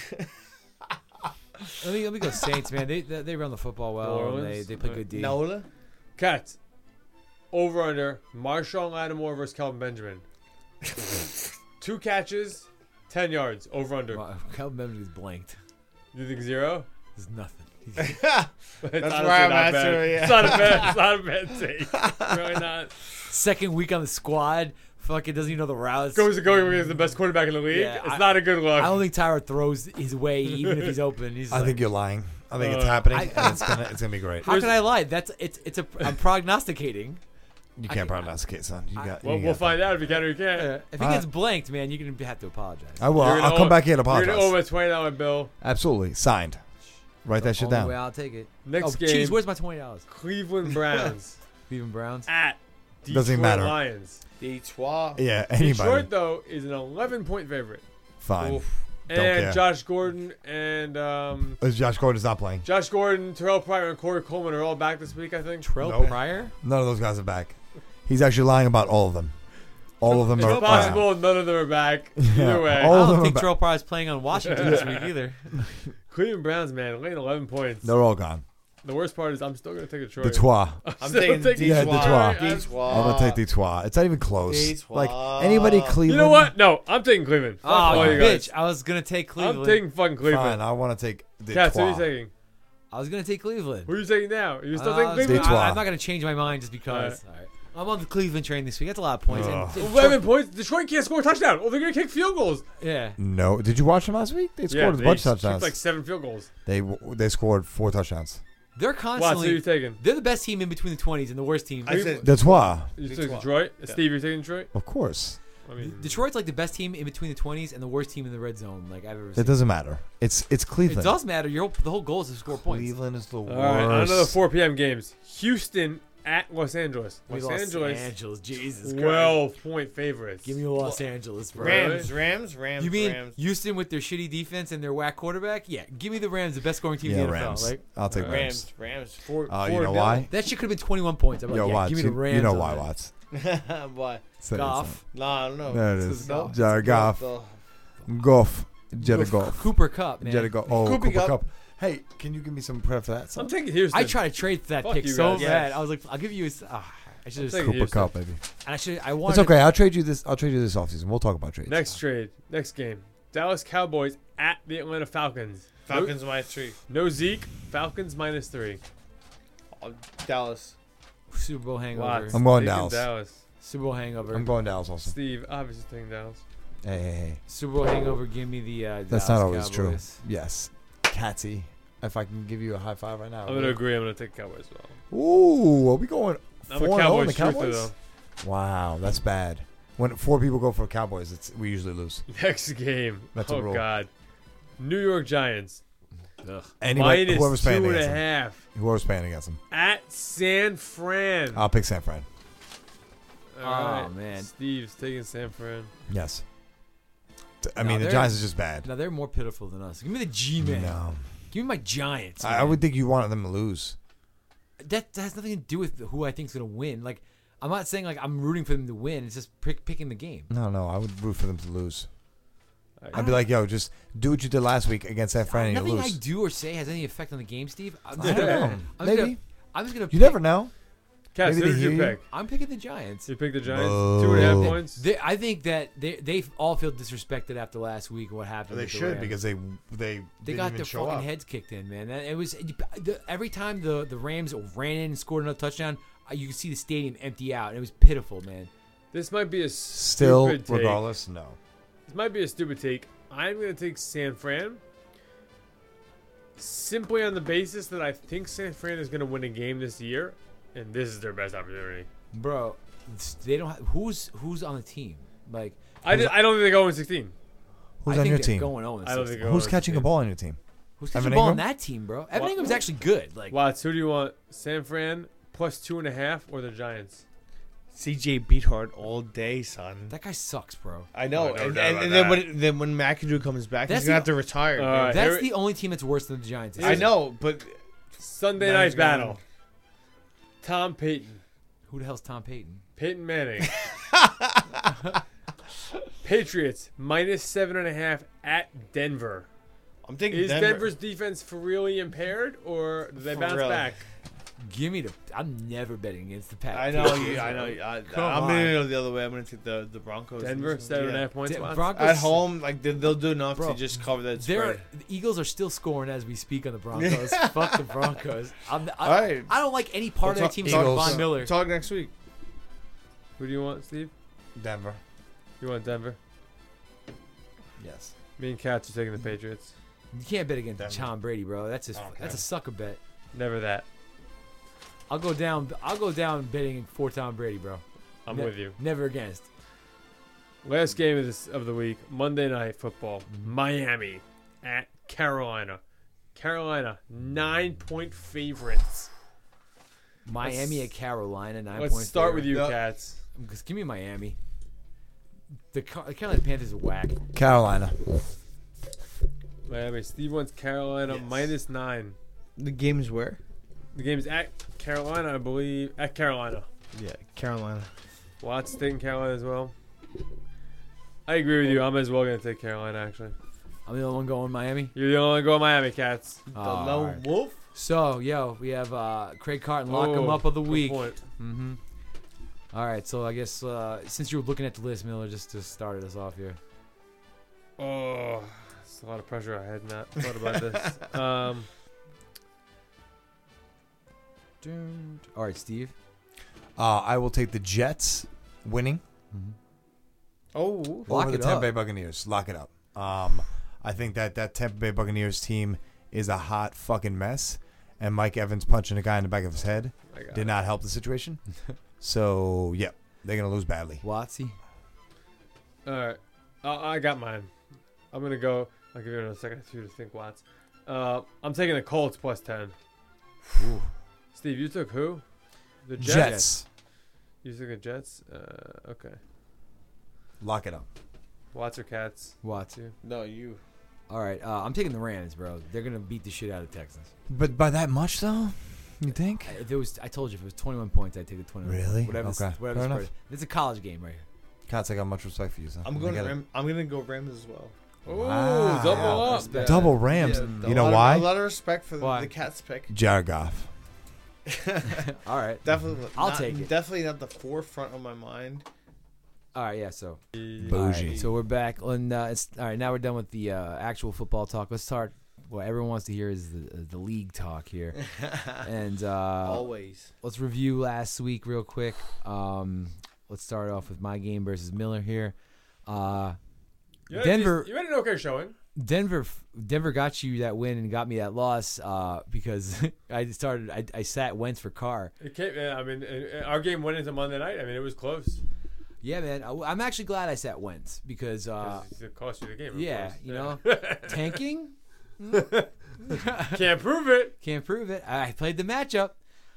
[SPEAKER 3] Let me go Saints, man. They run the football well.
[SPEAKER 4] New
[SPEAKER 3] And
[SPEAKER 4] Orleans?
[SPEAKER 3] they play good D.
[SPEAKER 2] Nola?
[SPEAKER 4] Cats. Over under. Marshawn Lattimore versus Kelvin Benjamin. 2 catches, 10 yards. Over under.
[SPEAKER 3] Wow, Calvin Benjamin's blanked.
[SPEAKER 4] You think 0?
[SPEAKER 3] There's nothing.
[SPEAKER 4] It's
[SPEAKER 2] That's
[SPEAKER 4] honestly
[SPEAKER 2] where I'm
[SPEAKER 4] not
[SPEAKER 2] at,
[SPEAKER 4] bad.
[SPEAKER 2] too, yeah.
[SPEAKER 4] It's not a bad. It's not a bad take. Really not.
[SPEAKER 3] Second week on the squad. Fucking doesn't even know the routes.
[SPEAKER 4] Goes to going against the best quarterback in the league.
[SPEAKER 3] Yeah,
[SPEAKER 4] It's not a good look.
[SPEAKER 3] I don't think Tyra throws his way even if he's open. He's
[SPEAKER 5] I
[SPEAKER 3] like,
[SPEAKER 5] think you're lying. I think it's
[SPEAKER 4] Uh,
[SPEAKER 5] happening.
[SPEAKER 3] I-
[SPEAKER 5] and it's gonna be great.
[SPEAKER 3] how can I lie? I'm prognosticating.
[SPEAKER 5] You
[SPEAKER 3] I
[SPEAKER 5] can't
[SPEAKER 3] can-
[SPEAKER 5] prognosticate, son. You got.
[SPEAKER 4] Well,
[SPEAKER 5] you
[SPEAKER 4] we'll
[SPEAKER 5] got
[SPEAKER 4] find out if you can or you can't.
[SPEAKER 3] If he gets blanked, man, you're gonna have to apologize.
[SPEAKER 5] I will.
[SPEAKER 4] You're gonna
[SPEAKER 5] I'll come
[SPEAKER 4] owe-
[SPEAKER 5] back here and
[SPEAKER 4] You're
[SPEAKER 5] apologize.
[SPEAKER 4] going to owe a $20 bill.
[SPEAKER 5] Absolutely. Signed. Write that shit
[SPEAKER 3] Only way
[SPEAKER 5] down.
[SPEAKER 3] I'll take it.
[SPEAKER 4] Next
[SPEAKER 3] oh,
[SPEAKER 4] game.
[SPEAKER 3] jeez, where's my $20?
[SPEAKER 4] Cleveland Browns
[SPEAKER 3] Cleveland Browns.
[SPEAKER 4] at Detroit
[SPEAKER 5] Doesn't even matter.
[SPEAKER 4] Lions.
[SPEAKER 2] Detroit.
[SPEAKER 5] Yeah, anybody.
[SPEAKER 4] Detroit, though, is an 11-point favorite.
[SPEAKER 5] Fine.
[SPEAKER 2] Oof.
[SPEAKER 5] Don't
[SPEAKER 4] And
[SPEAKER 5] care.
[SPEAKER 4] Josh Gordon and
[SPEAKER 5] Josh Gordon's not playing.
[SPEAKER 4] Josh Gordon, Terrell Pryor, and Corey Coleman are all back this week, I think.
[SPEAKER 3] Trell
[SPEAKER 5] Nope.
[SPEAKER 3] Pryor.
[SPEAKER 5] None of those guys are back. He's actually lying about all of them. All of them
[SPEAKER 4] It's
[SPEAKER 5] are
[SPEAKER 4] possible none of them are back. Either way.
[SPEAKER 5] all
[SPEAKER 3] I
[SPEAKER 5] of them
[SPEAKER 3] don't
[SPEAKER 5] are
[SPEAKER 3] think
[SPEAKER 5] back.
[SPEAKER 3] Terrell Pryor's playing on Washington this week either.
[SPEAKER 4] Cleveland Browns, man, laying 11 points.
[SPEAKER 5] They're all gone.
[SPEAKER 4] The worst part is I'm still going to take Detroit.
[SPEAKER 5] Detroit.
[SPEAKER 2] I'm
[SPEAKER 4] Still
[SPEAKER 2] taking
[SPEAKER 4] taking
[SPEAKER 5] Yeah,
[SPEAKER 2] Detroit.
[SPEAKER 5] Detroit.
[SPEAKER 2] Detroit.
[SPEAKER 5] I'm gonna take Detroit. It's not even close.
[SPEAKER 2] Detroit.
[SPEAKER 5] Like anybody Cleveland.
[SPEAKER 4] You know what? No, I'm taking Cleveland. Fuck
[SPEAKER 3] Oh,
[SPEAKER 4] all
[SPEAKER 3] you
[SPEAKER 4] you guys.
[SPEAKER 3] bitch. I was going to take Cleveland.
[SPEAKER 4] I'm taking fucking
[SPEAKER 5] Fine,
[SPEAKER 4] Cleveland.
[SPEAKER 5] I want to take
[SPEAKER 4] Cats, who are you
[SPEAKER 5] Detroit.
[SPEAKER 4] taking?
[SPEAKER 3] I was going to take Cleveland.
[SPEAKER 4] Who are you taking now? Are you still
[SPEAKER 3] I
[SPEAKER 4] taking
[SPEAKER 3] was
[SPEAKER 4] Cleveland?
[SPEAKER 3] gonna-
[SPEAKER 5] Detroit.
[SPEAKER 3] I'm not going to change my mind just because. All right. I'm on the Cleveland train this week. That's a lot of points.
[SPEAKER 5] Ugh.
[SPEAKER 3] And-
[SPEAKER 4] 11 points. Detroit can't score a touchdown. Oh, they're going to kick field goals.
[SPEAKER 3] Yeah.
[SPEAKER 5] No, did you watch them last week? They scored a
[SPEAKER 4] they
[SPEAKER 5] bunch of
[SPEAKER 4] kicked
[SPEAKER 5] touchdowns.
[SPEAKER 4] like 7 field goals.
[SPEAKER 5] They scored 4 touchdowns.
[SPEAKER 3] They're
[SPEAKER 4] Watts, who are
[SPEAKER 3] constantly.
[SPEAKER 4] you taking?
[SPEAKER 3] They're the best team in between the 20s and the worst team.
[SPEAKER 2] I said
[SPEAKER 5] Detroit,
[SPEAKER 4] You took
[SPEAKER 2] Detroit.
[SPEAKER 4] Detroit?
[SPEAKER 2] Yeah.
[SPEAKER 4] Steve, you're taking Detroit?
[SPEAKER 5] of course.
[SPEAKER 4] I mean,
[SPEAKER 3] Detroit's like the best team in between the 20s and the worst team in the red zone like I've ever seen.
[SPEAKER 5] It doesn't matter. It's Cleveland.
[SPEAKER 3] It does matter. The whole goal is to score points.
[SPEAKER 5] Cleveland is the
[SPEAKER 4] all
[SPEAKER 5] worst.
[SPEAKER 4] right, on another 4 p.m. games. Houston at Los Angeles.
[SPEAKER 3] Give me
[SPEAKER 4] Los Angeles,
[SPEAKER 3] Angeles. Jesus Christ.
[SPEAKER 4] 12-point favorites.
[SPEAKER 3] Give me Los Angeles, bro.
[SPEAKER 2] Rams.
[SPEAKER 3] You mean
[SPEAKER 2] Rams.
[SPEAKER 3] Houston with their shitty defense and their whack quarterback? Yeah, give me the Rams, the best scoring team
[SPEAKER 5] Yeah,
[SPEAKER 3] in the
[SPEAKER 5] Rams.
[SPEAKER 3] NFL. Like,
[SPEAKER 5] I'll take Rams.
[SPEAKER 2] Rams. Four.
[SPEAKER 5] You know why?
[SPEAKER 3] that shit could have been 21 points. I'm like,
[SPEAKER 5] Yo,
[SPEAKER 3] yeah,
[SPEAKER 5] Watts.
[SPEAKER 3] give me the Rams.
[SPEAKER 5] You know
[SPEAKER 3] on
[SPEAKER 5] why,
[SPEAKER 3] that.
[SPEAKER 5] Watts?
[SPEAKER 2] Why?
[SPEAKER 5] Say
[SPEAKER 3] Goff.
[SPEAKER 2] No, I don't know.
[SPEAKER 5] There it
[SPEAKER 3] This
[SPEAKER 5] is.
[SPEAKER 3] is Goff.
[SPEAKER 5] Jared Goff. Goff. Jared Goff.
[SPEAKER 3] Cooper Cup, man.
[SPEAKER 5] Jared Goff. Oh,
[SPEAKER 2] Coopy
[SPEAKER 5] Cooper
[SPEAKER 2] Cup.
[SPEAKER 5] Cup. Hey, can you give me some prep for that?
[SPEAKER 4] I'm
[SPEAKER 5] Son?
[SPEAKER 4] taking Houston.
[SPEAKER 3] I tried to trade for that
[SPEAKER 4] Fuck
[SPEAKER 3] pick
[SPEAKER 4] you
[SPEAKER 3] so
[SPEAKER 4] guys.
[SPEAKER 3] bad.
[SPEAKER 2] Yes.
[SPEAKER 3] I was like, I'll give you. I should
[SPEAKER 4] I'm
[SPEAKER 3] have.
[SPEAKER 4] taking
[SPEAKER 5] Cooper
[SPEAKER 4] Houston.
[SPEAKER 5] Cup, baby.
[SPEAKER 3] I wanted.
[SPEAKER 5] It's okay. I'll trade you this. I'll trade you this offseason. We'll talk about trades.
[SPEAKER 4] Next trade. Next game. Dallas Cowboys at the Atlanta Falcons.
[SPEAKER 2] Falcons -3.
[SPEAKER 4] No Zeke. Falcons -3.
[SPEAKER 2] Dallas.
[SPEAKER 3] Super Bowl hangover.
[SPEAKER 4] Watts.
[SPEAKER 5] I'm going
[SPEAKER 4] Taking
[SPEAKER 5] Dallas.
[SPEAKER 3] Super Bowl hangover.
[SPEAKER 5] I'm going Dallas also.
[SPEAKER 4] Steve, obviously taking Dallas.
[SPEAKER 5] Hey.
[SPEAKER 3] Super Bowl hangover. Give me the.
[SPEAKER 5] That's
[SPEAKER 3] Dallas
[SPEAKER 5] not always
[SPEAKER 3] Cowboys.
[SPEAKER 5] true. Yes. Catsy. If I can give you a high five right now.
[SPEAKER 4] I'm going to agree. I'm going to take Cowboys as well.
[SPEAKER 5] Ooh, are we going
[SPEAKER 4] I'm a
[SPEAKER 5] 4-0 in
[SPEAKER 4] Cowboys
[SPEAKER 5] the
[SPEAKER 4] truther,
[SPEAKER 5] Cowboys?
[SPEAKER 4] though.
[SPEAKER 5] Wow, that's bad. When 4 people go for Cowboys, we usually lose.
[SPEAKER 4] Next game.
[SPEAKER 5] That's a
[SPEAKER 4] oh,
[SPEAKER 5] rule.
[SPEAKER 4] God. New York Giants.
[SPEAKER 5] Anybody, whoever's playing against them.
[SPEAKER 4] -2.5
[SPEAKER 5] Whoever's playing against them.
[SPEAKER 4] at San Fran.
[SPEAKER 5] I'll pick San Fran.
[SPEAKER 4] All right.
[SPEAKER 3] Oh, man.
[SPEAKER 4] Steve's taking San Fran.
[SPEAKER 5] Yes. I
[SPEAKER 3] No,
[SPEAKER 5] mean, the
[SPEAKER 3] they're-
[SPEAKER 5] Giants is just bad.
[SPEAKER 3] Now they're more pitiful than us. Give me the G-Man.
[SPEAKER 5] No.
[SPEAKER 3] Give me my Giants.
[SPEAKER 5] I
[SPEAKER 3] man.
[SPEAKER 5] would think you wanted them to lose.
[SPEAKER 3] That has nothing to do with who I think is going to win. Like, I'm not saying like I'm rooting for them to win. It's just picking the game.
[SPEAKER 5] No, I would root for them to lose.
[SPEAKER 4] I
[SPEAKER 5] I'd be like, yo, just do what you did last week against San Fran and you'll
[SPEAKER 3] Nothing I
[SPEAKER 5] lose.
[SPEAKER 3] do or say has any effect on the game, Steve. I'm
[SPEAKER 5] I
[SPEAKER 3] just
[SPEAKER 5] don't
[SPEAKER 3] gonna,
[SPEAKER 5] know.
[SPEAKER 3] I'm
[SPEAKER 5] Maybe.
[SPEAKER 3] just gonna.
[SPEAKER 5] You never know.
[SPEAKER 4] Cass,
[SPEAKER 5] Maybe
[SPEAKER 4] who
[SPEAKER 5] they
[SPEAKER 4] did you
[SPEAKER 5] hear you.
[SPEAKER 4] pick?
[SPEAKER 3] I'm picking the Giants.
[SPEAKER 4] You picked the Giants.
[SPEAKER 5] Boo.
[SPEAKER 4] 2.5 points.
[SPEAKER 3] I think that they all feel disrespected after last week. What happened?
[SPEAKER 5] They
[SPEAKER 3] with the
[SPEAKER 5] should
[SPEAKER 3] Rams.
[SPEAKER 5] because they
[SPEAKER 3] They
[SPEAKER 5] didn't
[SPEAKER 3] got
[SPEAKER 5] even
[SPEAKER 3] their
[SPEAKER 5] show
[SPEAKER 3] fucking
[SPEAKER 5] up.
[SPEAKER 3] heads kicked in, man. It was every time the Rams ran in and scored another touchdown, you could see the stadium empty out. And it was pitiful, man.
[SPEAKER 4] This might be a
[SPEAKER 5] Still,
[SPEAKER 4] stupid take.
[SPEAKER 5] regardless, no.
[SPEAKER 4] This might be a stupid take. I'm going to take San Fran. Simply on the basis that I think San Fran is going to win a game this year. And this is their best opportunity.
[SPEAKER 3] Bro, they don't. Who's on the team? Like
[SPEAKER 4] I don't think they go in 16.
[SPEAKER 5] Who's
[SPEAKER 3] I
[SPEAKER 5] on
[SPEAKER 3] think
[SPEAKER 5] your
[SPEAKER 3] they're
[SPEAKER 5] team?
[SPEAKER 3] Going 0
[SPEAKER 4] I don't think they're
[SPEAKER 5] Who's
[SPEAKER 4] going
[SPEAKER 5] catching a
[SPEAKER 4] 16.
[SPEAKER 5] ball on your team?
[SPEAKER 3] Who's
[SPEAKER 5] Evan
[SPEAKER 3] catching the ball on
[SPEAKER 5] Ingram?
[SPEAKER 3] that team, bro? Evan
[SPEAKER 4] What?
[SPEAKER 3] Ingram's actually good. Like
[SPEAKER 4] Watts, who do you want? San Fran plus 2.5 or the Giants?
[SPEAKER 2] CJ Beathard all day, son.
[SPEAKER 3] that guy sucks, bro.
[SPEAKER 2] I know.
[SPEAKER 4] Oh, no
[SPEAKER 2] and
[SPEAKER 4] doubt about
[SPEAKER 2] then when McAdoo comes back,
[SPEAKER 3] That's
[SPEAKER 2] he's gonna have
[SPEAKER 3] the-
[SPEAKER 2] to retire.
[SPEAKER 4] All
[SPEAKER 2] man.
[SPEAKER 4] right.
[SPEAKER 3] That's
[SPEAKER 4] here-
[SPEAKER 3] the only team that's worse than the Giants.
[SPEAKER 2] I know, but
[SPEAKER 4] Sunday
[SPEAKER 2] Now
[SPEAKER 4] night
[SPEAKER 2] he's gonna-
[SPEAKER 4] battle. Tom Payton.
[SPEAKER 3] Who the hell's Tom Payton?
[SPEAKER 4] Peyton Manning. Patriots minus 7.5 at Denver.
[SPEAKER 2] I'm thinking
[SPEAKER 4] Is
[SPEAKER 2] Denver.
[SPEAKER 4] Denver's defense for really impaired, or do they
[SPEAKER 2] For
[SPEAKER 4] bounce
[SPEAKER 2] real.
[SPEAKER 4] back?
[SPEAKER 3] Give me the. I'm never betting against the Packers.
[SPEAKER 2] I know. I know.
[SPEAKER 3] Come
[SPEAKER 2] I'm
[SPEAKER 3] on.
[SPEAKER 2] gonna go the other way. I'm gonna take the Broncos.
[SPEAKER 4] Denver 7.5 points.
[SPEAKER 3] De-
[SPEAKER 4] Watts?
[SPEAKER 3] Broncos
[SPEAKER 2] At home, like they'll do enough
[SPEAKER 3] Bro,
[SPEAKER 2] to just cover that
[SPEAKER 3] They're,
[SPEAKER 2] spread.
[SPEAKER 3] the Eagles are still scoring as we speak on the Broncos. Fuck the Broncos.
[SPEAKER 2] All right.
[SPEAKER 3] I don't like any part of that team
[SPEAKER 2] Talk-
[SPEAKER 3] except
[SPEAKER 5] Eagles.
[SPEAKER 3] Von Miller.
[SPEAKER 2] Talk next week.
[SPEAKER 4] Who do you want, Steve?
[SPEAKER 5] Denver.
[SPEAKER 4] You want Denver?
[SPEAKER 5] Yes.
[SPEAKER 4] Me and Katz are taking the Patriots.
[SPEAKER 3] You can't bet against
[SPEAKER 5] Denver.
[SPEAKER 3] Tom Brady, bro. That's
[SPEAKER 5] I don't
[SPEAKER 3] that's a
[SPEAKER 5] care.
[SPEAKER 3] sucker bet.
[SPEAKER 4] Never that.
[SPEAKER 3] I'll go down betting for Tom Brady, bro.
[SPEAKER 4] I'm
[SPEAKER 3] Ne-
[SPEAKER 4] with you.
[SPEAKER 3] Never against.
[SPEAKER 4] Last game of the week, Monday Night Football. Miami at Carolina. Carolina, 9-point favorites.
[SPEAKER 3] Miami
[SPEAKER 4] Let's-
[SPEAKER 3] at Carolina, 9
[SPEAKER 4] Let's
[SPEAKER 3] points.
[SPEAKER 4] start with you,
[SPEAKER 2] Yeah.
[SPEAKER 4] Katz.
[SPEAKER 3] Just give me Miami. The Carolina Panthers are whack.
[SPEAKER 5] Carolina.
[SPEAKER 4] Miami. Steve wants Carolina
[SPEAKER 2] Yes.
[SPEAKER 4] minus 9.
[SPEAKER 2] The game's where?
[SPEAKER 4] The game's at Carolina, I believe. At Carolina.
[SPEAKER 2] Yeah, Carolina.
[SPEAKER 4] Watts taking Carolina as well. I agree with you. I'm as well going to take Carolina, actually.
[SPEAKER 3] I'm the only one going Miami.
[SPEAKER 4] You're the only one going Miami, Cats.
[SPEAKER 2] The
[SPEAKER 3] All
[SPEAKER 2] lone
[SPEAKER 3] right.
[SPEAKER 2] wolf.
[SPEAKER 3] So, we have Craig Carton, lock him up of the
[SPEAKER 4] good
[SPEAKER 3] week.
[SPEAKER 4] point.
[SPEAKER 3] Mm-hmm. All right, so I guess since you were looking at the list, Miller, just started us off here.
[SPEAKER 4] Oh, it's a lot of pressure. I had not thought about this.
[SPEAKER 3] All right, Steve.
[SPEAKER 5] I will take the Jets winning
[SPEAKER 2] Oh,
[SPEAKER 3] Lock
[SPEAKER 5] over the
[SPEAKER 3] it
[SPEAKER 5] Tampa
[SPEAKER 3] up.
[SPEAKER 5] Bay Buccaneers. Lock it up. I think that Tampa Bay Buccaneers team is a hot fucking mess, and Mike Evans punching a guy in the back of his head
[SPEAKER 4] I got
[SPEAKER 5] did
[SPEAKER 4] it.
[SPEAKER 5] not help the situation. So, yeah, they're going to lose badly.
[SPEAKER 3] Watsy.
[SPEAKER 4] All right. I got mine. I'm going to go. I'll give you another second or two to think, Watts. I'm taking the Colts plus 10.
[SPEAKER 3] Ooh.
[SPEAKER 4] Steve, you took who? The Jets.
[SPEAKER 5] Jets.
[SPEAKER 4] You took the Jets? Okay.
[SPEAKER 5] Lock it up.
[SPEAKER 4] Watts or Cats?
[SPEAKER 3] Watts.
[SPEAKER 4] You.
[SPEAKER 2] no, you.
[SPEAKER 3] All right, I'm taking the Rams, bro. They're gonna beat the shit out of Texans.
[SPEAKER 5] But by that much, though? You think?
[SPEAKER 3] I told you if it was 21 points, I'd take the 21.
[SPEAKER 5] Really?
[SPEAKER 3] Whatever.
[SPEAKER 5] Okay.
[SPEAKER 3] Whatever.
[SPEAKER 5] Fair
[SPEAKER 3] the
[SPEAKER 5] enough.
[SPEAKER 3] spread. It's a college game right here.
[SPEAKER 5] Cats, I got much respect for you, son.
[SPEAKER 2] I'm gonna go Rams as well.
[SPEAKER 4] Oh,
[SPEAKER 5] Wow.
[SPEAKER 4] double up.
[SPEAKER 3] Respect.
[SPEAKER 5] Double Rams.
[SPEAKER 2] Yeah,
[SPEAKER 5] You know
[SPEAKER 2] a
[SPEAKER 5] why?
[SPEAKER 2] lot of respect for
[SPEAKER 3] Why?
[SPEAKER 2] the Cats pick.
[SPEAKER 5] Jared Goff.
[SPEAKER 3] All right.
[SPEAKER 2] Definitely.
[SPEAKER 3] I'll
[SPEAKER 2] not-
[SPEAKER 3] take it.
[SPEAKER 2] Definitely not the forefront of my mind.
[SPEAKER 3] All right. Yeah. So.
[SPEAKER 5] Bougie.
[SPEAKER 3] All right, so we're back, and it's all right. Now we're done with the actual football talk. Let's start. What everyone wants to hear is the league talk here, and
[SPEAKER 2] Always.
[SPEAKER 3] let's review last week real quick. Let's start off with my game versus Miller here.
[SPEAKER 4] You had
[SPEAKER 3] Denver-
[SPEAKER 4] You had an okay showing.
[SPEAKER 3] Denver got you that win and got me that loss because I sat Wentz for Carr.
[SPEAKER 4] It came, I mean, our game went into Monday night. I mean, it was close.
[SPEAKER 3] Yeah, man. I'm actually glad I sat Wentz because
[SPEAKER 4] 'Cause it cost you the game. Of
[SPEAKER 3] yeah,
[SPEAKER 4] course.
[SPEAKER 3] you know, tanking.
[SPEAKER 4] Can't prove it.
[SPEAKER 3] Can't prove it. I played the matchup.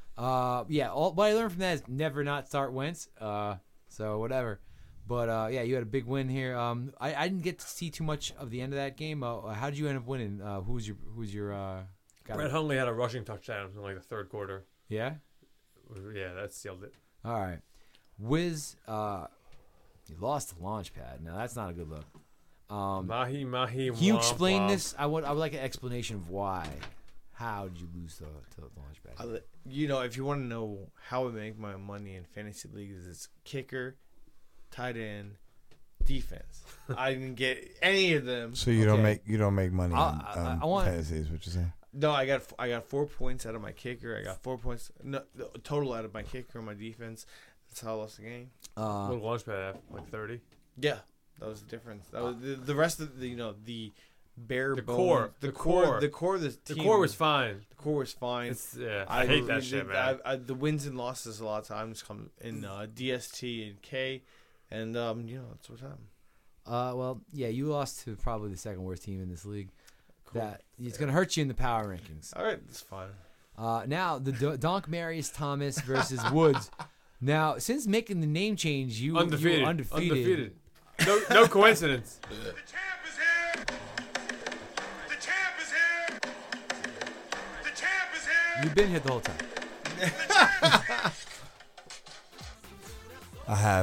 [SPEAKER 3] What I learned from that is never not start Wentz. So whatever. But you had a big win here. I didn't get to see too much of the end of that game. How did you end up winning? Who's your guy?
[SPEAKER 4] Brett Hundley had a rushing touchdown in like the third quarter.
[SPEAKER 3] Yeah.
[SPEAKER 4] Yeah, that sealed it.
[SPEAKER 3] All right. Wiz, you lost the launch pad. Now that's not a good look.
[SPEAKER 4] Mahi.
[SPEAKER 3] Can you
[SPEAKER 4] womp
[SPEAKER 3] explain
[SPEAKER 4] womp.
[SPEAKER 3] this? I would like an explanation of why. How did you lose to the launch pad?
[SPEAKER 2] If you want to know how I make my money in fantasy leagues, it's kicker, tight end, defense. I didn't get any of them.
[SPEAKER 5] So you don't make money
[SPEAKER 3] I
[SPEAKER 5] on
[SPEAKER 3] want-
[SPEAKER 5] fantasy, is what you're saying?
[SPEAKER 2] No, I got 4 points out of my kicker. I got 4 points total out of my kicker and my defense. That's how I lost the game.
[SPEAKER 4] What did Launchpad have? Like 30?
[SPEAKER 2] Yeah, that was the difference. That was the rest of the bare
[SPEAKER 4] The
[SPEAKER 2] bones.
[SPEAKER 4] core.
[SPEAKER 2] The
[SPEAKER 4] The
[SPEAKER 2] core
[SPEAKER 4] core.
[SPEAKER 2] of the
[SPEAKER 4] The
[SPEAKER 2] team.
[SPEAKER 4] core was fine.
[SPEAKER 2] The core was fine.
[SPEAKER 4] I hate that shit, man.
[SPEAKER 2] The wins and losses a lot of times come in DST and K, and that's what's happened.
[SPEAKER 3] You lost to probably the second worst team in this league.
[SPEAKER 2] Cool.
[SPEAKER 3] That it's going to hurt you in the power rankings.
[SPEAKER 2] All right, that's fine.
[SPEAKER 3] Now the Donk Marius Thomas versus Woods. Now, since making the name change, you
[SPEAKER 4] Undefeated.
[SPEAKER 3] you were undefeated.
[SPEAKER 4] No coincidence.
[SPEAKER 1] The champ is here. The champ is here. The champ is here.
[SPEAKER 3] You've been here the whole time.
[SPEAKER 1] The champ is here.
[SPEAKER 5] I have.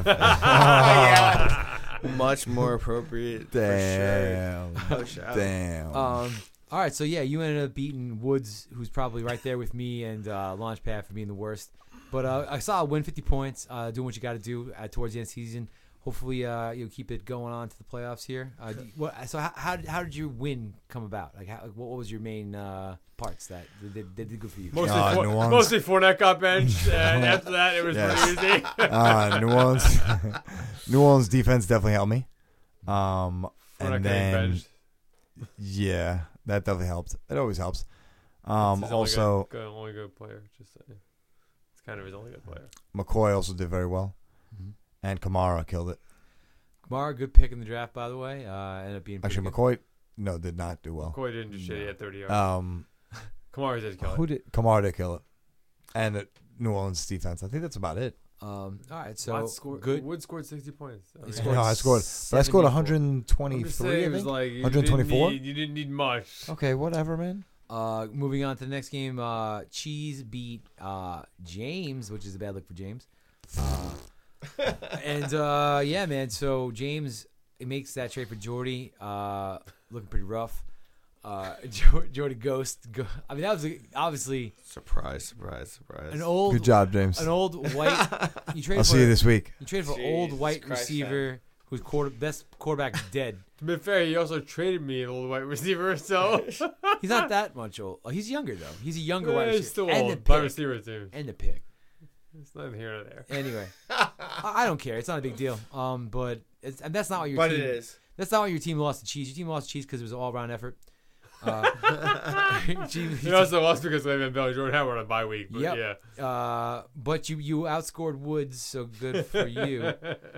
[SPEAKER 2] Much more appropriate.
[SPEAKER 5] Damn.
[SPEAKER 2] For sure.
[SPEAKER 5] Damn.
[SPEAKER 3] All right, so you ended up beating Woods, who's probably right there with me, and Launchpad for being the worst. But I saw a win 50 points, doing what you got to do towards the end of the season. Hopefully, you'll keep it going on to the playoffs here. So how did your win come about? Like, what was your main parts that did good for you?
[SPEAKER 5] New Orleans.
[SPEAKER 4] Mostly Fournette got benched, and after that, it was
[SPEAKER 5] Yes.
[SPEAKER 4] pretty easy.
[SPEAKER 5] New Orleans. New Orleans defense definitely helped me.
[SPEAKER 4] Fournette
[SPEAKER 5] And
[SPEAKER 4] getting
[SPEAKER 5] then
[SPEAKER 4] benched.
[SPEAKER 5] yeah, that definitely helped. It always helps.
[SPEAKER 4] It's his
[SPEAKER 5] Also,
[SPEAKER 4] only good player. Just saying. It's kind of his only good player.
[SPEAKER 5] McCoy also did very well,
[SPEAKER 3] Mhm.
[SPEAKER 5] and Kamara killed it.
[SPEAKER 3] Kamara, good pick in the draft, by the way. Ended up being pretty
[SPEAKER 5] Actually,
[SPEAKER 3] good.
[SPEAKER 5] McCoy did not do well.
[SPEAKER 4] McCoy didn't do shit. He had 30 yards. Kamara did kill it.
[SPEAKER 5] Who did Kamara did kill it, and New Orleans defense. I think that's about it.
[SPEAKER 3] All right, so
[SPEAKER 4] Watts scored,
[SPEAKER 3] good.
[SPEAKER 4] Wood scored 60 points. I mean,
[SPEAKER 3] scored
[SPEAKER 5] No, I scored. But I scored
[SPEAKER 3] 74.
[SPEAKER 5] 123.
[SPEAKER 4] I'm just saying,
[SPEAKER 5] I
[SPEAKER 4] it was
[SPEAKER 5] think.
[SPEAKER 4] like you
[SPEAKER 5] 124?
[SPEAKER 4] You didn't need much.
[SPEAKER 5] Okay, whatever, man.
[SPEAKER 3] Moving on to the next game, Cheese beat James, which is a bad look for James. And man, so James He makes that trade for Jordy, looking pretty rough. Jordy Ghost. I mean, that was obviously
[SPEAKER 2] Surprise.
[SPEAKER 3] an old.
[SPEAKER 5] Good job, James.
[SPEAKER 3] An old white. You traded
[SPEAKER 5] I'll
[SPEAKER 3] for,
[SPEAKER 5] see you this week.
[SPEAKER 3] You traded for
[SPEAKER 2] Jesus
[SPEAKER 3] old white
[SPEAKER 2] Christ,
[SPEAKER 3] receiver whose best quarterback is dead.
[SPEAKER 4] To be fair, he also traded me an old white receiver, so
[SPEAKER 3] He's not that much old. Oh, he's younger though. He's a younger white receiver.
[SPEAKER 4] he's still
[SPEAKER 3] and
[SPEAKER 4] old.
[SPEAKER 3] the
[SPEAKER 4] Wide
[SPEAKER 3] pick.
[SPEAKER 4] receiver too.
[SPEAKER 3] And the pick.
[SPEAKER 4] It's not here or there.
[SPEAKER 3] Anyway, I don't care. It's not a big deal. But and that's not what your
[SPEAKER 2] But
[SPEAKER 3] team.
[SPEAKER 2] it is.
[SPEAKER 3] That's not why your team lost to Chiefs. Your team lost to Chiefs because it was an all-around effort.
[SPEAKER 4] He also lost because Le'Veon Bell and Jordan Howard on a bye week. But
[SPEAKER 3] Yep.
[SPEAKER 4] yeah.
[SPEAKER 3] But you outscored Woods, so good for you.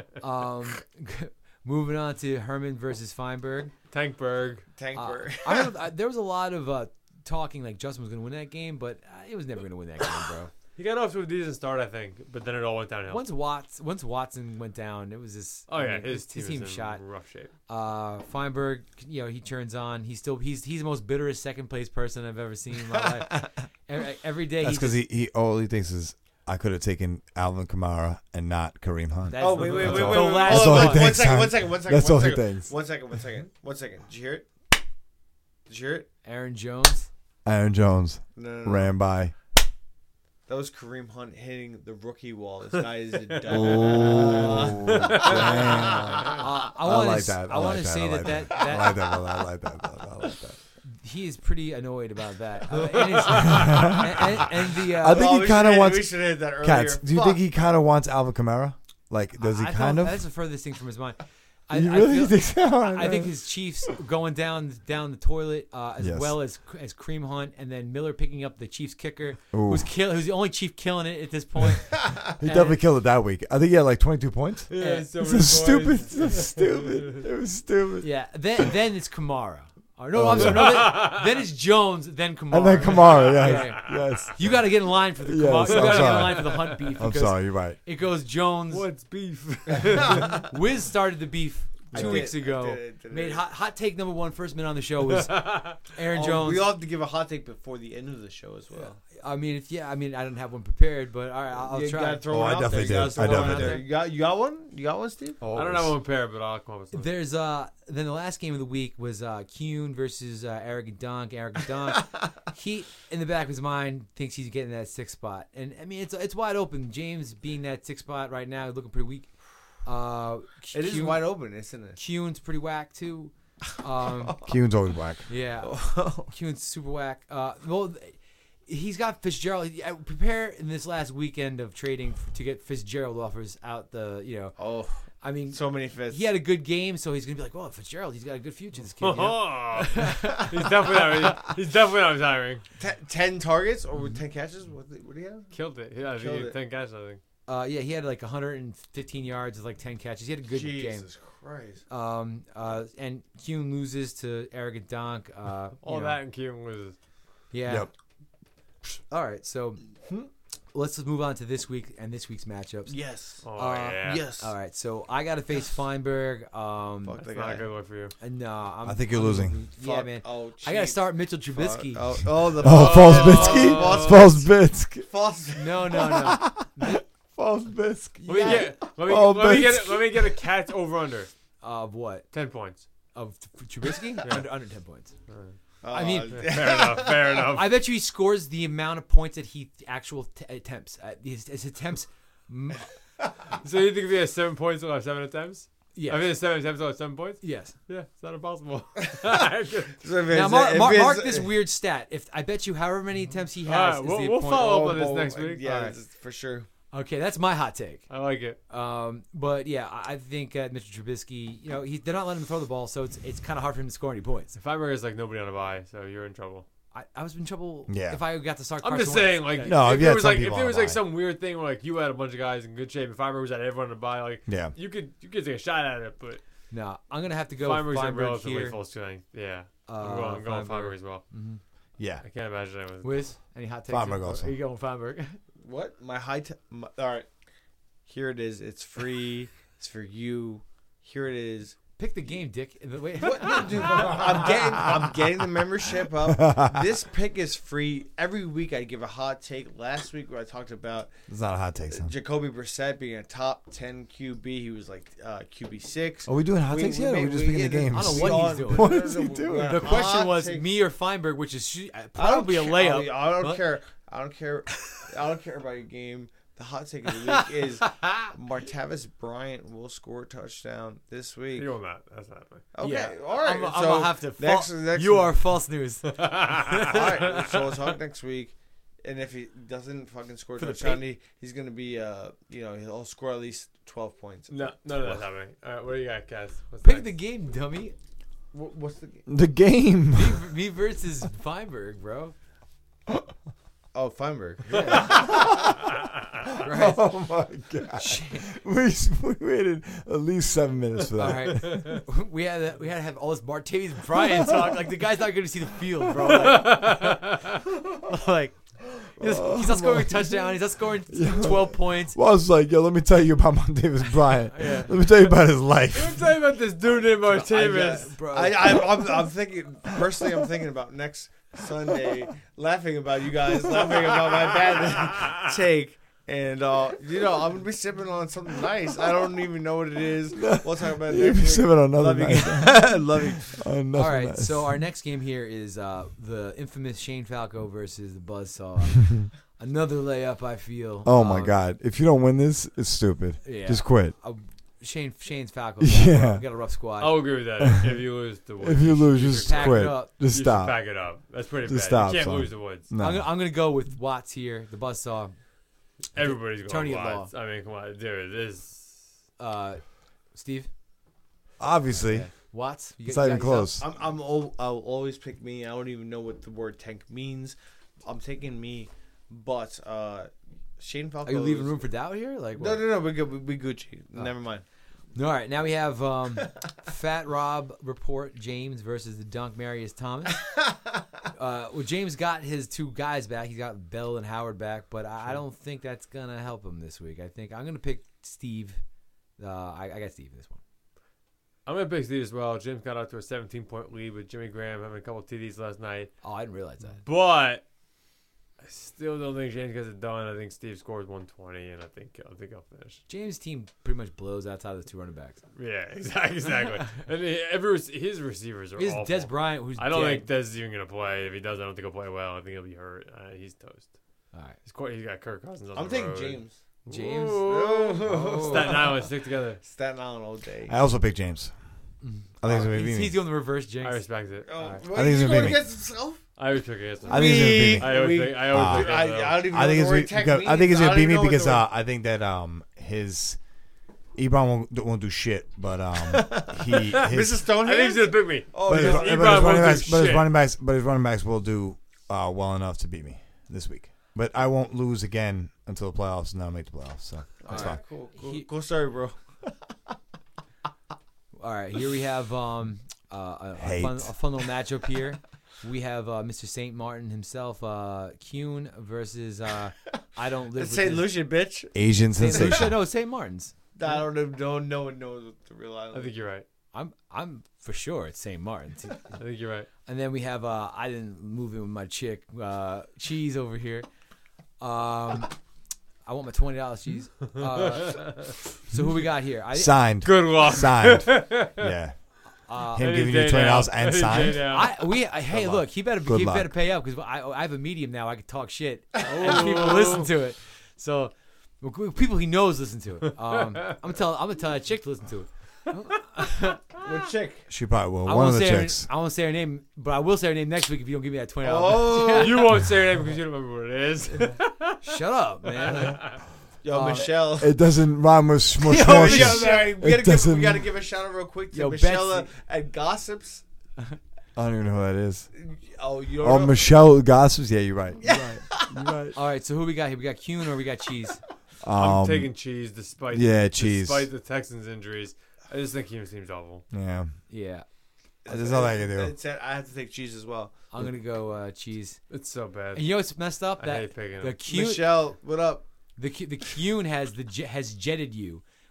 [SPEAKER 3] Moving on to Herman versus Feinberg.
[SPEAKER 4] Tankberg.
[SPEAKER 2] Tankberg.
[SPEAKER 3] I remember, there was a lot of talking like Justin was going to win that game, but he was never going to win that game, bro.
[SPEAKER 4] He got off to a decent start, I think, but then it all went downhill.
[SPEAKER 3] Once Watson went down, it was just.
[SPEAKER 4] Oh yeah,
[SPEAKER 3] I mean,
[SPEAKER 4] his team
[SPEAKER 3] was
[SPEAKER 4] is
[SPEAKER 3] shot.
[SPEAKER 4] in rough shape.
[SPEAKER 3] Feinberg, he turns on. He's the most bitterest second place person I've ever seen in my life. Every day.
[SPEAKER 5] That's because he all he thinks is I could have taken Alvin Kamara and not Kareem Hunt.
[SPEAKER 3] That's
[SPEAKER 2] Oh,
[SPEAKER 3] the-
[SPEAKER 2] wait.
[SPEAKER 3] that's
[SPEAKER 2] Wait,
[SPEAKER 3] all.
[SPEAKER 2] wait,
[SPEAKER 3] The
[SPEAKER 2] wait.
[SPEAKER 3] last
[SPEAKER 5] That's all
[SPEAKER 3] one.
[SPEAKER 5] he thinks, son.
[SPEAKER 2] One second.
[SPEAKER 5] That's all he thinks.
[SPEAKER 2] One second. Did you hear it? Did you hear it?
[SPEAKER 3] Aaron Jones.
[SPEAKER 5] Aaron Jones
[SPEAKER 2] No.
[SPEAKER 5] ran by.
[SPEAKER 2] That was Kareem Hunt hitting the rookie wall. This guy is a dog.
[SPEAKER 5] Oh, damn.
[SPEAKER 3] I
[SPEAKER 5] I like that.
[SPEAKER 3] I want to say that
[SPEAKER 5] I like that. I like that.
[SPEAKER 3] he is pretty annoyed about that. And the
[SPEAKER 5] I think he kinda wants-
[SPEAKER 2] We should have hit that earlier.
[SPEAKER 5] Cats, do you think he kind of wants Alvin Kamara? Like, does he
[SPEAKER 3] I
[SPEAKER 5] kind
[SPEAKER 3] thought
[SPEAKER 5] of?
[SPEAKER 3] That's the furthest thing from his mind.
[SPEAKER 5] You really think so?
[SPEAKER 3] I think his Chiefs going down the toilet, as
[SPEAKER 5] Yes.
[SPEAKER 3] well as Kareem Hunt, and then Miller picking up the Chiefs kicker,
[SPEAKER 5] Ooh.
[SPEAKER 3] who's the only Chief killing it at this point.
[SPEAKER 5] He definitely killed it that week. I think he had like 22 points.
[SPEAKER 4] Yeah, so
[SPEAKER 5] It's
[SPEAKER 4] many
[SPEAKER 5] stupid.
[SPEAKER 4] points.
[SPEAKER 5] It's stupid. It was stupid.
[SPEAKER 3] Yeah, then it's Kamara. No,
[SPEAKER 5] Oh,
[SPEAKER 3] I'm sorry.
[SPEAKER 5] yeah.
[SPEAKER 3] No, then it's Jones, then Kamara.
[SPEAKER 5] And then Kamara, yes.
[SPEAKER 3] Yeah.
[SPEAKER 5] Yes.
[SPEAKER 3] You got to get in line for the
[SPEAKER 5] Yes,
[SPEAKER 3] Kamara. You
[SPEAKER 5] I'm
[SPEAKER 3] got to get in
[SPEAKER 5] sorry.
[SPEAKER 3] line for the Hunt beef.
[SPEAKER 5] I'm
[SPEAKER 3] because
[SPEAKER 5] sorry, you're right.
[SPEAKER 3] It goes Jones.
[SPEAKER 4] What's beef?
[SPEAKER 3] Wiz started the beef
[SPEAKER 2] I
[SPEAKER 3] 2
[SPEAKER 2] did.
[SPEAKER 3] weeks ago.
[SPEAKER 2] I did.
[SPEAKER 3] Made hot take number one, first minute on the show was Aaron Jones.
[SPEAKER 2] We all have to give a hot take before the end of the show as well.
[SPEAKER 3] I mean, I don't have one prepared, but all right, I'll
[SPEAKER 2] You
[SPEAKER 3] try.
[SPEAKER 2] gotta throw
[SPEAKER 5] Oh,
[SPEAKER 2] one
[SPEAKER 5] I
[SPEAKER 2] out
[SPEAKER 5] definitely
[SPEAKER 2] there. You
[SPEAKER 5] did.
[SPEAKER 2] gotta throw
[SPEAKER 5] I
[SPEAKER 2] one
[SPEAKER 5] definitely
[SPEAKER 2] out there.
[SPEAKER 5] did.
[SPEAKER 2] You got one? You got one, Steve?
[SPEAKER 4] I don't have one pair, but I'll come up with something.
[SPEAKER 3] There's then the last game of the week was Kuhn versus Arrogant Donk. Arrogant Donk, he in the back of his mind thinks he's getting that 6th spot, and I mean it's wide open. James being that 6th spot right now, looking pretty weak.
[SPEAKER 2] It is wide open, isn't it?
[SPEAKER 3] Kuhn's pretty whack too.
[SPEAKER 5] Kuhn's always whack.
[SPEAKER 3] Yeah, Kuhn's super whack. Well, he's got Fitzgerald. Prepare in this last weekend of trading to get Fitzgerald offers out the.
[SPEAKER 2] Oh,
[SPEAKER 3] I mean,
[SPEAKER 2] so many fits.
[SPEAKER 3] he had a good game, so he's gonna be like, "Well, Fitzgerald, he's got a good future." This kid, you know?
[SPEAKER 4] He's definitely not retiring.
[SPEAKER 2] 10 targets or 10 catches? What do you have?
[SPEAKER 4] Killed it. Yeah, I think he had 10 catches, I think.
[SPEAKER 3] Yeah, he had like 115 yards with like 10 catches. He had a good game.
[SPEAKER 2] Jesus Christ.
[SPEAKER 3] And Kuhn loses to Arrogant Donk.
[SPEAKER 4] All that and Kieran was.
[SPEAKER 3] Yeah.
[SPEAKER 5] Yep.
[SPEAKER 3] All right, so let's just move on to this week and this week's matchups.
[SPEAKER 2] Yes.
[SPEAKER 4] Oh, yeah.
[SPEAKER 2] Yes.
[SPEAKER 3] All right, so I got to face Feinberg.
[SPEAKER 2] Fuck
[SPEAKER 4] That's
[SPEAKER 2] the
[SPEAKER 4] not
[SPEAKER 2] guy.
[SPEAKER 4] a good look for you.
[SPEAKER 3] No,
[SPEAKER 5] I think you're losing.
[SPEAKER 3] Yeah,
[SPEAKER 2] Fuck.
[SPEAKER 3] man.
[SPEAKER 2] Oh,
[SPEAKER 3] I got to
[SPEAKER 2] jeez.
[SPEAKER 3] start Mitchell Trubisky.
[SPEAKER 2] Fuck.
[SPEAKER 5] Oh, false Bitsky? False Bitsky.
[SPEAKER 2] False.
[SPEAKER 3] No.
[SPEAKER 5] False Bitsky.
[SPEAKER 4] Let me get a cat's over under
[SPEAKER 3] Of what?
[SPEAKER 4] 10 points.
[SPEAKER 3] Of Trubisky? Under 10 points.
[SPEAKER 2] I
[SPEAKER 3] mean-
[SPEAKER 4] Fair enough.
[SPEAKER 3] I bet you he scores the amount of points that he attempts. His attempts.
[SPEAKER 4] So you think he has 7 points or 7 attempts?
[SPEAKER 3] Yes.
[SPEAKER 4] I mean, 7 attempts or 7 points?
[SPEAKER 3] Yes.
[SPEAKER 4] Yeah, it's not impossible.
[SPEAKER 3] Now mark this weird stat. If I bet you however many attempts he has,
[SPEAKER 4] Alright,
[SPEAKER 3] is the
[SPEAKER 4] we'll
[SPEAKER 3] point.
[SPEAKER 4] follow up on this next week.
[SPEAKER 2] Yeah,
[SPEAKER 3] Alright.
[SPEAKER 2] for sure.
[SPEAKER 3] Okay, that's my hot take.
[SPEAKER 4] I like it.
[SPEAKER 3] But yeah, I think Mr. Trubisky, they're not letting him throw the ball, so it's kind of hard for him to score any points.
[SPEAKER 4] Feinberg is like nobody on a bye, so you're in trouble.
[SPEAKER 3] I was in trouble.
[SPEAKER 5] Yeah.
[SPEAKER 3] If I got to start.
[SPEAKER 4] I'm
[SPEAKER 3] Carson
[SPEAKER 4] just saying,
[SPEAKER 3] Wentz.
[SPEAKER 4] like,
[SPEAKER 5] No,
[SPEAKER 4] if
[SPEAKER 5] if you
[SPEAKER 4] there
[SPEAKER 5] had
[SPEAKER 4] was
[SPEAKER 5] some
[SPEAKER 4] like, if
[SPEAKER 5] people
[SPEAKER 4] there
[SPEAKER 5] on
[SPEAKER 4] was
[SPEAKER 5] a
[SPEAKER 4] like
[SPEAKER 5] bye.
[SPEAKER 4] some weird thing where like you had a bunch of guys in good shape, and Feinberg was at everyone on a bye, like,
[SPEAKER 5] Yeah.
[SPEAKER 4] you could take a shot at it, but
[SPEAKER 3] No, I'm gonna have to go
[SPEAKER 4] Feinberg's at
[SPEAKER 3] Feinberg
[SPEAKER 4] relatively
[SPEAKER 3] here.
[SPEAKER 4] full strength. Yeah, I'm going Feinberg as well.
[SPEAKER 5] Yeah.
[SPEAKER 4] I can't imagine that was.
[SPEAKER 3] Wiz, any hot takes?
[SPEAKER 5] Feinberg also.
[SPEAKER 3] Are you going Feinberg?
[SPEAKER 2] What? My all right. Here it is. It's free. It's for you. Here it is.
[SPEAKER 3] Pick the game, Dick. Wait.
[SPEAKER 2] What? No, dude, I'm getting the membership up. This pick is free. Every week I give a hot take. Last week where I talked about
[SPEAKER 5] It's not a hot take, son.
[SPEAKER 2] Jacoby Brissett being a top 10 QB. He was like QB 6.
[SPEAKER 5] Are we doing hot takes yet, or are we just picking the games?
[SPEAKER 3] I don't know what he's doing.
[SPEAKER 5] What is he doing?
[SPEAKER 3] The question was me or Feinberg, which is probably a layup.
[SPEAKER 2] I don't
[SPEAKER 3] but-
[SPEAKER 2] care. I don't care. I don't care about your game. The hot take of the week is Martavis Bryant will score a touchdown this week.
[SPEAKER 4] You're not. That's not happening.
[SPEAKER 2] Okay,
[SPEAKER 3] Yeah.
[SPEAKER 2] all right.
[SPEAKER 3] I'm
[SPEAKER 2] so
[SPEAKER 3] gonna have to.
[SPEAKER 2] next
[SPEAKER 3] You
[SPEAKER 2] week.
[SPEAKER 3] are false news.
[SPEAKER 2] All right, so we'll talk next week. And if he doesn't fucking score a
[SPEAKER 3] For the
[SPEAKER 2] touchdown, he's gonna be he'll score at least 12 points.
[SPEAKER 4] No, none of that's happening. All right, what do you got, Kaz? What's
[SPEAKER 3] Pick
[SPEAKER 4] next?
[SPEAKER 3] the game, dummy.
[SPEAKER 2] What's the game?
[SPEAKER 5] The game.
[SPEAKER 3] Me versus Feinberg, bro.
[SPEAKER 2] Oh, Feinberg.
[SPEAKER 3] Right.
[SPEAKER 5] Oh my god. We waited at least 7 minutes for
[SPEAKER 3] All
[SPEAKER 5] that.
[SPEAKER 3] right. We had to have all this Martavis Bryant talk. Like the guy's not going to see the field, bro. Like he's not scoring a touchdown. He's not scoring 12 points.
[SPEAKER 5] Well, I was like, yo, let me tell you about Montavis Bryant.
[SPEAKER 3] Yeah.
[SPEAKER 5] Let me tell you about his
[SPEAKER 4] Let
[SPEAKER 5] life.
[SPEAKER 4] me tell you about this dude named Martavis.
[SPEAKER 3] Bro.
[SPEAKER 2] I'm thinking personally. I'm thinking about next Sunday, laughing about you guys, laughing about my bad take. And, I'm going to be sipping on something nice. I don't even know what it is. We'll talk about it
[SPEAKER 5] You'll
[SPEAKER 2] next
[SPEAKER 5] be
[SPEAKER 2] week.
[SPEAKER 5] sipping on another
[SPEAKER 2] Love you
[SPEAKER 5] night.
[SPEAKER 2] guys. Love you.
[SPEAKER 5] Oh, nothing
[SPEAKER 3] All right,
[SPEAKER 5] nice.
[SPEAKER 3] so our next game here is the infamous Shane Falco versus the Buzzsaw. Another layup, I feel.
[SPEAKER 5] Oh my god! If you don't win this, it's stupid.
[SPEAKER 3] Yeah.
[SPEAKER 5] Just quit.
[SPEAKER 3] Shane's Falco.
[SPEAKER 5] Yeah.
[SPEAKER 3] Got a rough squad.
[SPEAKER 4] I'll agree with that. If you lose the Woods,
[SPEAKER 5] If you lose, just
[SPEAKER 3] pack it
[SPEAKER 5] quit.
[SPEAKER 3] up.
[SPEAKER 5] Just
[SPEAKER 4] you
[SPEAKER 5] stop.
[SPEAKER 4] should pack it up. That's pretty
[SPEAKER 5] Just
[SPEAKER 4] bad.
[SPEAKER 5] stop,
[SPEAKER 4] You can't
[SPEAKER 5] son.
[SPEAKER 4] lose the Woods.
[SPEAKER 5] No.
[SPEAKER 3] I'm gonna go with Watts here, the Buzzsaw.
[SPEAKER 4] Everybody's
[SPEAKER 3] Attorney
[SPEAKER 4] going
[SPEAKER 3] at
[SPEAKER 4] Watts. I mean, come on, dude. This.
[SPEAKER 3] Steve.
[SPEAKER 5] Obviously,
[SPEAKER 3] Okay. Watts.
[SPEAKER 5] it's not even
[SPEAKER 3] yourself?
[SPEAKER 5] close.
[SPEAKER 2] I'll always pick me. I don't even know what the word tank means. I'm taking me, but Shane Falco.
[SPEAKER 3] Are you leaving room for doubt here? Like what?
[SPEAKER 2] No. We're good. We Gucci. Never mind.
[SPEAKER 3] All right, now we have Fat Rob Report James versus the Dunk Marius Thomas. Well, James got his two guys back. He's got Bell and Howard back, but I don't think that's gonna help him this week. I think I'm gonna pick Steve. I got Steve in this one.
[SPEAKER 4] I'm going to pick Steve as well. James got out to a 17-point lead with Jimmy Graham having a couple TDs last night.
[SPEAKER 3] Oh, I didn't realize that.
[SPEAKER 4] But I still don't think James gets it done. I think Steve scores 120, and I think I'll finish.
[SPEAKER 3] James' team pretty much blows outside of the two running backs.
[SPEAKER 4] Yeah, exactly. And his receivers are
[SPEAKER 3] Here's
[SPEAKER 4] awful.
[SPEAKER 3] Des Bryant, who's
[SPEAKER 4] I don't
[SPEAKER 3] dead.
[SPEAKER 4] think Des is even going to play. If he does, I don't think he'll play well. I think he'll be hurt. He's toast.
[SPEAKER 3] All right,
[SPEAKER 4] He's got Kirk Cousins on
[SPEAKER 2] I'm
[SPEAKER 4] the
[SPEAKER 2] taking
[SPEAKER 4] road.
[SPEAKER 2] James.
[SPEAKER 3] James.
[SPEAKER 2] Oh.
[SPEAKER 4] Staten Island, stick together.
[SPEAKER 2] Staten Island all day.
[SPEAKER 5] I also picked James. I think he's gonna be
[SPEAKER 3] He's
[SPEAKER 5] me.
[SPEAKER 3] doing the reverse jinx.
[SPEAKER 4] I respect it.
[SPEAKER 2] Oh,
[SPEAKER 3] Alright.
[SPEAKER 5] I think he's gonna
[SPEAKER 2] going
[SPEAKER 5] beat me.
[SPEAKER 2] against himself.
[SPEAKER 4] I always pick against him.
[SPEAKER 5] I think he's gonna beat me.
[SPEAKER 4] I always pick
[SPEAKER 2] I
[SPEAKER 4] against him.
[SPEAKER 2] don't even know
[SPEAKER 5] I think
[SPEAKER 2] the
[SPEAKER 5] it's
[SPEAKER 2] word
[SPEAKER 5] because,
[SPEAKER 2] tech
[SPEAKER 5] I think he's
[SPEAKER 2] means.
[SPEAKER 5] gonna beat me
[SPEAKER 2] don't even know
[SPEAKER 5] because
[SPEAKER 2] what
[SPEAKER 5] I think that his Ebron won't do shit, but his
[SPEAKER 2] Mrs. Stonehenge.
[SPEAKER 4] I think he's going to pick me.
[SPEAKER 2] Oh,
[SPEAKER 5] but his,
[SPEAKER 2] yeah.
[SPEAKER 4] Ebron won't do shit.
[SPEAKER 5] running backs will do well enough to beat me this week. But I won't lose again until the playoffs, and then I'll make the playoffs. So that's fine.
[SPEAKER 2] Cool. Cool story, bro.
[SPEAKER 3] All right, here we have a fun little matchup here. We have Mr. St. Martin himself, Kuhn versus I don't live
[SPEAKER 2] It's
[SPEAKER 3] with
[SPEAKER 2] St.
[SPEAKER 3] this-
[SPEAKER 2] Lucia, bitch.
[SPEAKER 5] Asian
[SPEAKER 3] St. Lucia?
[SPEAKER 5] sensation.
[SPEAKER 3] No, St. Martin's.
[SPEAKER 2] I don't know. No one knows what the real island.
[SPEAKER 4] I think you're right.
[SPEAKER 3] I'm for sure it's St. Martin's.
[SPEAKER 4] I think you're right.
[SPEAKER 3] And then we have I didn't move in with my chick, Cheese over here. I want my $20 Cheese. So who we got here?
[SPEAKER 5] Signed.
[SPEAKER 4] Good luck.
[SPEAKER 5] Signed. Yeah. Him
[SPEAKER 4] Any
[SPEAKER 5] giving you
[SPEAKER 4] day
[SPEAKER 5] $20
[SPEAKER 4] now.
[SPEAKER 5] and
[SPEAKER 4] Any day
[SPEAKER 5] signed.
[SPEAKER 4] now.
[SPEAKER 3] Hey,
[SPEAKER 5] luck.
[SPEAKER 3] look, he better
[SPEAKER 5] Good luck.
[SPEAKER 3] pay up because I have a medium now. I can talk shit and people listen to it. So people he knows listen to it. I'm gonna tell that chick to listen to it.
[SPEAKER 2] What chick?
[SPEAKER 5] She probably will.
[SPEAKER 3] I
[SPEAKER 5] One of
[SPEAKER 3] won't
[SPEAKER 5] the
[SPEAKER 3] say
[SPEAKER 5] chicks.
[SPEAKER 3] I won't say her name, but I will say her name next week if you don't give me that $20.
[SPEAKER 2] Oh,
[SPEAKER 4] You won't say your name because you don't remember what it is.
[SPEAKER 3] Shut up, man.
[SPEAKER 2] yo, Michelle.
[SPEAKER 5] It doesn't rhyme with smush
[SPEAKER 2] Yo,
[SPEAKER 5] smushes.
[SPEAKER 2] sorry, we
[SPEAKER 5] It
[SPEAKER 2] gotta
[SPEAKER 5] doesn't-
[SPEAKER 2] give a shout out real quick to
[SPEAKER 3] Yo,
[SPEAKER 2] Michelle
[SPEAKER 3] Betsy.
[SPEAKER 2] at Gossips.
[SPEAKER 5] I don't even know who that is.
[SPEAKER 2] Oh, you
[SPEAKER 5] Oh,
[SPEAKER 2] don't know?
[SPEAKER 5] Michelle Gossips. Yeah, you're right. You're right.
[SPEAKER 3] All right, so who we got here? We got Kuhn or we got Cheese?
[SPEAKER 4] I'm taking Cheese despite
[SPEAKER 5] Cheese.
[SPEAKER 4] despite the Texans' injuries. I just think he seems awful.
[SPEAKER 5] Yeah.
[SPEAKER 3] Yeah,
[SPEAKER 5] There's nothing I can do.
[SPEAKER 2] It said I have to take cheese as well.
[SPEAKER 3] I'm gonna go Cheese.
[SPEAKER 4] It's so bad.
[SPEAKER 3] And you know what's messed up?
[SPEAKER 4] I
[SPEAKER 3] That
[SPEAKER 4] hate picking
[SPEAKER 3] the
[SPEAKER 4] him.
[SPEAKER 3] Kuhn,
[SPEAKER 2] Michelle, what up?
[SPEAKER 3] the Kuhn has jetted you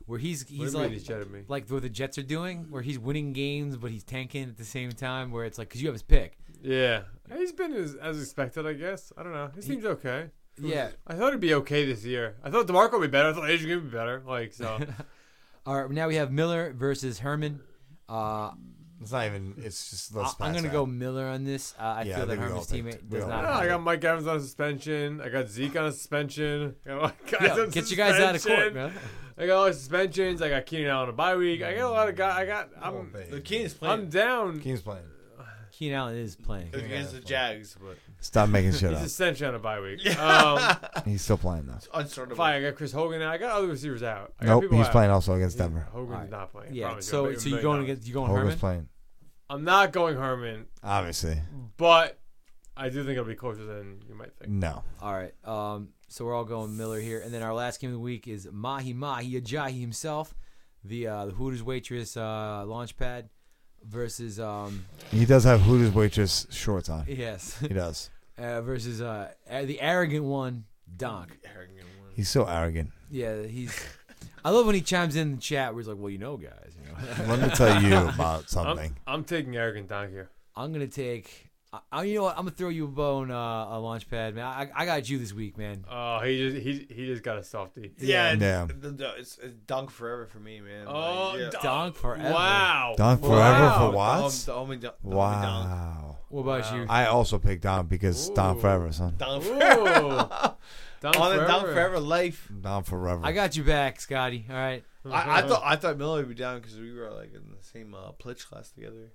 [SPEAKER 3] where he's
[SPEAKER 4] What do you mean
[SPEAKER 3] like
[SPEAKER 4] he's jetted me?
[SPEAKER 3] what the Jets are doing, where he's winning games but he's tanking at the same time. Where it's like because you have his pick.
[SPEAKER 4] Yeah, he's been as expected, I guess. I don't know. He seems okay.
[SPEAKER 3] Yeah.
[SPEAKER 4] I thought it'd be okay this year. I thought DeMarco would be better. I thought Adrian would be better. Like so.
[SPEAKER 3] All right, now we have Miller versus Herman.
[SPEAKER 5] It's not even. It's just. Let's
[SPEAKER 3] I'm
[SPEAKER 5] pass
[SPEAKER 3] gonna
[SPEAKER 5] that.
[SPEAKER 3] go Miller on this. I
[SPEAKER 5] Yeah, I
[SPEAKER 3] feel that
[SPEAKER 5] think we all
[SPEAKER 3] Herman's
[SPEAKER 5] picked-
[SPEAKER 3] teammate
[SPEAKER 5] we
[SPEAKER 3] does
[SPEAKER 5] all
[SPEAKER 3] not.
[SPEAKER 5] picked.
[SPEAKER 4] I
[SPEAKER 3] have
[SPEAKER 4] got Mike Evans on a suspension. I got Zeke on a suspension. I got guys
[SPEAKER 3] Yo,
[SPEAKER 4] on
[SPEAKER 3] get you guys out of court,
[SPEAKER 4] suspension.
[SPEAKER 3] man.
[SPEAKER 4] I got all the suspensions. I got Keenan Allen on a bye week. I got a lot of guys.
[SPEAKER 5] Oh, babe.
[SPEAKER 2] The Keenan's playing
[SPEAKER 4] I'm down.
[SPEAKER 5] Keen's playing.
[SPEAKER 3] Keenan Allen is playing.
[SPEAKER 2] against the Jags, but
[SPEAKER 5] Stop making shit
[SPEAKER 4] He's
[SPEAKER 5] up.
[SPEAKER 4] essentially on a bye week.
[SPEAKER 5] He's still playing though.
[SPEAKER 2] it's unstartable.
[SPEAKER 4] Fine. I got Chris Hogan now. I got other receivers out. I got
[SPEAKER 5] Nope,
[SPEAKER 4] people
[SPEAKER 5] he's
[SPEAKER 4] out.
[SPEAKER 5] playing also against Denver.
[SPEAKER 4] Hogan's
[SPEAKER 3] Alright.
[SPEAKER 4] not playing.
[SPEAKER 3] Yeah.
[SPEAKER 4] Promise
[SPEAKER 3] So
[SPEAKER 4] I'll bet
[SPEAKER 3] you
[SPEAKER 4] $1
[SPEAKER 3] going
[SPEAKER 4] million.
[SPEAKER 3] against you going
[SPEAKER 5] Hogan's
[SPEAKER 3] Herman?
[SPEAKER 5] playing.
[SPEAKER 4] I'm not going Herman,
[SPEAKER 5] Obviously,
[SPEAKER 4] but I do think it'll be closer than you might think.
[SPEAKER 5] no.
[SPEAKER 3] All right. So we're all going Miller here, and then our last game of the week is Mahi Ajayi himself, the Hooters waitress Launchpad versus
[SPEAKER 5] He does have Hooters waitress shorts on.
[SPEAKER 3] yes
[SPEAKER 5] He does.
[SPEAKER 3] versus the arrogant one Donk.
[SPEAKER 2] Arrogant one.
[SPEAKER 5] He's so arrogant.
[SPEAKER 3] Yeah, he's. I love when he chimes in the chat where he's like, "Well, you know, guys, you know."
[SPEAKER 5] Let me tell you about something.
[SPEAKER 4] I'm taking arrogant down here.
[SPEAKER 3] I'm gonna take. You know what? I'm gonna throw you a bone, a Launchpad, man. I got you this week, man.
[SPEAKER 4] Oh, he just got a softie.
[SPEAKER 2] Yeah,
[SPEAKER 5] Yeah.
[SPEAKER 2] It's dunk forever for me, man.
[SPEAKER 4] Oh,
[SPEAKER 2] Like, yeah.
[SPEAKER 3] Donk forever.
[SPEAKER 4] Wow.
[SPEAKER 5] Dunk forever
[SPEAKER 4] Wow.
[SPEAKER 5] for Watts?
[SPEAKER 2] The only dunk.
[SPEAKER 5] Wow.
[SPEAKER 3] What about
[SPEAKER 4] Wow.
[SPEAKER 3] you?
[SPEAKER 5] I also picked Don because Don
[SPEAKER 4] Ooh.
[SPEAKER 5] forever, son.
[SPEAKER 2] Dunk
[SPEAKER 4] Ooh.
[SPEAKER 2] forever.
[SPEAKER 4] Down
[SPEAKER 2] On a
[SPEAKER 4] forever.
[SPEAKER 2] dunk forever life.
[SPEAKER 5] Don forever.
[SPEAKER 3] I got you back, Scotty. All right.
[SPEAKER 2] I thought Miller would be down because we were like in the same Plitch class together.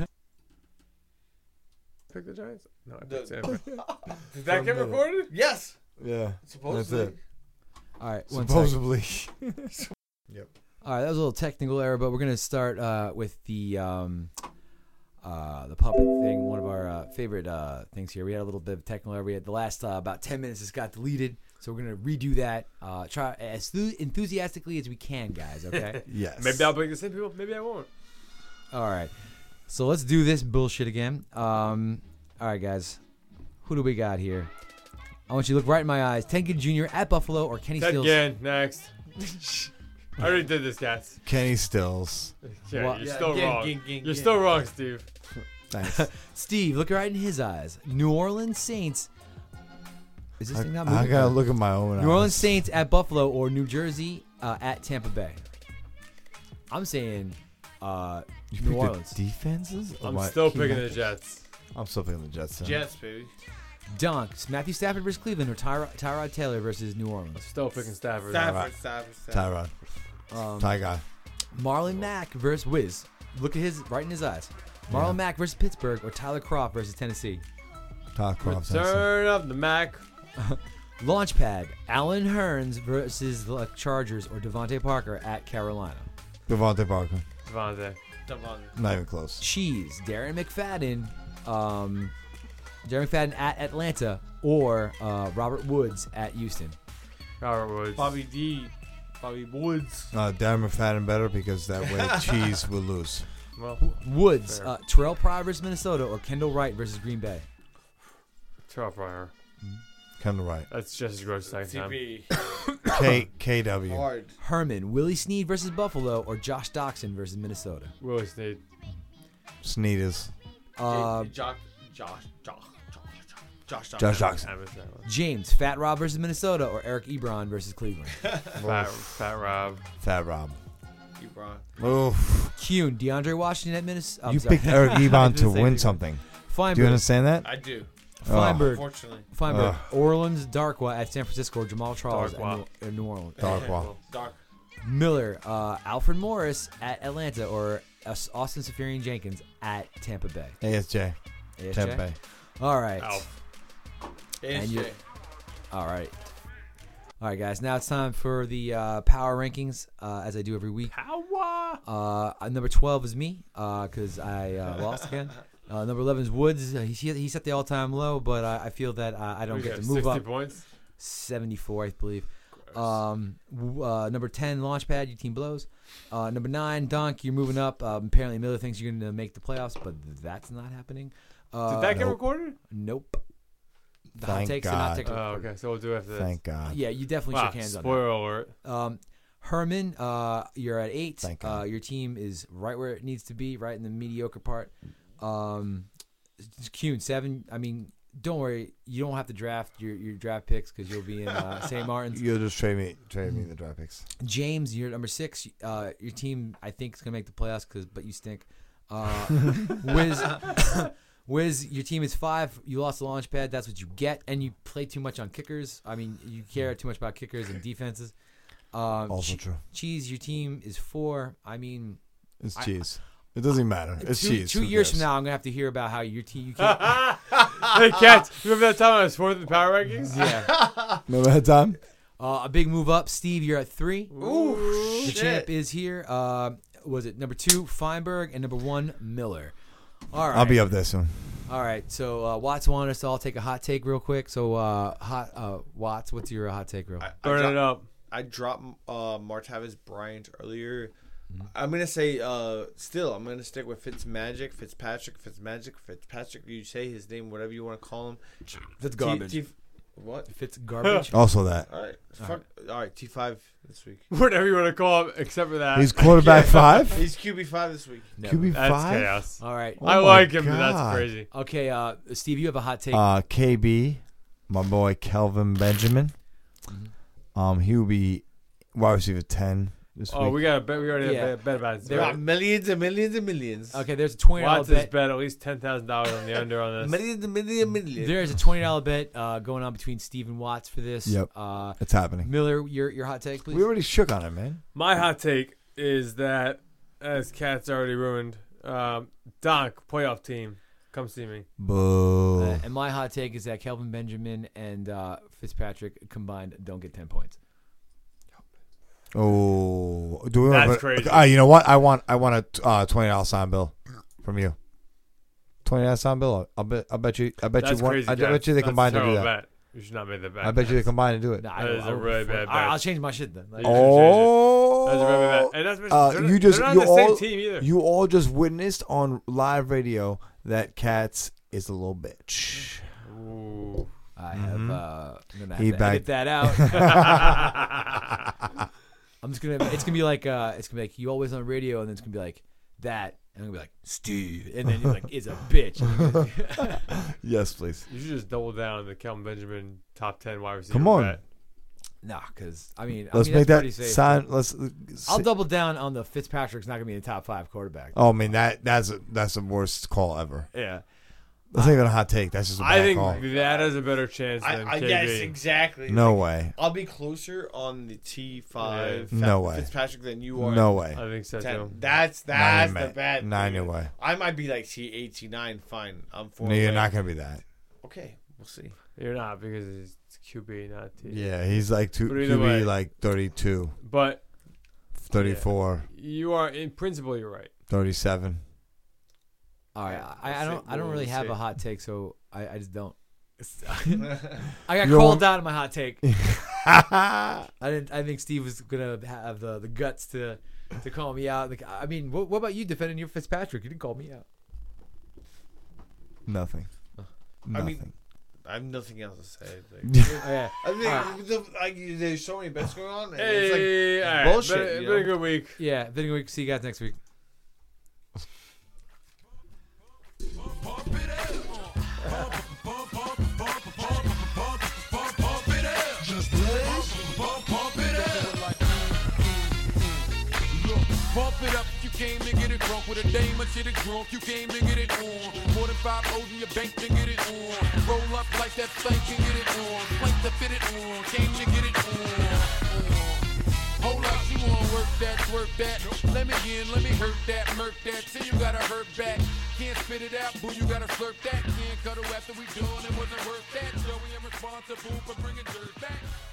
[SPEAKER 4] Pick the Giants? No, I
[SPEAKER 2] The-
[SPEAKER 4] picked San Fran. Did that get
[SPEAKER 5] From the-
[SPEAKER 4] recorded?
[SPEAKER 2] Yes,
[SPEAKER 5] Yeah.
[SPEAKER 2] supposedly.
[SPEAKER 5] That's it.
[SPEAKER 3] All right. One second.
[SPEAKER 5] Supposedly.
[SPEAKER 3] All right. That was a little technical error, but we're gonna start with the puppet thing. One of our favorite things here. We had a little bit of technical error. We had the last about 10 minutes. This got deleted, so we're gonna redo that. Try as enthusiastically as we can, guys. Okay.
[SPEAKER 5] Yes.
[SPEAKER 4] Maybe I'll pick the same people. Maybe I won't.
[SPEAKER 3] All right. So let's do this bullshit again. All right, guys. Who do we got here? I want you to look right in my eyes. Ted Ginn Jr. at Buffalo or Kenny
[SPEAKER 4] Ted
[SPEAKER 3] Stills?
[SPEAKER 4] Ginn, next. I already did this, cats.
[SPEAKER 5] Kenny Stills.
[SPEAKER 4] Yeah,
[SPEAKER 3] What?
[SPEAKER 4] you're
[SPEAKER 2] Yeah,
[SPEAKER 4] still
[SPEAKER 2] Ginn,
[SPEAKER 4] wrong.
[SPEAKER 2] Ginn, Ginn,
[SPEAKER 4] You're
[SPEAKER 2] Ginn.
[SPEAKER 4] still wrong, Steve.
[SPEAKER 5] Thanks.
[SPEAKER 3] Steve, look right in his eyes. New Orleans Saints. Is this thing not moving?
[SPEAKER 5] I gotta look at my own eyes.
[SPEAKER 3] New Orleans Saints at Buffalo or New Jersey at Tampa Bay. I'm saying
[SPEAKER 5] You
[SPEAKER 3] New
[SPEAKER 5] picked the
[SPEAKER 3] Orleans.
[SPEAKER 5] defenses? Or
[SPEAKER 4] I'm
[SPEAKER 5] what?
[SPEAKER 4] still
[SPEAKER 5] Key
[SPEAKER 4] picking the
[SPEAKER 5] matchups?
[SPEAKER 4] Jets.
[SPEAKER 5] I'm still picking the Jets. son.
[SPEAKER 2] Jets, baby.
[SPEAKER 3] Dunks. Matthew Stafford versus Cleveland or Tyrod Taylor versus New Orleans.
[SPEAKER 4] Still picking Stafford.
[SPEAKER 2] Stafford.
[SPEAKER 5] Tyrod. Ty guy.
[SPEAKER 3] Marlon Mack versus Wiz. Look at his right in his eyes. Marlon Mack versus Pittsburgh or Tyler Croft versus Tennessee.
[SPEAKER 5] Ty Croft.
[SPEAKER 4] Return of the Mac.
[SPEAKER 3] Launchpad. Allen Hurns versus the Chargers or Devontae Parker at Carolina.
[SPEAKER 5] Devontae Parker.
[SPEAKER 4] Devontae.
[SPEAKER 5] Not even close.
[SPEAKER 3] Cheese. Darren McFadden. Darren McFadden at Atlanta or Robert Woods at Houston.
[SPEAKER 4] Robert Woods.
[SPEAKER 2] Bobby D. Bobby Woods.
[SPEAKER 5] Darren McFadden better because that way Cheese will lose.
[SPEAKER 4] Well,
[SPEAKER 3] Woods.
[SPEAKER 4] Fair.
[SPEAKER 3] Terrell Pryor versus Minnesota or Kendall Wright versus Green Bay.
[SPEAKER 4] Terrell Pryor.
[SPEAKER 5] Kendall Wright.
[SPEAKER 4] That's just as gross second time.
[SPEAKER 2] TB.
[SPEAKER 5] KW.
[SPEAKER 2] Hard.
[SPEAKER 3] Herman. Willie Snead versus Buffalo or Josh Doxson versus Minnesota.
[SPEAKER 4] Willie Snead.
[SPEAKER 5] Sneeders.
[SPEAKER 2] Josh
[SPEAKER 5] Josh
[SPEAKER 4] I
[SPEAKER 5] Doxson.
[SPEAKER 4] missed that one.
[SPEAKER 3] James. Fat Rob versus Minnesota or Eric Ebron versus Cleveland.
[SPEAKER 4] Fat Rob.
[SPEAKER 5] Fat Rob.
[SPEAKER 2] Ebron.
[SPEAKER 5] Oof.
[SPEAKER 3] Kuhn. DeAndre Washington at Minnesota.
[SPEAKER 5] You picked Eric Ebron to
[SPEAKER 3] Didn't say
[SPEAKER 5] win
[SPEAKER 3] anything.
[SPEAKER 5] something. Do you
[SPEAKER 3] Feinberg.
[SPEAKER 5] understand that?
[SPEAKER 2] I do.
[SPEAKER 3] Feinberg.
[SPEAKER 2] Unfortunately.
[SPEAKER 3] Feinberg.
[SPEAKER 5] Ugh.
[SPEAKER 3] Orleans Darkwa at San Francisco or Jamal Charles
[SPEAKER 4] Darkwa.
[SPEAKER 3] at New Orleans.
[SPEAKER 5] Darkwa.
[SPEAKER 2] Dark.
[SPEAKER 3] Miller. Alfred Morris at Atlanta or Austin Safarian Jenkins at Tampa Bay.
[SPEAKER 5] ASJ.
[SPEAKER 3] ASJ?
[SPEAKER 5] Tampa Bay.
[SPEAKER 3] All right.
[SPEAKER 4] Alf.
[SPEAKER 3] And you-
[SPEAKER 2] ASJ.
[SPEAKER 3] All right. All right, guys. Now it's time for the power rankings, as I do every week.
[SPEAKER 4] Power.
[SPEAKER 3] Number 12 is me, because I lost again. Number 11 is Woods. He set the all-time low, but I feel that I don't
[SPEAKER 4] We
[SPEAKER 3] get
[SPEAKER 4] got
[SPEAKER 3] to move
[SPEAKER 4] 60
[SPEAKER 3] up.
[SPEAKER 4] points.
[SPEAKER 3] 74, I believe. Number 10, Launchpad. Your team blows. Number 9, Dunk. You're moving up. Apparently, Miller thinks you're going to make the playoffs, but that's not happening.
[SPEAKER 4] Did that get
[SPEAKER 5] nope.
[SPEAKER 4] recorded?
[SPEAKER 3] Nope. The hot
[SPEAKER 5] Thank
[SPEAKER 3] takes are not
[SPEAKER 5] God.
[SPEAKER 3] technically
[SPEAKER 4] Oh,
[SPEAKER 3] recorded.
[SPEAKER 4] okay. So we'll do after this.
[SPEAKER 5] Thank God.
[SPEAKER 3] Yeah, you definitely
[SPEAKER 4] Wow,
[SPEAKER 3] shook hands on
[SPEAKER 4] spoiler alert.
[SPEAKER 3] that. Herman, you're at 8.
[SPEAKER 5] Thank God.
[SPEAKER 3] Your team is right where it needs to be, right in the mediocre part. Kuhn, 7. I mean, don't worry. You don't have to draft your draft picks because you'll be in St. Martin's.
[SPEAKER 5] You'll just trade me the draft picks.
[SPEAKER 3] James, you're number 6. Your team, I think, is going to make the playoffs, but you stink. Wiz, your team is 5. You lost the launch pad. That's what you get. And you play too much on kickers. I mean, you care too much about kickers and defenses.
[SPEAKER 5] Also true.
[SPEAKER 3] Cheese, your team is 4. I mean,
[SPEAKER 5] It's cheese. It doesn't matter. It's cheese.
[SPEAKER 3] 2
[SPEAKER 5] Who
[SPEAKER 3] years
[SPEAKER 5] cares?
[SPEAKER 3] from now, I'm gonna have to hear about how your team. You can't.
[SPEAKER 4] Hey, Cats, remember that time I was 4th in the power rankings?
[SPEAKER 3] Yeah.
[SPEAKER 5] Remember that time?
[SPEAKER 3] A big move up. Steve, you're at 3.
[SPEAKER 2] Ooh,
[SPEAKER 3] The champ is here. Was it number 2, Feinberg, and number 1, Miller? All right.
[SPEAKER 5] I'll be up there soon.
[SPEAKER 3] All right. So Watts wanted us to all take a hot take real quick. So Watts, what's your hot take, real?
[SPEAKER 4] Burn it up.
[SPEAKER 2] I dropped Martavis Bryant earlier. I'm gonna say still I'm gonna stick with Fitzpatrick. You say his name, whatever you want to call him.
[SPEAKER 3] That's garbage.
[SPEAKER 2] What?
[SPEAKER 3] If it's garbage.
[SPEAKER 5] Also that.
[SPEAKER 2] All right. All right. T5 this week.
[SPEAKER 4] Whatever you want to call him, except for that.
[SPEAKER 5] He's quarterback 5?
[SPEAKER 2] He's QB5 this week.
[SPEAKER 3] No.
[SPEAKER 5] QB
[SPEAKER 4] That's
[SPEAKER 5] 5?
[SPEAKER 4] chaos.
[SPEAKER 3] All right.
[SPEAKER 5] Oh
[SPEAKER 4] I
[SPEAKER 5] my
[SPEAKER 4] like him, but
[SPEAKER 5] God.
[SPEAKER 4] that's crazy.
[SPEAKER 3] Okay. Steve, you have a hot take.
[SPEAKER 5] KB, my boy Kelvin Benjamin. He will be wide receiver 10 this
[SPEAKER 4] Oh,
[SPEAKER 5] week.
[SPEAKER 4] we got a bet. We already
[SPEAKER 3] Yeah.
[SPEAKER 4] have a bet about it.
[SPEAKER 3] There
[SPEAKER 2] There
[SPEAKER 3] are
[SPEAKER 2] are millions and millions and millions.
[SPEAKER 3] Okay. There's a $20
[SPEAKER 4] Watts has
[SPEAKER 3] bet.
[SPEAKER 4] bet at least $10,000 on the under on this.
[SPEAKER 2] Millions and millions and millions.
[SPEAKER 3] There's a $20 bet going on between Steve and Watts for this.
[SPEAKER 5] Yep. It's happening.
[SPEAKER 3] Miller, your hot take, please.
[SPEAKER 5] We already shook on it, man.
[SPEAKER 4] My hot take is that, as Cat's already ruined, Donk, playoff team, come see me.
[SPEAKER 5] Boo.
[SPEAKER 3] And my hot take is that Kelvin Benjamin and Fitzpatrick combined don't get 10 points.
[SPEAKER 5] Oh, do we
[SPEAKER 4] That's
[SPEAKER 5] want?
[SPEAKER 4] crazy.
[SPEAKER 5] You know what? I want a $20 sign bill from you. $20 sign bill. I bet you.
[SPEAKER 4] That's
[SPEAKER 5] one.
[SPEAKER 4] crazy.
[SPEAKER 5] I bet you they
[SPEAKER 4] That's
[SPEAKER 5] combined
[SPEAKER 4] a
[SPEAKER 5] to do
[SPEAKER 4] terrible
[SPEAKER 5] that.
[SPEAKER 4] Bet. You should not make that bet.
[SPEAKER 5] I bet you they combined to do it.
[SPEAKER 3] Nah,
[SPEAKER 4] That is a really bad bet.
[SPEAKER 3] I'll change my shit then. Like,
[SPEAKER 5] Oh,
[SPEAKER 4] That's a really bad bet. And that's
[SPEAKER 5] you
[SPEAKER 4] they're not on the same
[SPEAKER 5] all
[SPEAKER 4] team either.
[SPEAKER 5] you all just witnessed on live radio that Katz is a little bitch.
[SPEAKER 4] Ooh.
[SPEAKER 3] I have. I'm gonna have
[SPEAKER 5] He
[SPEAKER 3] to
[SPEAKER 5] back-
[SPEAKER 3] edit that out. I'm just gonna. It's gonna be like. You always on radio, and then it's gonna be like that, and I'm gonna be like Steve, and then you're like, is a bitch.
[SPEAKER 5] Yes, please.
[SPEAKER 4] You should just double down on the Kelvin Benjamin top 10 wide receiver.
[SPEAKER 5] Come on.
[SPEAKER 4] Bet.
[SPEAKER 3] Nah, because I mean,
[SPEAKER 5] Let's
[SPEAKER 3] that's
[SPEAKER 5] make that
[SPEAKER 3] pretty safe.
[SPEAKER 5] sign. Let's.
[SPEAKER 3] I'll double down on the Fitzpatrick's not gonna be in the top 5 quarterback.
[SPEAKER 5] Oh, I mean that's the worst call ever.
[SPEAKER 3] Yeah.
[SPEAKER 5] That's not even a hot take. That's just a bad
[SPEAKER 4] I think
[SPEAKER 5] call.
[SPEAKER 4] that has a better chance than KB.
[SPEAKER 2] Yes, exactly.
[SPEAKER 5] No way.
[SPEAKER 2] I'll be closer on the T5
[SPEAKER 5] No way.
[SPEAKER 2] Fitzpatrick than you are.
[SPEAKER 5] No way.
[SPEAKER 4] I think so
[SPEAKER 2] 10.
[SPEAKER 4] too.
[SPEAKER 2] That's
[SPEAKER 5] Not
[SPEAKER 2] the
[SPEAKER 5] even
[SPEAKER 2] bad.
[SPEAKER 5] Not
[SPEAKER 2] thing.
[SPEAKER 5] your way.
[SPEAKER 2] I might be like T8, T9. Fine. I'm 4.
[SPEAKER 5] No, you're
[SPEAKER 2] away.
[SPEAKER 5] not gonna be that.
[SPEAKER 2] Okay, we'll see.
[SPEAKER 4] You're not because it's QB, not T.
[SPEAKER 5] Yeah, he's like
[SPEAKER 4] But either way.
[SPEAKER 5] QB like 32,
[SPEAKER 4] But
[SPEAKER 5] 34,
[SPEAKER 4] you are, in principle, you're right.
[SPEAKER 5] 37.
[SPEAKER 3] All right. I don't really
[SPEAKER 4] we'll
[SPEAKER 3] have
[SPEAKER 4] see.
[SPEAKER 3] a hot take, so I just don't. I got
[SPEAKER 5] You
[SPEAKER 3] called
[SPEAKER 5] don't-
[SPEAKER 3] out in my hot take. I think Steve was gonna have the guts to call me out. Like, I mean, what about you defending your Fitzpatrick? You didn't call me out.
[SPEAKER 5] Nothing.
[SPEAKER 2] I mean,
[SPEAKER 5] Nothing.
[SPEAKER 2] I have nothing else to say. Like,
[SPEAKER 3] Oh, yeah.
[SPEAKER 2] I think there's so many bets going on. And
[SPEAKER 4] Hey,
[SPEAKER 2] it's
[SPEAKER 4] all
[SPEAKER 2] like
[SPEAKER 4] right.
[SPEAKER 2] bullshit.
[SPEAKER 4] Been
[SPEAKER 2] you
[SPEAKER 4] a
[SPEAKER 2] know?
[SPEAKER 4] good week.
[SPEAKER 3] Yeah. Then we see you guys next week.
[SPEAKER 6] Pump it up, you came to get it drunk with a dame or shit it drunk, you came to get it on. More than 5 O's in your bank to get it on. Roll up like that thing can get it on. Plank to fit it on, came to get it on. Hold up, you wanna work that, twerk that. Let me in, let me hurt that, murk that. Say you gotta hurt back. Can't spit it out, boo, you gotta slurp that. Can't cuddle after we done, it wasn't worth that. So we am responsible for bringing dirt back.